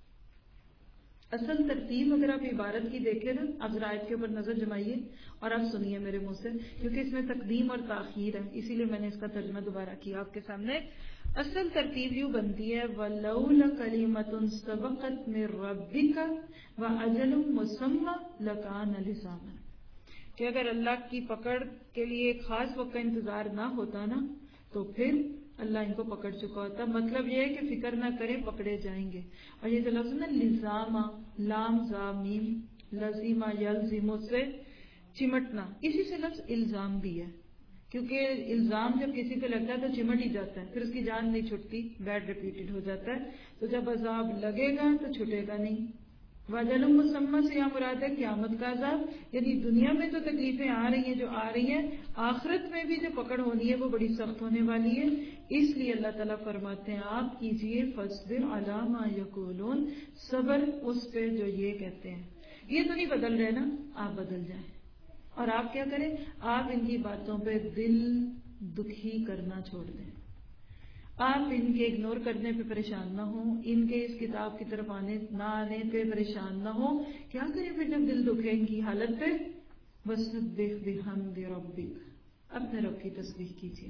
اصل ترتیب اگر آپ عبارت کی دیکھیں نا، آپ ذرا آیت کے اوپر نظر جمائیے اور آپ سنیے میرے منہ سے، کیونکہ اس میں تقدیم اور تاخیر ہے، اسی لیے میں نے اس کا ترجمہ دوبارہ کیا آپ کے سامنے. اصل ترتیب یوں بنتی ہے، وَلَوْلَا كَلِمَةٌ سَبَقَتْ مِن رَبِّكَ وَأَجَلٌ مُّسَمًّى لَكَانَ لِزَامًا، کہ اگر اللہ کی پکڑ کے لیے ایک خاص وقت کا انتظار نہ ہوتا نا تو پھر اللہ ان کو پکڑ چکا ہوتا. مطلب یہ ہے کہ فکر نہ کریں، پکڑے جائیں گے. اور یہ جو لفظ نا لزامہ، لام زا میم، لزیمہ یلزم سے چمٹنا، اسی سے لفظ الزام بھی ہے، کیونکہ الزام جب کسی پہ لگتا ہے تو چمٹ ہی جاتا ہے، پھر اس کی جان نہیں چھٹتی، بیڈ ریپیٹڈ ہو جاتا ہے. تو جب عذاب لگے گا تو چھٹے گا نہیں. وَأَجَلٌ مُّسَمًّى سے یہاں مراد ہے قیامت کا عذاب. یعنی دنیا میں تو تکلیفیں آ رہی ہیں جو آ رہی ہیں، آخرت میں بھی جو پکڑ ہونی ہے وہ بڑی سخت ہونے والی ہے. اس لیے اللہ تعالیٰ فرماتے ہیں آپ کیجئے فَاصْبِرْ عَلَىٰ مَا يَقُولُونَ، صبر اس پہ جو یہ کہتے ہیں. یہ تو نہیں بدل رہے نا، آپ بدل جائیں. اور آپ کیا کریں؟ آپ ان کی باتوں پہ دل دکھی کرنا چھوڑ دیں. آپ ان کے اگنور کرنے پہ پریشان نہ ہوں، ان کے اس کتاب کی طرف آنے نہ آنے پہ پریشان نہ ہوں. کیا کریں پھر جب دل دکھے ان کی حالت پہ؟ وَسَبِّحْ بِحَمْدِ رَبِّكَ، اپنے رب کی تسبیح کیجیے،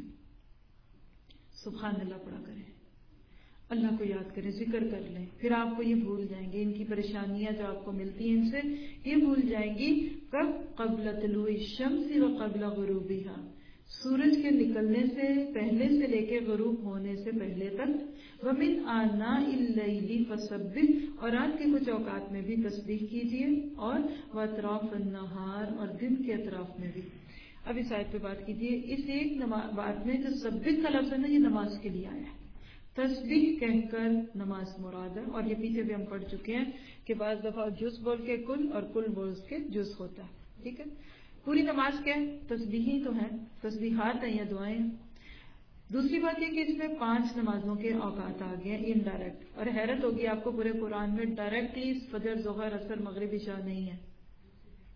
سبحان اللہ پڑھا کریں، اللہ کو یاد کریں، ذکر کر لیں. پھر آپ کو یہ بھول جائیں گے، ان کی پریشانیاں جو آپ کو ملتی ہیں ان سے یہ بھول جائیں گی. کب؟ قبل طلوع الشمس و قبل غروبها، سورج کے نکلنے سے پہلے سے لے کے غروب ہونے سے پہلے تک. وَمِنْ آنَاءِ اللَّيْلِ فَسَبِّحْ، اور رات کے کچھ اوقات میں بھی تسبیح کیجیے، اور وَأَطْرَافَ النَّهَارِ، اور دن کے اطراف میں بھی. اب اس آیت پہ بات کیجیے. اس ایک بات میں جو سبح کا لفظ ہے نا، یہ نماز کے لیے آیا ہے. تسبیح کہہ کر نماز مراد ہے، اور یہ پیچھے بھی ہم پڑھ چکے ہیں کہ بعض دفعہ جز بول کے کل اور کل بول کے جز ہوتا ہے. ٹھیک ہے، پوری نماز کیا ہے؟ تسبیح ہی تو ہے، تسبیحات ہیں یا دعائیں ہیں. دوسری بات یہ کہ اس میں پانچ نمازوں کے اوقات آ گئے ان ڈائریکٹ. اور حیرت ہوگی آپ کو، پورے قرآن میں ڈائریکٹلی فجر ظہر اثر مغرب عشاء نہیں ہے،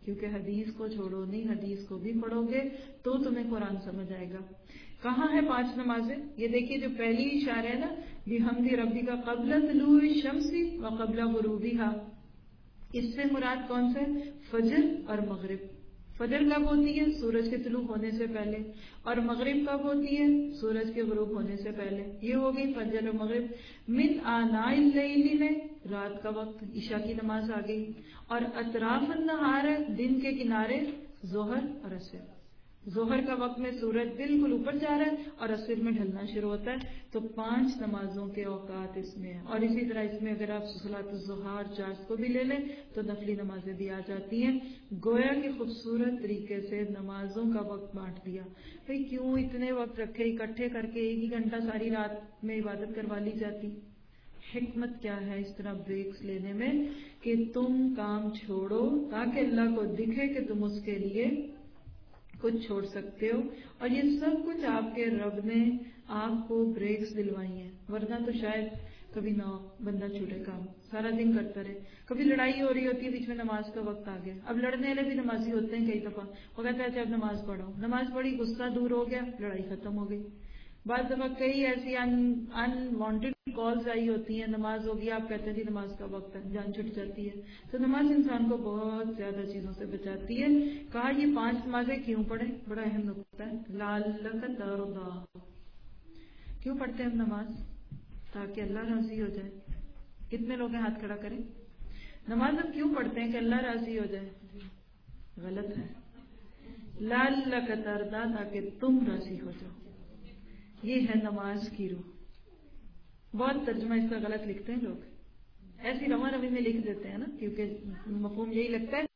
کیونکہ حدیث کو چھوڑو نہیں، حدیث کو بھی پڑھو گے تو تمہیں قرآن سمجھ آئے گا. کہاں ہے پانچ نمازیں؟ یہ دیکھیے جو پہلی اشارہ ہے نا، بحمد ربک قبل طلوع الشمس وقبل غروبها، اس سے مراد کون سا ہے؟ فجر اور مغرب. فجر کب ہوتی ہے؟ سورج کے طلوع ہونے سے پہلے. اور مغرب کب ہوتی ہے؟ سورج کے غروب ہونے سے پہلے. یہ ہو گئی فجر اور مغرب. من آناء اللیل میں رات کا وقت، عشاء کی نماز آ گئی. اور اطراف النہار دن کے کنارے ظہر اور عصر. ظہر کا وقت میں سورج بالکل اوپر جا رہا ہے اور عصر میں ڈھلنا شروع ہوتا ہے. تو پانچ نمازوں کے اوقات اس میں ہیں. اور اسی طرح اس میں اگر آپ صلاۃ الضحیٰ اور چاشت کو بھی لے لیں تو نفلی نمازیں بھی آ جاتی ہیں. گویا کہ خوبصورت طریقے سے نمازوں کا وقت بانٹ دیا. بھئی کیوں اتنے وقت رکھے اکٹھے کر کے ایک ہی گھنٹہ ساری رات میں عبادت کروا لی جاتی؟ حکمت کیا ہے اس طرح بریکس لینے میں کہ تم کام چھوڑو تاکہ اللہ کو دکھے کہ تم اس کے لیے کچھ چھوڑ سکتے ہو. اور یہ سب کچھ آپ کے رب نے آپ کو بریکس دلوائی ہیں، ورنہ تو شاید کبھی نہ بندہ چھوٹے کام سارا دن کرتا رہے. کبھی لڑائی ہو رہی ہوتی ہے، بیچ میں نماز کا وقت آ گیا. اب لڑنے والے بھی نمازی ہوتے ہیں کئی دفعہ، وہ کہتے ہیں اب نماز پڑھو. نماز پڑھی، غصہ دور ہو گیا، لڑائی ختم ہو گئی. بعض دفعہ کئی ایسی ان وانٹیڈ کالز آئی ہوتی ہیں، نماز ہوگی، آپ کہتے ہیں جی نماز کا وقت ہے، جان چھٹ جاتی ہے. تو نماز انسان کو بہت زیادہ چیزوں سے بچاتی ہے. کہا یہ پانچ نمازیں کیوں پڑھیں؟ بڑا اہم نقطہ ہے. لعلک ترضیٰ. کیوں پڑھتے ہیں ہم نماز؟ تاکہ اللہ راضی ہو جائے. کتنے لوگ ہیں؟ ہاتھ کھڑا کریں. نماز ہم کیوں پڑھتے ہیں؟ کہ اللہ راضی ہو جائے. غلط ہے. لعلک ترضیٰ، تاکہ تم راضی ہو جاؤ. یہ ہے نماز کی روح. بہت ترجمہ اس کا غلط لکھتے ہیں لوگ، ایسی رواں روی میں لکھ دیتے ہیں نا، کیونکہ مفہوم یہی لگتا ہے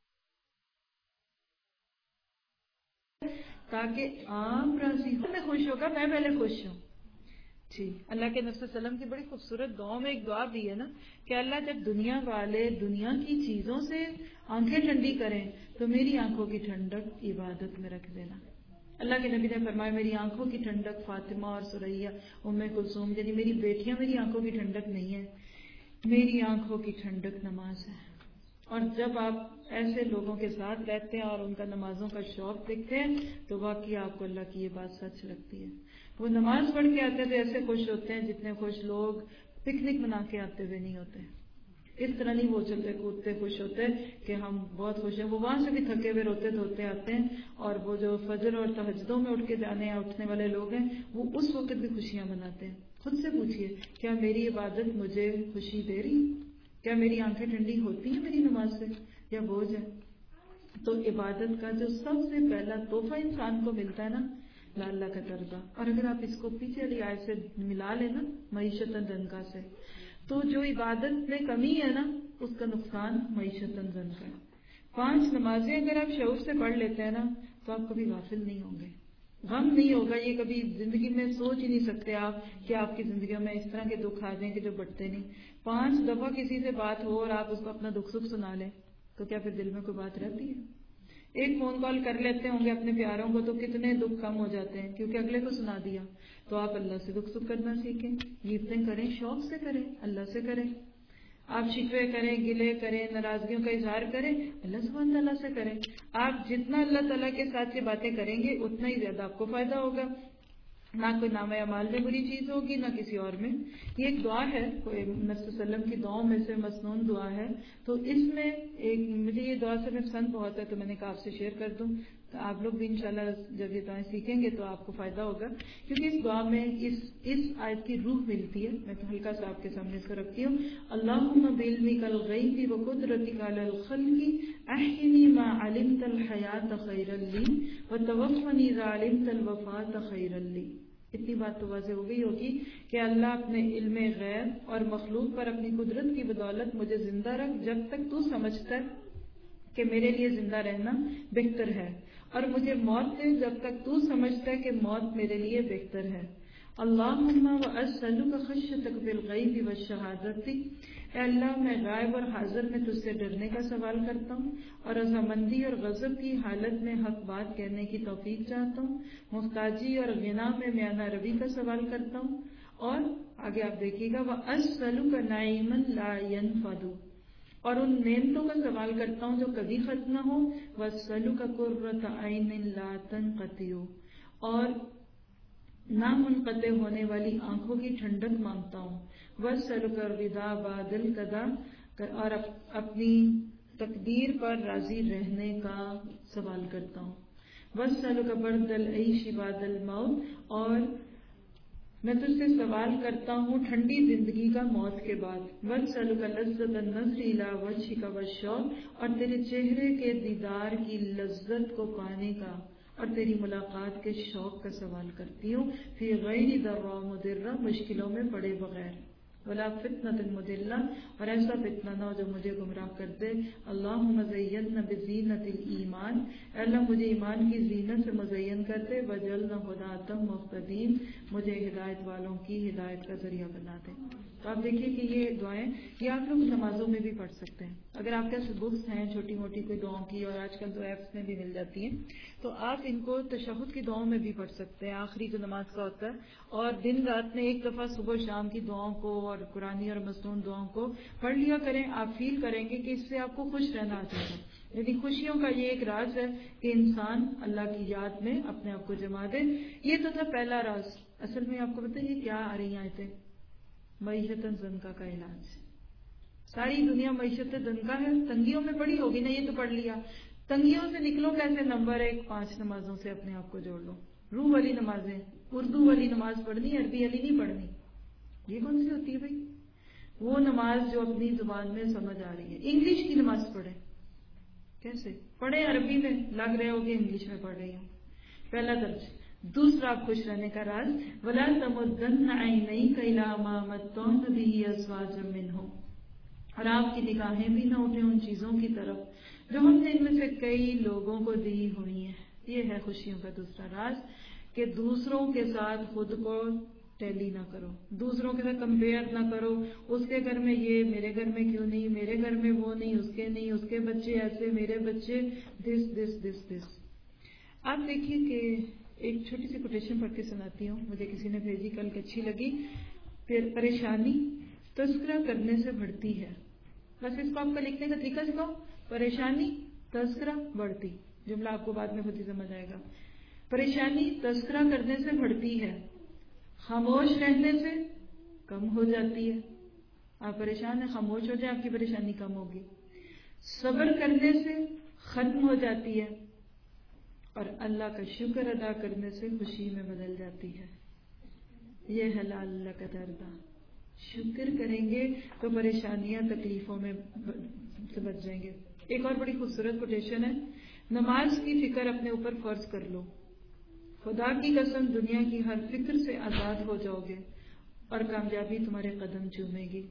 تاکہ آپ راضی ہو. میں خوش ہوگا، میں پہلے خوش ہوں. جی اللہ کے نبی صلی اللہ علیہ وسلم کی بڑی خوبصورت دعا میں ایک دعا بھی ہے نا کہ اللہ جب دنیا والے دنیا کی چیزوں سے آنکھیں ٹھنڈی کریں تو میری آنکھوں کی ٹھنڈک عبادت میں رکھ دینا. اللہ کے نبی نے فرمایا میری آنکھوں کی ٹھنڈک فاطمہ اور سریہ ام کلثوم، یعنی میری بیٹیاں میری آنکھوں کی ٹھنڈک نہیں ہے، میری آنکھوں کی ٹھنڈک نماز ہے. اور جب آپ ایسے لوگوں کے ساتھ رہتے ہیں اور ان کا نمازوں کا شوق دیکھتے ہیں تو واقعی آپ کو اللہ کی یہ بات سچ لگتی ہے. وہ نماز پڑھ کے آتے تھے ایسے خوش ہوتے ہیں جتنے خوش لوگ پکنک منا کے آتے ہوئے نہیں ہوتے. اس طرح نہیں وہ چلتے کودتے خوش ہوتے کہ ہم بہت خوش ہیں. وہ وہاں سے بھی تھکے ہوئے روتے دھوتے آتے ہیں. اور وہ جو فجر اور تہجدوں میں اٹھ کے جانے یا اٹھنے والے لوگ ہیں وہ اس وقت بھی خوشیاں مناتے ہیں. خود سے پوچھئے کیا میری عبادت مجھے خوشی دے رہی؟ کیا میری آنکھیں ٹھنڈی ہوتی ہیں میری نماز سے یا بوجھ ہے؟ تو عبادت کا جو سب سے پہلا تحفہ انسان کو ملتا ہے نا، لعلک ترضیٰ. اور اگر آپ اس کو پیچھے والی آیت سے ملا لیں نا، معیشت ضنکا سے، تو جو عبادت میں کمی ہے نا اس کا نقصان معیشت ضنکا ہے. پانچ نمازیں اگر آپ شعور سے پڑھ لیتے ہیں نا تو آپ کبھی غافل نہیں ہوں گے، غم نہیں ہوگا. یہ کبھی زندگی میں سوچ ہی نہیں سکتے آپ کہ آپ کی زندگیوں میں اس طرح کے دکھ آ جائیں کہ جو بٹتے نہیں. پانچ دفعہ کسی سے بات ہو اور آپ اس کو اپنا دکھ سکھ سنا لیں تو کیا پھر دل میں کوئی بات رہتی ہے؟ ایک فون کال کر لیتے ہوں گے اپنے پیاروں کو تو کتنے دکھ کم ہو جاتے ہیں کیونکہ اگلے کو سنا دیا. تو آپ اللہ سے دکھ سکھ کرنا سیکھیں، غیبتیں کریں، شوق سے کریں، اللہ سے کریں. آپ شکوے کریں، گلے کریں، ناراضگیوں کا اظہار کریں، اللہ سبحانہ تعالیٰ سے کریں. آپ جتنا اللہ تعالیٰ کے ساتھ یہ باتیں کریں گے اتنا ہی زیادہ آپ کو فائدہ ہوگا. نہ کوئی نام اعمال میں بری چیز ہوگی نہ کسی اور میں. یہ ایک دعا ہے، کوئی نبی صلی اللہ علیہ وسلم کی دعاؤں میں سے مسنون دعا ہے. تو اس میں ایک مجھے یہ دعا سے میں پسند بہت ہے تو میں نے کہا آپ سے شیئر کر دوں. تو آپ لوگ بھی انشاءاللہ جب یہ دعائیں سیکھیں گے تو آپ کو فائدہ ہوگا کیونکہ اس دعا میں اس اس آیت کی روح ملتی ہے. میں تو ہلکا سا آپ کے سامنے اس کو رکھتی ہوں. اللہم بعلمک الغیب وقدرتک علی الخلق احینی ما علمت الحیات خیرا لی وتوفنی اذا علمت الوفاۃ خیرا لی. اتنی بات تو واضح ہو گئی ہوگی کہ اللہ اپنے علم غیب اور مخلوق پر اپنی قدرت کی بدولت مجھے زندہ رکھ جب تک تو سمجھتا ہے کہ میرے لیے زندہ رہنا بہتر ہے، اور مجھے موت دے جب تک تو سمجھتا ہے کہ موت میرے لیے بہتر ہے. اللہم واسألک خشیتک فی الغیب والشہادۃ. اے اللہ میں غائب اور حاضر میں تجھ سے ڈرنے کا سوال کرتا ہوں اور رضامندی اور غضب کی حالت میں حق بات کہنے کی توفیق چاہتا ہوں. محتاجی اور غنا میں میانہ روی کا سوال کرتا ہوں. اور آگے آپ دیکھیے گا واسألک نعیما لا ینفد. اور ان نعمتوں کا سوال کرتا ہوں جو کبھی ختم نہ ہو. وَاسْأَلُكَ قُرَّةَ عَيْنٍ لَا تَنْقَطِعُ، اور نہ منقطع ہونے والی آنکھوں کی ٹھنڈک مانگتا ہوں. وَاسْأَلُكَ الرِّضَا بَعْدَ الْقَضَاءِ، اور اپنی تقدیر پر راضی رہنے کا سوال کرتا ہوں. وَاسْأَلُكَ بَرْدَ الْعَيْشِ بَعْدَ الْمَوْتِ، اور میں تجھ سے سوال کرتا ہوں ٹھنڈی زندگی کا موت کے بعد. وَاسْأَلُكَ لَذَّةَ النَّظْرِ إِلَىٰ وَجْهِكَ وَالشَّوْقِ، اور تیرے چہرے کے دیدار کی لذت کو پانے کا اور تیری ملاقات کے شوق کا سوال کرتی ہوں. فِي غَيْرِ ضَرَّةٍ مُضِرَّةٍ، مشکلوں میں پڑے بغیر. وَلَا فِتْنَةٍ مُضِلَّةٍ، اور ایسا فتنہ نہ ہو جو مجھے گمراہ کر دے. اللہم زینا بزینت الایمان، اے اللہ مجھے ایمان کی زینت سے مزین کر دے. وجعلنا ہداۃ مہتدین، مجھے ہدایت والوں کی ہدایت کا ذریعہ بنا دے. تو آپ دیکھیے کہ یہ دعائیں یہ آپ لوگ نمازوں میں بھی پڑھ سکتے ہیں. اگر آپ کے پاس بکس ہیں چھوٹی موٹی کوئی دعاؤں کی، اور آج کل تو ایپس میں بھی مل جاتی ہیں، تو آپ ان کو تشہد کی دعاؤں میں بھی پڑھ سکتے ہیں، آخری جو نماز کا ہوتا ہے. اور دن رات میں ایک دفعہ صبح شام کی دعاؤں کو اور قرآنی اور مصنون دعاؤں کو پڑھ لیا کریں. آپ فیل کریں گے کہ اس سے آپ کو خوش رہنا آ جائے گا. یعنی خوشیوں کا یہ ایک راز ہے کہ انسان اللہ کی یاد میں اپنے آپ کو جما دے. یہ تو تھا پہلا راز. اصل میں آپ کو پتہ یہ کیا آ رہی آیتیں؟ معیشت زنکا کا علاج. ساری دنیا معیشت زنکا ہے، تنگیوں میں پڑی ہوگی نا، یہ تو پڑھ لیا. تنگیوں سے نکلو کیسے؟ نمبر ایک، پانچ نمازوں سے اپنے آپ کو جوڑ لو. روح والی نمازیں، اردو والی نماز پڑھنی، عربی والی نہیں پڑھنی. یہ کون سی ہوتی ہے بھائی؟ وہ نماز جو اپنی زبان میں سمجھ آ رہی ہے. انگلش کی نماز پڑھیں. کیسے پڑھیں؟ عربی میں لگ رہے ہوگے انگلش میں پڑھ رہی ہوں. پہلا درج. دوسرا آپ خوش رہنے کا راز، وَلَا تَمُدَّنَّ عَيْنَيْكَ إِلَىٰ مَا مَتَّعْنَا بِهِ أَزْوَاجًا مِّنْهُمْ، اور آپ کی نگاہیں بھی نہ اٹھیں ان چیزوں کی طرف جو ہم نے ان میں سے کئی لوگوں کو دی ہوئی ہیں. یہ ہے خوشیوں کا دوسرا راز کہ دوسروں کے ساتھ خود کو ٹیلی نہ کرو، دوسروں کے ساتھ کمپیئر نہ کرو. اس کے گھر میں یہ، میرے گھر میں کیوں نہیں، میرے گھر میں وہ نہیں، اس کے نہیں، اس کے بچے ایسے، میرے بچے دس دس دس دس. آپ دیکھیے کہ ایک چھوٹی سی کوٹیشن پڑھ کے سناتی ہوں، مجھے کسی نے بھیجی کل کی، اچھی لگی. پھر پریشانی تذکرہ کرنے سے بڑھتی ہے. بس اس کو آپ کا لکھنے کا طریقہ سکھاؤ. پریشانی تذکرہ بڑھتی، جملہ آپ کو بعد میں خود ہی سمجھ آئے گا. پریشانی تذکرہ کرنے سے بڑھتی ہے، خاموش رہنے سے کم ہو جاتی ہے. آپ پریشان ہیں، خاموش ہو جائیں، آپ کی پریشانی کم ہوگی. صبر کرنے سے ختم ہو جاتی ہے، اور اللہ کا شکر ادا کرنے سے خوشی میں بدل جاتی ہے. یہ ہے لا اللہ کا دردہ. شکر کریں گے تو پریشانیاں تکلیفوں میں سے بچ جائیں گے. ایک اور بڑی خوبصورت کوٹیشن ہے، نماز کی فکر اپنے اوپر فرض کر لو، خدا کی قسم دنیا کی ہر فکر سے آزاد ہو جاؤ گے اور کامیابی تمہارے قدم چومے گی.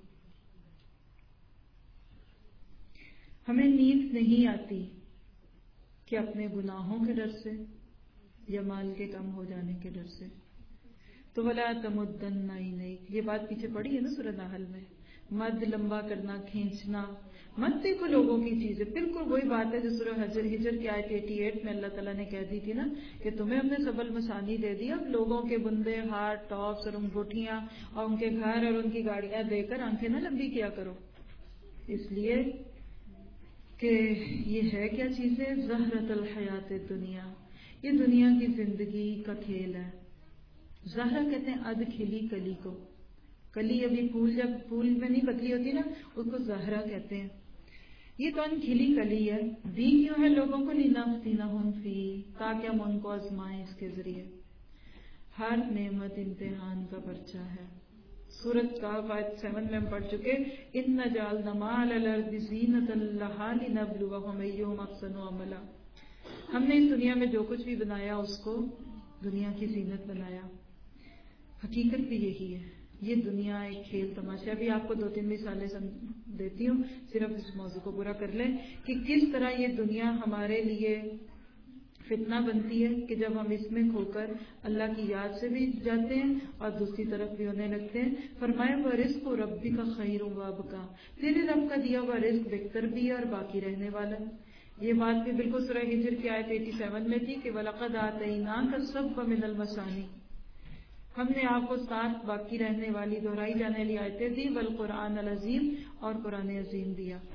ہمیں نیند نہیں آتی کہ اپنے گناہوں کے ڈر سے یا مال کے کم ہو جانے کے ڈر سے. تو ولا تمدن عینیک، یہ بات پیچھے پڑی ہے نا سورہ نحل میں. مد لمبا کرنا، کھینچنا، مت دیکھو لوگوں کی چیزیں. بالکل وہی بات ہے جو سورہ حجر ہجر کی آیت اٹھاسی میں اللہ تعالیٰ نے کہہ دی تھی نا کہ تمہیں ہم نے سبل مسانی دے دیا، اب لوگوں کے بندے، ہار، ٹاپس اور انگوٹھیاں اور ان کے گھر اور ان کی گاڑیاں دے کر آنکھیں نہ لمبی کیا کرو. اس لیے کہ یہ ہے کیا چیزیں، زہرۃ الحیات دنیا، یہ دنیا کی زندگی کا کھیل ہے. زہرہ کہتے ہیں ادھ کھلی کلی کو. کلی ابھی پھول جب پھول میں نہیں پتلی ہوتی نا، اس کو زہرہ کہتے ہیں. یہ تو ان کھلی کلی ہے. دی کیوں ہے لوگوں کو؟ لنفتنہم فی، تاکہ ہم ان کو آزمائیں اس کے ذریعے. ہر نعمت امتحان کا پرچہ ہے. سورۃ کہف آیت سیون میں ہم پڑھ چکے، اِنَّ جَعَلْنَا مَا عَلَى الْأَرْضِ زِینَةً لَهَا لِنَبْلُوَهُمْ أَیُّهُمْ أَحْسَنُ عَمَلًا. ہم نے اس دنیا میں جو کچھ بھی بنایا اس کو دنیا کی زینت بنایا. حقیقت بھی یہی ہے. یہ دنیا ایک کھیل تماشا. بھی آپ کو دو تین مثالیں دیتی ہوں، صرف اس موضوع کو پورا کر لیں کہ کس طرح یہ دنیا ہمارے لیے فتنہ بنتی ہے کہ جب ہم اس میں کھو کر اللہ کی یاد سے بھی جاتے ہیں اور دوسری طرف بھی ہونے لگتے ہیں. فرمایا وہ رزق و ربی کا خیر و وابقا، تیرے رب کا دیا ہوا رزق بہتر بھی ہے اور باقی رہنے والا. یہ بات بھی بالکل سورہ ہجر کی آیت ستاسی میں تھی کہ وَلَقَدْ آتَيْنَاكَ السَّبْعَ مِنَ الْمَثَانِي، ہم نے آپ کو ساتھ باقی رہنے والی دہرائی جانے والی آیتیں دی، والقرآن العظیم، اور قرآن عظیم دیا.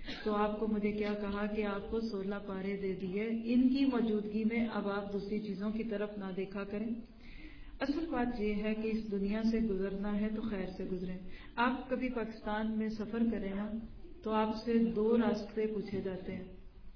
تو آپ کو مجھے کیا کہا کہ آپ کو سولہ پارے دے دیے، ان کی موجودگی میں اب آپ دوسری چیزوں کی طرف نہ دیکھا کریں۔ اصل بات یہ ہے کہ اس دنیا سے گزرنا ہے تو خیر سے گزریں۔ آپ کبھی پاکستان میں سفر کریں نا تو آپ سے دو راستے پوچھے جاتے ہیں،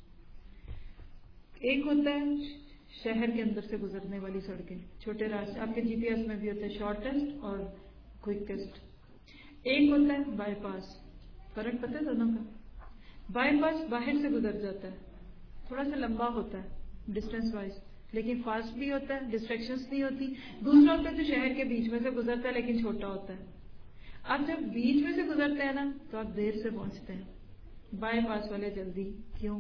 ایک ہوتا ہے شہر کے اندر سے گزرنے والی سڑکیں، چھوٹے راستے، آپ کے جی پی ایس میں بھی ہوتے ہیں شارٹیسٹ اور کوئکسٹ، ایک ہوتا ہے بائی پاس۔ فرق پتہ ہے دونوں کا؟ بائی پاس باہر سے گزر جاتا ہے، تھوڑا سا لمبا ہوتا ہے ڈسٹینس وائز، لیکن فاسٹ بھی ہوتا ہے، ڈسٹریکشنز نہیں ہوتی۔ دوسرا ہوتا ہے جو شہر کے بیچ میں سے گزرتا ہے لیکن چھوٹا ہوتا ہے۔ آپ جب بیچ میں سے گزرتے ہیں نا تو آپ دیر سے پہنچتے ہیں، بائی پاس والے جلدی۔ کیوں؟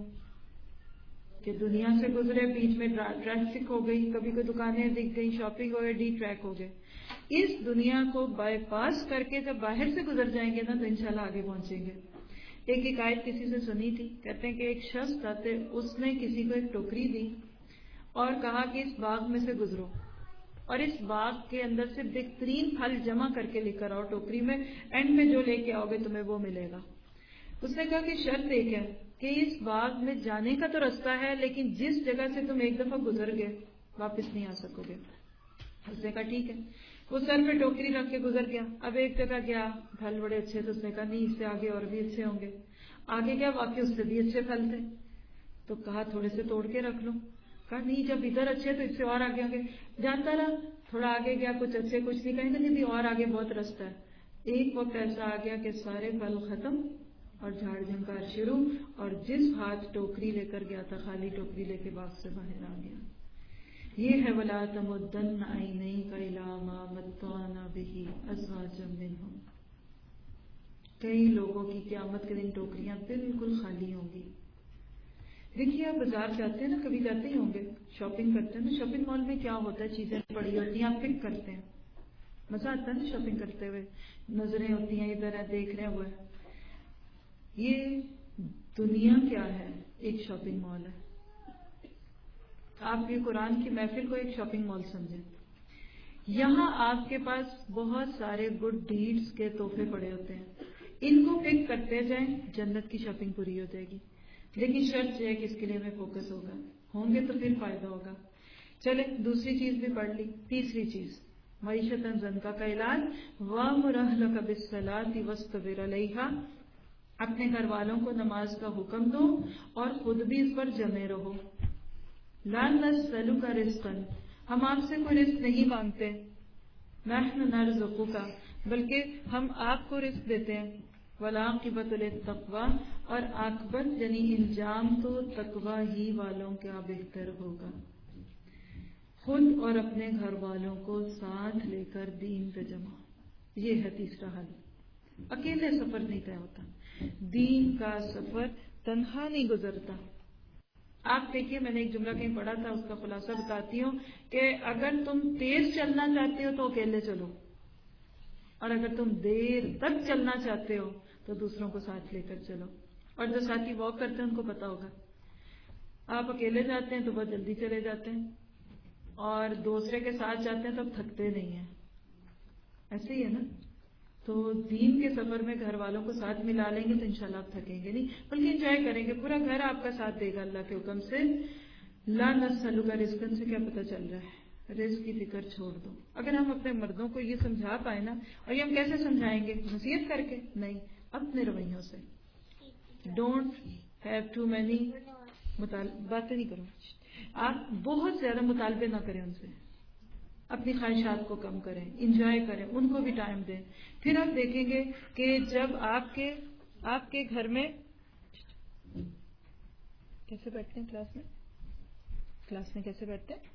کہ دنیا سے گزرے، بیچ میں ٹریفک ہو گئی، کبھی کوئی دکانیں دکھ گئی، شاپنگ ہو گئی، ڈی ٹریک ہو گئے۔ اس دنیا کو بائی پاس کر کے جب باہر سے گزر جائیں گے نا تو انشاءاللہ آگے پہنچیں گے۔ ایک ایک آیت کسی سے سنی تھی، کہتے ہیں کہ ایک شخص آتے، اس نے کسی کو ایک ٹوکری دی اور کہا کہ اس باغ میں سے گزرو اور اس باغ کے اندر سے بہترین پھل جمع کر کے لے کر آؤ ٹوکری میں، اینڈ میں جو لے کے آؤ گے تمہیں وہ ملے گا۔ اس نے کہا کہ شرط ایک ہے کہ اس باغ میں جانے کا تو رستہ ہے لیکن جس جگہ سے تم ایک دفعہ گزر گئے واپس نہیں آ سکو گے۔ اس نے کہا ٹھیک ہے۔ وہ سر پہ ٹوکری رکھ کے گزر گیا۔ اب ایک جگہ گیا، پھل بڑے اچھے تھے، اس نے کہا نہیں اس سے آگے اور بھی اچھے ہوں گے۔ آگے گیا، واقعی اس سے بھی اچھے پھل تھے، تو کہا تھوڑے سے توڑ کے رکھ لو۔ کہا نہیں جب ادھر اچھے تو اس سے اور آگے ہوں گے۔ جانتا رہا، تھوڑا آگے گیا، کچھ اچھے کچھ نہیں، کہیں کہ بھی اور آگے بہت رستہ ہے۔ ایک وقت ایسا آ گیا کہ سارے پھل ختم اور جھاڑ جھنکار شروع، اور جس ہاتھ ٹوکری لے کر گیا تھا خالی ٹوکری لے کے باغ سے باہر آ گیا۔ یہ ہے وَلَا تَمُدَّنَّ عَيْنَيْكَ إِلَىٰ مَا مَتَّعْنَا بِهِ أَزْوَاجًا مِّنْهُمْ۔ کئی لوگوں کی قیامت کے دن ٹوکریاں بالکل خالی ہوں گی۔ دیکھیے آپ بازار جاتے ہیں نا، کبھی جاتے ہی ہوں گے، شاپنگ کرتے ہیں نا، شاپنگ مال میں کیا ہوتا ہے، چیزیں پڑی ہوتی ہیں، آپ پک کرتے ہیں، مزہ آتا ہے نا شاپنگ کرتے ہوئے، نظریں ہوتی ہیں ادھر ہے، دیکھ رہے ہوئے۔ یہ دنیا کیا ہے؟ ایک شاپنگ مال ہے۔ آپ یہ قرآن کی محفل کو ایک شاپنگ مال سمجھیں۔ یہاں آپ کے پاس بہت سارے گڈ ڈیڈز کے تحفے پڑے ہوتے ہیں، ان کو پک کرتے جائیں، جنت کی شاپنگ پوری ہو جائے گی۔ لیکن شرط یہ ہے کہ اس کے لیے ہمیں فوکس ہوگا، ہوں گے تو پھر فائدہ ہوگا۔ چلے دوسری چیز بھی پڑھ لی۔ تیسری چیز معیشت زنکا کا علاج، وَأْمُرْ أَهْلَكَ بِالصَّلَاةِ وَاصْطَبِرْ عَلَيْهَا، اپنے گھر والوں کو نماز کا حکم دو اور خود بھی اس پر جمے رہو۔ لَا نَسْأَلُكَ رِزْقًا، ہم آپ سے کوئی رزق نہیں مانگتے، نَحْنُ نَرْزُقُكَ، بلکہ ہم آپ کو رزق دیتے ہیں۔ وَالْعَاقِبَةُ لِلتَّقْوَىٰ، اور عاقبت یعنی انجام تو تقویٰ ہی والوں کا بہتر ہوگا۔ خود اور اپنے گھر والوں کو ساتھ لے کر دین پہ جمع، یہ ہے تیسرا حل۔ اکیلے سفر نہیں طے ہوتا، دین کا سفر تنہا نہیں گزرتا۔ آپ دیکھیے، میں نے ایک جملہ کہیں پڑھا تھا، اس کا خلاصہ بتاتی ہوں کہ اگر تم تیز چلنا چاہتے ہو تو اکیلے چلو، اور اگر تم دیر تک چلنا چاہتے ہو تو دوسروں کو ساتھ لے کر چلو۔ اور جو ساتھی واک کرتے ہیں ان کو پتا ہوگا، آپ اکیلے جاتے ہیں تو بہت جلدی چلے جاتے ہیں، اور دوسرے کے ساتھ جاتے ہیں تو تھکتے نہیں ہیں، ایسے ہی ہے نا۔ تو دین کے سفر میں گھر والوں کو ساتھ ملا لیں گے تو انشاءاللہ آپ تھکیں گے نہیں، بلکہ انجوائے کریں گے، پورا گھر آپ کا ساتھ دے گا اللہ کے حکم سے۔ لا نسألک رزقا سے کیا پتہ چل رہا ہے؟ رزق کی فکر چھوڑ دو۔ اگر ہم اپنے مردوں کو یہ سمجھا پائے نا، اور یہ ہم کیسے سمجھائیں گے؟ نصیحت کر کے نہیں، اپنے رویوں سے۔ ڈونٹ ہیو ٹو مینی باتیں نہیں کرو، آپ بہت زیادہ مطالبے نہ کریں ان سے، اپنی خواہشات کو کم کریں، انجوائے کریں، ان کو بھی ٹائم دیں۔ پھر آپ دیکھیں گے کہ جب آپ کے آپ کے گھر میں کیسے بیٹھتے ہیں، کلاس میں کلاس میں کیسے بیٹھتے ہیں؟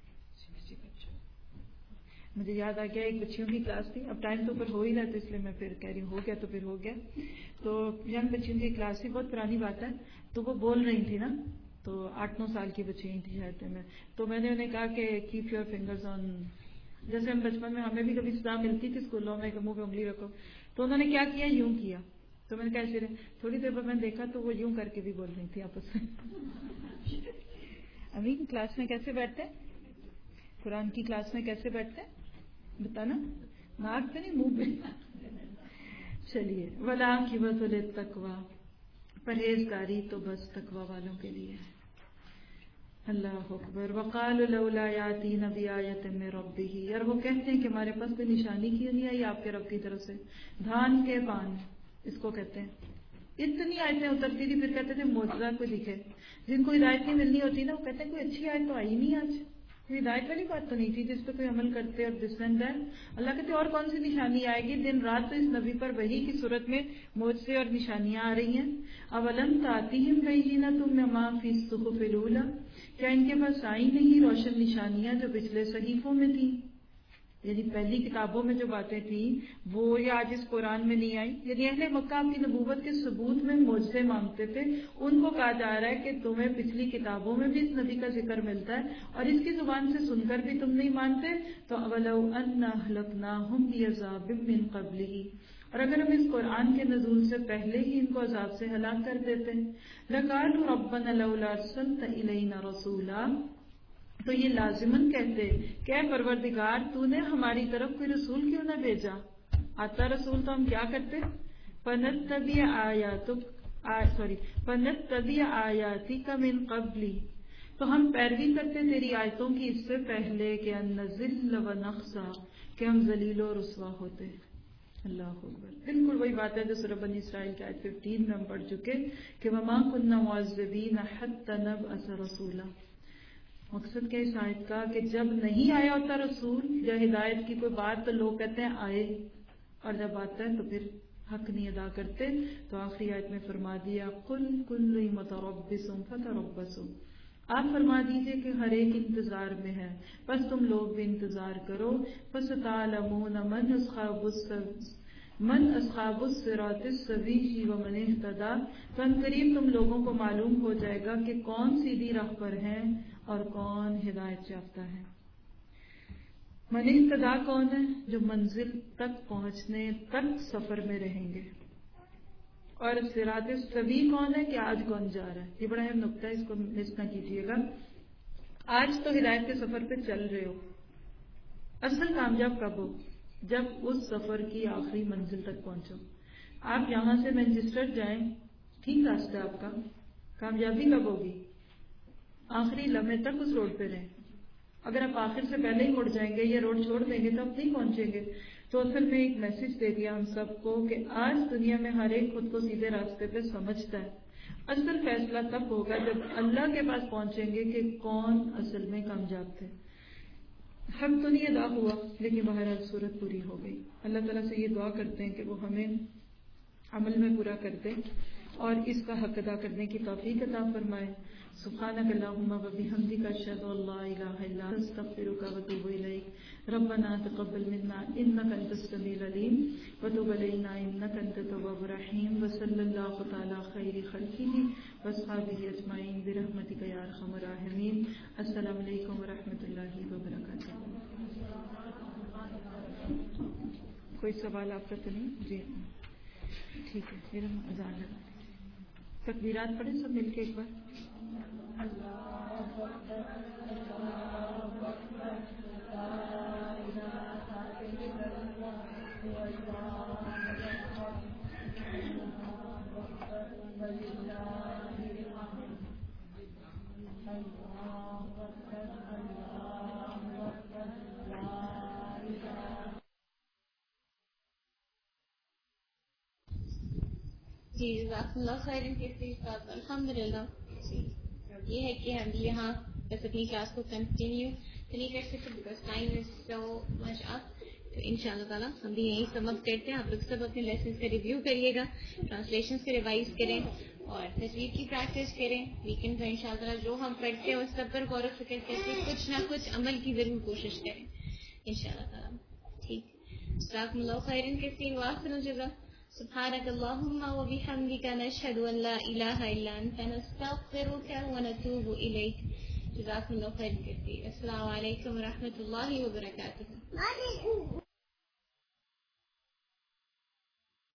مجھے یاد آ گیا، ایک بچیوں کی کلاس تھی، اب ٹائم تو اوپر ہو ہی رہا تو اس لیے میں پھر کہہ رہی ہوں ہو گیا تو پھر ہو گیا۔ تو ینگ بچیوں کی کلاس تھی، بہت پرانی بات ہے، تو وہ بول رہی تھی نا، تو آٹھ نو سال کی بچی تھی شاید میں، تو میں نے انہیں کہا کہ کیپ یور فنگرز آن، جیسے ہم بچپن میں ہمیں بھی کبھی سزا ملتی تھی اسکولوں میں کہ منہ پہ انگلی رکھو، تو انہوں نے کیا کیا، یوں کیا، تو میں نے کہا ایسے تھوڑی دیر بعد میں نے دیکھا تو وہ یوں کر کے بھی بول رہی تھی آپس میں۔ ابھی کلاس میں کیسے بیٹھتے ہیں، قرآن کی کلاس میں کیسے بیٹھتے ہیں بتانا، ناک پہ نہیں منہ پہ۔ چلیے، والعاقبۃ للتقویٰ، پرہیزگاری تو بس تقوی والوں کے لیے ہے. اللہ اکبر. وقالوا لولا یاتینا بآیۃ من ربہ، اور وہ کہتے ہیں کہ ہمارے پاس کوئی نشانی کیوں نہیں آئی آپ کے رب کی طرف سے. دھان کے پان اس کو کہتے ہیں. اتنی آیتیں اترتی تھی پھر کہتے تھے معجزہ کوئی دکھے. جن کو ہدایت نہیں ملنی ہوتی نا وہ کہتے ہیں کوئی اچھی آیت تو آئی نہیں آج، ہدایت والی بات تو نہیں تھی جس پہ کوئی عمل کرتے اور دس اینڈ دیٹ. اللہ کہتے اور کون سی نشانی آئے گی؟ دن رات تو اس نبی پر وحی کی صورت میں معجزے اور نشانیاں آ رہی ہیں. اولم تاتیہم بینۃ مما فی الصحف الاولی، کیا ان کے پاس آئی نہیں روشن نشانیاں جو پچھلے صحیفوں میں تھیں، یعنی پہلی کتابوں میں جو باتیں تھیں وہ یا آج اس قرآن میں نہیں آئی. یعنی اہل مکہ آپ کی نبوت کے ثبوت میں معجزے مانگتے تھے. ان کو کہا جا رہا ہے کہ تمہیں پچھلی کتابوں میں بھی اس نبی کا ذکر ملتا ہے اور اس کی زبان سے سن کر بھی تم نہیں مانتے. تو اولو انا اہلکناہم بعذاب من قبلہ، اور اگر ہم اس قرآن کے نزول سے پہلے ہی ان کو عذاب سے ہلاک کر دیتے. لقالوا ربنا لولا ارسلت الینا رسولا، تو یہ لازماً کہتے کہ اے پروردگار تو نے ہماری طرف کوئی رسول کیوں نہ بھیجا. آتا رسول تو ہم کیا کرتے؟ فنتبع آیاتک سوری فنتبع آیاتک من قبلی، تو ہم پیروی کرتے تیری آیتوں کی اس سے پہلے کہ ان نذل ونخزا، کہ ہم ذلیل و رسوا ہوتے. اللہ اکبر. بالکل وہی بات ہے جو سورہ بنی اسرائیل کی آیت پندرہ میں ہم پڑھ چکے کہ وما كنا معذبین حتی نبعث رسولا. مقصد کیا اس آیت کا کہ جب نہیں آیا ہوتا رسول یا ہدایت کی کوئی بات تو لوگ کہتے ہیں آئے، اور جب آتا ہے تو پھر حق نہیں ادا کرتے. تو آخری آیت میں فرما دیا قل کل متربص فتربصوا، آپ فرما دیجئے کہ ہر ایک انتظار میں ہے بس تم لوگ بھی انتظار کرو. فستعلمون من اصحاب من اصحاب الصراط السوی ومن اہتدی، تو ان قریب تم لوگوں کو معلوم ہو جائے گا کہ کون سیدھی راہ پر ہیں اور کون ہدایت یافتہ ہے. من اہتدی کون ہے؟ جو منزل تک پہنچنے تک سفر میں رہیں گے. اور صراط السوی کون ہے کہ آج کون جا رہا ہے. یہ بڑا اہم نقطہ ہے، اس کو مس نہ کیجیے گا. آج تو ہدایت کے سفر پہ چل رہے ہو، اصل کامیاب کب ہو؟ جب اس سفر کی آخری منزل تک پہنچو. آپ یہاں سے مینچسٹر جائیں، ٹھیک راستہ ہے آپ کا، کامیابی کب ہوگی؟ آخری لمحے تک اس روڈ پہ رہیں. اگر آپ آخر سے پہلے ہی مڑ جائیں گے یا روڈ چھوڑ دیں گے تو آپ نہیں پہنچیں گے. تو اصل میں ایک میسج دے دیا ہم سب کو کہ آج دنیا میں ہر ایک خود کو سیدھے راستے پہ سمجھتا ہے. اصل فیصلہ تب ہوگا جب اللہ کے پاس پہنچیں گے کہ کون اصل میں کامیاب تھے. حق تو نہیں ادا ہوا لیکن بہرحال صورت پوری ہو گئی. اللہ تعالیٰ سے یہ دعا کرتے ہیں کہ وہ ہمیں عمل میں پورا کر دے اور اس کا حق ادا کرنے کی توفیق عطا فرمائے. سبحانک اللہم و بحمدک اشہد ان لا الہ الا انت استغفرک و اتوب الیک. ربنا تقبل منا انک انت السمیع العلیم وتب علینا انک انت التواب الرحیم. وصلی اللہ تعالی خیر خلقہ واصحابہ اجمعین برحمتک یا ارحم الراحمین. السلام علیکم و رحمۃ اللہ وبرکاتہ. کوئی سوال آپ کا تو نہیں؟ جی ٹھیک ہے، پھر ہم اذان لگا تکبیرات پڑھیں سب مل کے ایک بار. جی جزاک اللہ خیر. الحمد للہ یہ ہے کہ ہم یہاں بس اپنی کلاس کو کنٹینیو نہیں کر سکتے بیکاز ٹائم از سو مچ اپ. تو ان شاء اللہ تعالیٰ ہم بھی یہیں سبق کرتے ہیں. آپ لوگ سب اپنے لیسنس کا ریویو کریے گا، ٹرانسلیشنس کو ریوائز کریں اور تجوید کی پریکٹس کریں. ویکینڈ میں ان شاء اللہ تعالیٰ جو ہم پڑھتے ہیں اس سب پر غور و فکر کرتے کچھ نہ کچھ عمل کی ضرور کوشش کریں ان شاء اللہ تعالیٰ. ٹھیک، جزاکم اللہ خیرا کثیرا واحسن الجزاء. سبحانك اللهم وبحمدك نشهد أن لا إله إلا أنت نستغفرك ونتوب إليك. جزاكم الله خير كثير. السلام عليكم ورحمة الله وبركاته.